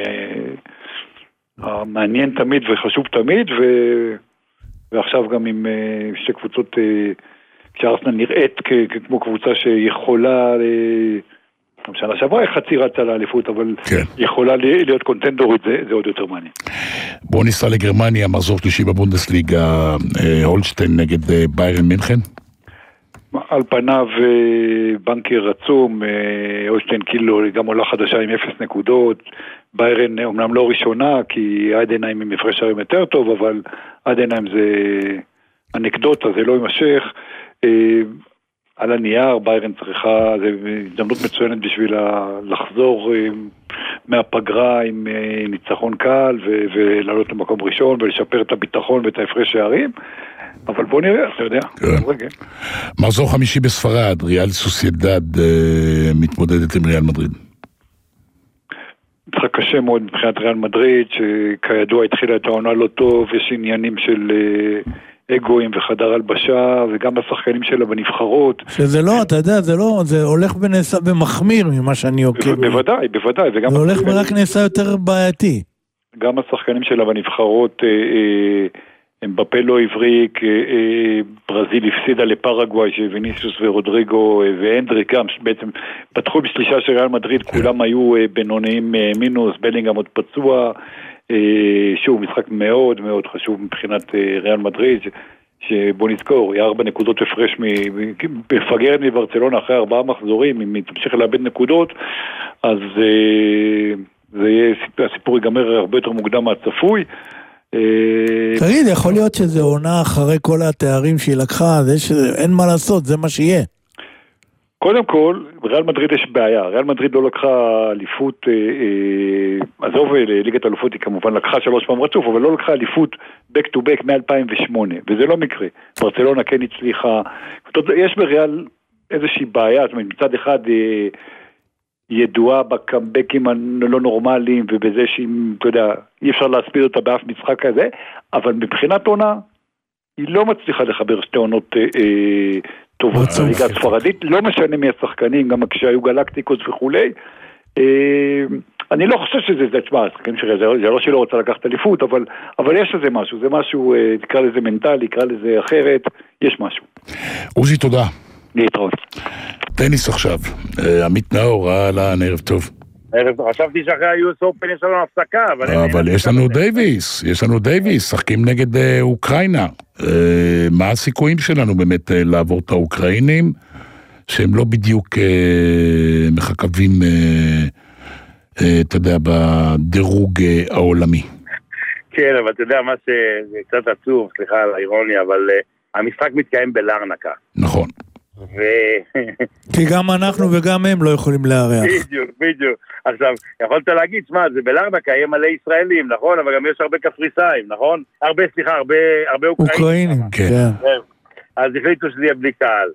מעניין תמיד וחשוב תמיד, ועכשיו גם עם שתי קבוצות, כשארסנל נראית כמו קבוצה שיכולה, שנה שעברה חצי רצה לאליפות, אבל יכולה להיות קונטנדורית, זה עוד יותר מעניין. בואו ניסע לגרמניה, מחזור שלישי בבונדסליגה, הולשטיין נגד ביירן מינכן. על פניו בנקר עצום, הולשטיין כאילו גם עולה חדשה עם 0 נקודות, ביירן אומנם לא ראשונה, כי איידנהיים עם הפרש שערים יותר טוב, אבל איידנהיים זה אנקדוטה, זה לא יימשך. על הנייר, ביירן צריכה, זה הזדמנות מצוינת בשביל לחזור מהפגרה עם ניצחון קל, ולעלות למקום ראשון, ולשפר את הביטחון ואת ההפרש שערים. אבל בוא נראה, אתה יודע. מחזור חמישי בספרד, ריאל סוסיידד מתמודדת עם ריאל מדריד. משחק קשה מאוד מבחינת ריאל מדריד, שכידוע התחילה את העונה לא טוב, יש עניינים של אגואים וחדר הלבשה, וגם השחקנים שלה בנבחרות. שזה לא, אתה יודע, זה הולך ונעשה במחמיר ממה שאני עוקב. בוודאי. זה הולך ורק נעשה יותר בעייתי. גם השחקנים שלה בנבחרות, אמבפה לא הבריק, ברזיל הפסידה לפרגוואי, שוויניסיוס ורודריגו ואנדריק גם בעצם פתחו בשלישה של ריאל מדריד, כולם היו בינוניים מינוס, בלינגהאם עוד פצוע, שוב משחק מאוד מאוד חשוב מבחינת ריאל מדריד, שבוא נזכור, היה 4 נקודות הפרש מפגרת מברצלונה אחרי 4 מחזורים, אם היא תמשיך לאבד נקודות, אז הסיפור ייגמר הרבה יותר מוקדם מהצפוי. תגיד, יכול להיות שזה עונה אחרי כל התארים שהיא לקחה, אין מה לעשות, זה מה שיהיה. קודם כל, בריאל מדריד יש בעיה, ריאל מדריד לא לקחה אליפות, עזוב, ליגת האלופות היא כמובן לקחה 3 פעם רצוף, אבל לא לקחה אליפות back to back מ-2008, וזה לא מקרה. ברצלונה כן הצליחה, יש בריאל איזושהי בעיה, זאת אומרת, מצד אחד ידועה בקאמבקים הלא נורמליים, ובזה שאם, אתה יודע, אי אפשר להסביר אותה באף משחק כזה, אבל מבחינת עונה, היא לא מצליחה לחבר שתי עונות טובות בליגה הספרדית, לא משנה מי השחקנים, גם כשהיו גלקטיקוס וכולי. אני לא חושב שזה, תשמע, זה לא שלא רוצה לקחת אליפות, אבל יש לזה משהו, זה משהו, תקרא לזה מנטלי, תקרא לזה אחרת, יש משהו. עוזי, תודה. להתראות. טניס עכשיו, עמית נאור, אהלן, ערב טוב. חשבתי שאחרי ה-US Open יש לנו הפסקה, אבל יש לנו דייביס, שחקים נגד אוקראינה. מה הסיכויים שלנו באמת לעבור את האוקראינים, שהם לא בדיוק מחכבים, אתה יודע, בדירוג העולמי. כן, אבל אתה יודע מה שזה קצת עצוב, סליחה על האירוניה, אבל המשחק מתקיים בלרנקה. נכון. כי גם אנחנו וגם הם לא יכולים לארח. בדיוק. עכשיו, יכולת להגיד, שמה, זה בלרנקה, יהיה מלא ישראלים, נכון? אבל גם יש הרבה קפריסאים, נכון? הרבה אוקראינים. כן. אז החליטו שזה יהיה בלי קהל.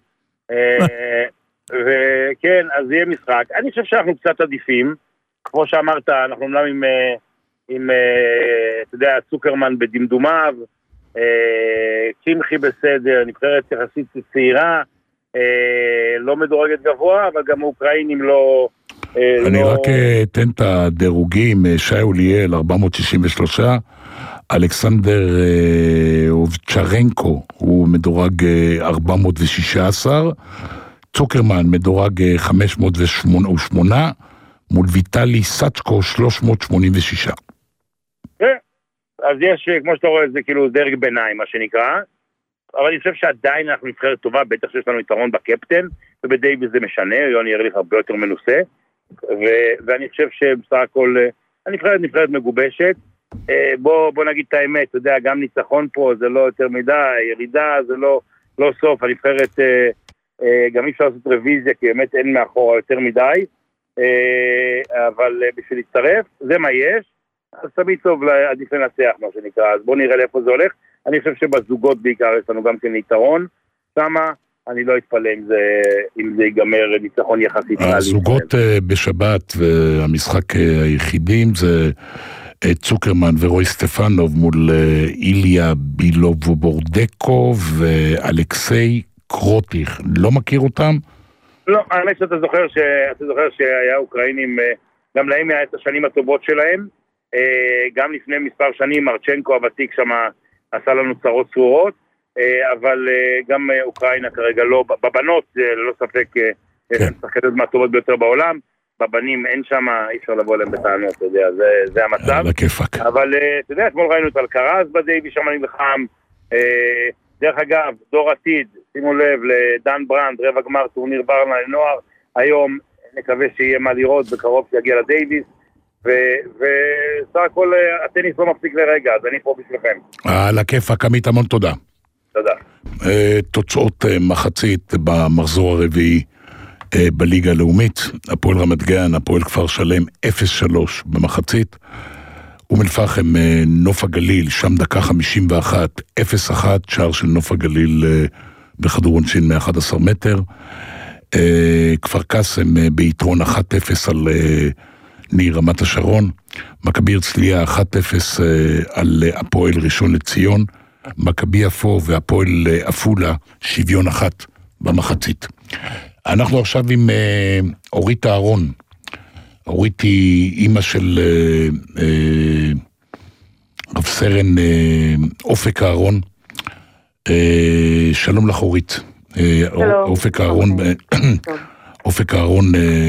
וכן, אז יהיה משחק. אני חושב שאנחנו קצת עדיפים. כמו שאמרת, אנחנו אומנם עם אתה יודע, צוקרמן בדמדומיו, צ'ימחי בסדר, נבחרת יחסית צעירה, לא מדורגת גבוה, אבל גם האוקראינים לא... אני רק אתן את הדירוגים, שי אוליאל 463, אלכסנדר אובצ'רנקו הוא מדורג 416, צוקרמן מדורג 508, מול ויטלי סצ'קו 386. אז יש, כמו שאתה רואה, זה כאילו דרג ביניים, מה שנקרא, אבל אני חושב שעדיין אנחנו נבחרת טובה, בטח שיש לנו יתרון בקפטן, ובדייביס זה משנה, יוני ארליך הרבה יותר מנוסה, ואני חושב שבסך הכל, הנבחרת מגובשת, בוא נגיד את האמת, אתה יודע, גם ניצחון פה זה לא יותר מדי, ירידה זה לא סוף, הנבחרת, גם אי אפשר לעשות רוויזיה, כי באמת אין מאחורה יותר מדי, אבל בשביל להצטרף, זה מה יש, אז תמיד טוב עדיף לנצח, מה שנקרא, אז בוא נראה לאיפה זה הולך, אני חושב שבזוגות בעיקר יש לנו גם כן יתרון, שמה אני לא אתפלא אם זה ייגמר ניצחון יחסית. הזוגות בשבת והמשחק היחידים זה צוקרמן ורוי סטפנוב מול איליה בילובורדקו ואלכסי קרוטיך, לא מכיר אותם? לא, האמת שאתה זוכר שהיה אוקראינים, גם להם היה את השנים הטובות שלהם, גם לפני מספר שנים מרצ'נקו הוותיק שם עשה לנו צרות צרורות, אבל גם אוקראינה כרגע לא, בבנות ללא ספק שחקת מהטובות ביותר בעולם, בבנים אין שם, אי אפשר לבוא להם בטענות, אתה יודע, זה המצב. אבל אתה יודע, אתמול ראינו את אלקרז בדייבי שם נלחם, דרך אגב, דור עתיד, שימו לב לדן ברנד, רבע גמר טורניר ברנה לנוער, היום נקווה שיהיה מה לראות בקרוב שיגיע לדייביס, וסך הכל הטניס לא מפסיק לרגע, אז אני פה בשבילכם. על הכיפאק, עמית, המון תודה. תודה. תוצאות מחצית במחזור הרביעי בליגה הלאומית, הפועל רמת גן, הפועל כפר שלם 0-3 במחצית, אום אל-פחם נוף הגליל, שם דקה 51, 0-1, שער של נוף הגליל בכדור עונשין מ-11 מטר, כפר קאסם ביתרון 1-0 על ניר רמת השרון, מכבי הרצליה 1-0 על הפועל ראשון לציון, מכבי יפו והפועל עפולה שוויון 1 במחצית. אנחנו עכשיו עם אורית אהרון. אורית היא אימא של רב סרן אופק אהרון. שלום לך אורית. אופק אהרון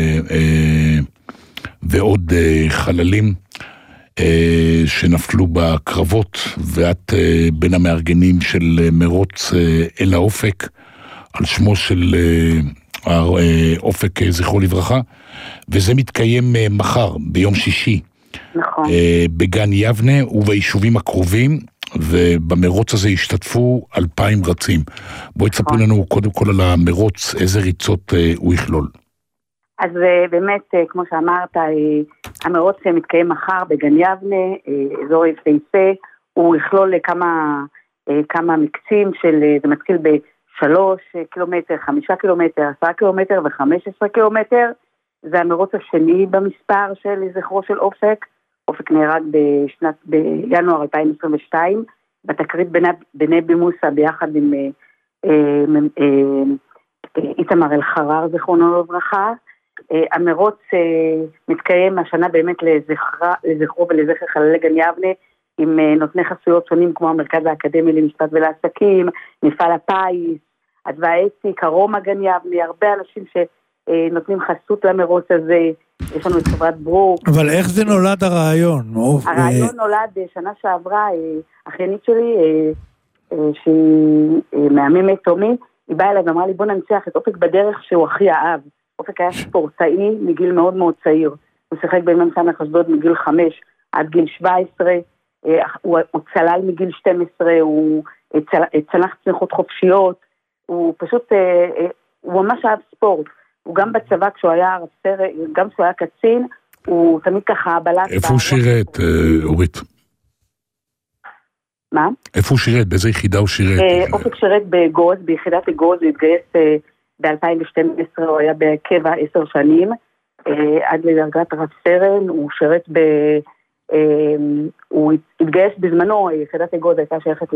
ועוד חללים שנפלו בקרבות, ואת בין המארגנים של מרוץ אל האופק, על שמו של אופק זכרו לברכה, וזה מתקיים מחר, ביום שישי, נכון. בגן יבנה וביישובים הקרובים, ובמרוץ הזה השתתפו 2,000 רצים. בואי תספרו לנו קודם כל על המרוץ, איזה ריצות הוא יכלול. אז באמת, כמו שאמרת, המרוץ מתקיים מחר בגן יבנה, אזור יפהפה, הוא יכלול כמה מקצים של, זה מתחיל ב3 קילומטר, 5 קילומטר, 10 קילומטר ו15 קילומטר, זה המרוץ השני במספר של זכרו של אופק, אופק נהרג בינואר 2022, בתקרית בנבי מוסא ביחד עם איתמר אל-חרר, זכרונו לברכה. המרוץ מתקיים השנה באמת לזכרו ולזכר חללי גן יבנה, עם נותני חסויות שונים כמו המרכז האקדמי למשפט ולעסקים, מפעל הפיס, אדווה אסי, קרום הגן יבנה, הרבה אנשים נותנים חסות למרוץ הזה, יש לנו את חברת ברוק. אבל איך זה נולד הרעיון? הרעיון נולד שנה שעברה, אחיינית שלי, שהיא מהממת תומי, היא באה אליי ואמרה לי בוא ננצח את אופק בדרך שהוא הכי אהב. אופק היה ספורטאי מגיל מאוד מאוד צעיר, הוא שיחק במ"ס אשדוד מגיל 5 עד גיל 17, הוא צלל מגיל 12, הוא צנח צניחות חופשיות, הוא פשוט, הוא ממש אהב ספורט, הוא גם בצבא כשהוא היה רס"ר, גם כשהוא היה קצין, הוא תמיד ככה בלט. איפה הוא שירת, אורית? מה? איפה הוא שירת? באיזה יחידה הוא שירת? אופק שירת בגוז, ביחידת אגוז, הוא התגייס ב-2012, הוא היה בקבע 10 שנים, עד לדרגת רב-סרן, הוא שירת הוא התגייס בזמנו, יחידת אגוז הייתה שייכת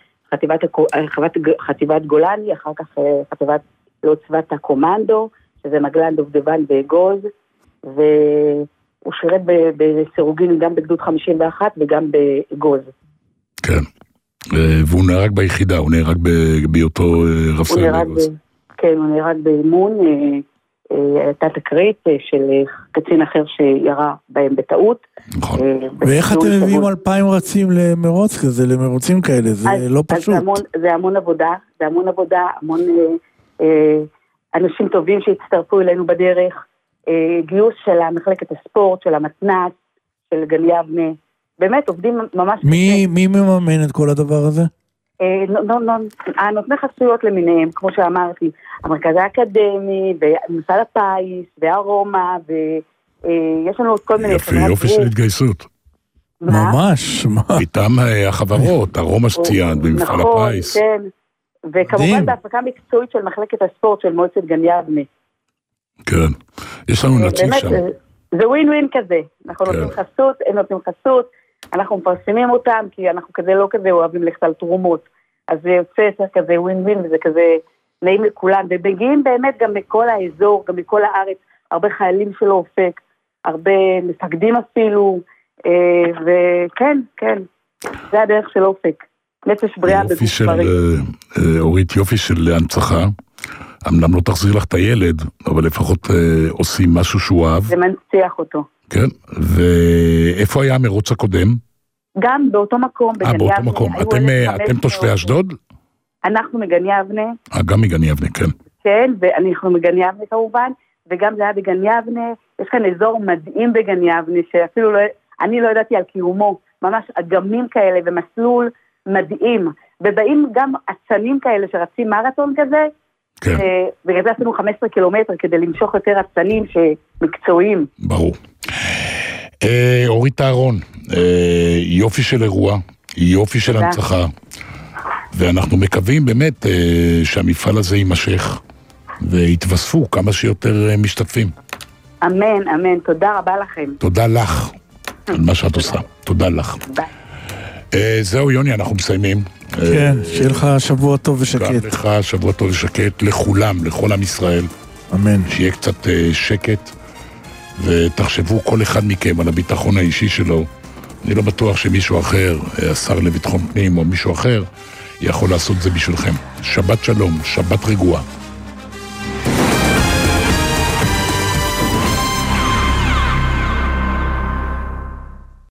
לחטיבת גולני, אחר כך חטיבת צוות הקומנדו, שזה מגלן דובדבן באגוז, והוא שירת בסירוגין גם בגדוד 51 וגם באגוז. כן, והוא נהרג ביחידה, הוא נהרג בהיותו רב-סרן באגוז. כן, הוא נהרג באימון, הייתה תקרית של קצין אחר שירה בהם בטעות. נכון. ואיך אתם מביאים 2,000 רצים למרוץ כזה, למרוצים כאלה? זה לא פשוט. זה המון עבודה, המון אנשים טובים שהצטרפו אלינו בדרך, גיוס של מחלקת הספורט, של המתנ"ס, של גן יבנה, באמת עובדים ממש... מי מממן את כל הדבר הזה? נותני חסויות למיניהם, כמו שאמרתי, המרכז האקדמי, ומפעל הפיס, והרומא, ויש לנו עוד כל מיני... יופי של התגייסות. ממש. איתם החברות, הרומא שציינת, במפעל הפיס. נכון, כן. וכמובן בהפקה מקצועית של מחלקת הספורט של מועצת גן יבנה. כן, יש לנו נציג שם. זה ווין ווין כזה, אנחנו נותנים חסות, הם נותנים חסות, אנחנו מפרסמים אותם, כי אנחנו כזה לא כזה אוהבים ללכת על תרומות, אז זה יוצא כזה ווין ווין, וזה כזה נעים לכולם, ומגיעים באמת גם מכל האזור, גם מכל הארץ, הרבה חיילים של אופק, הרבה מפקדים אפילו, וכן, כן, זה הדרך של אופק. נפש בריאה בגוף בריא. אורית, יופי של הנצחה, אמנם לא תחזיר לך את הילד, אבל לפחות עושים משהו שהוא אהב. זה מנציח אותו. כן, ואיפה היה המרוץ הקודם? גם באותו מקום, בגן יבנה. באותו מקום. אתם תושבי אשדוד? אנחנו מגן יבנה. גם מגן יבנה, כן. כן, ואנחנו מגן יבנה כמובן, וגם זה היה בגן יבנה. יש כאן אזור מדהים בגן יבנה, שאפילו אני לא ידעתי על קיומו, ממש אגמים כאלה ומסלול מדהים, ובאים גם עצנים כאלה שרצים מרתון כזה, כן. בגלל זה עשינו 15 קילומטר כדי למשוך יותר עצנים שמקצועיים. ברור. אורית אהרון, יופי של אירוע, יופי של הנצחה, ואנחנו מקווים באמת שהמפעל הזה יימשך, ויתווספו כמה שיותר משתתפים. אמן, אמן, תודה רבה לכם. תודה לך על מה שאת עושה, תודה לך. ביי. זהו יוני, אנחנו מסיימים. כן, שיהיה לך שבוע טוב ושקט. גם לך שבוע טוב ושקט, לכולם, לכל עם ישראל. אמן. שיהיה קצת שקט, ותחשבו כל אחד מכם על הביטחון האישי שלו. אני לא בטוח שמישהו אחר, השר לביטחון פנים או מישהו אחר, יכול לעשות זה בשבילכם. שבת שלום, שבת רגועה.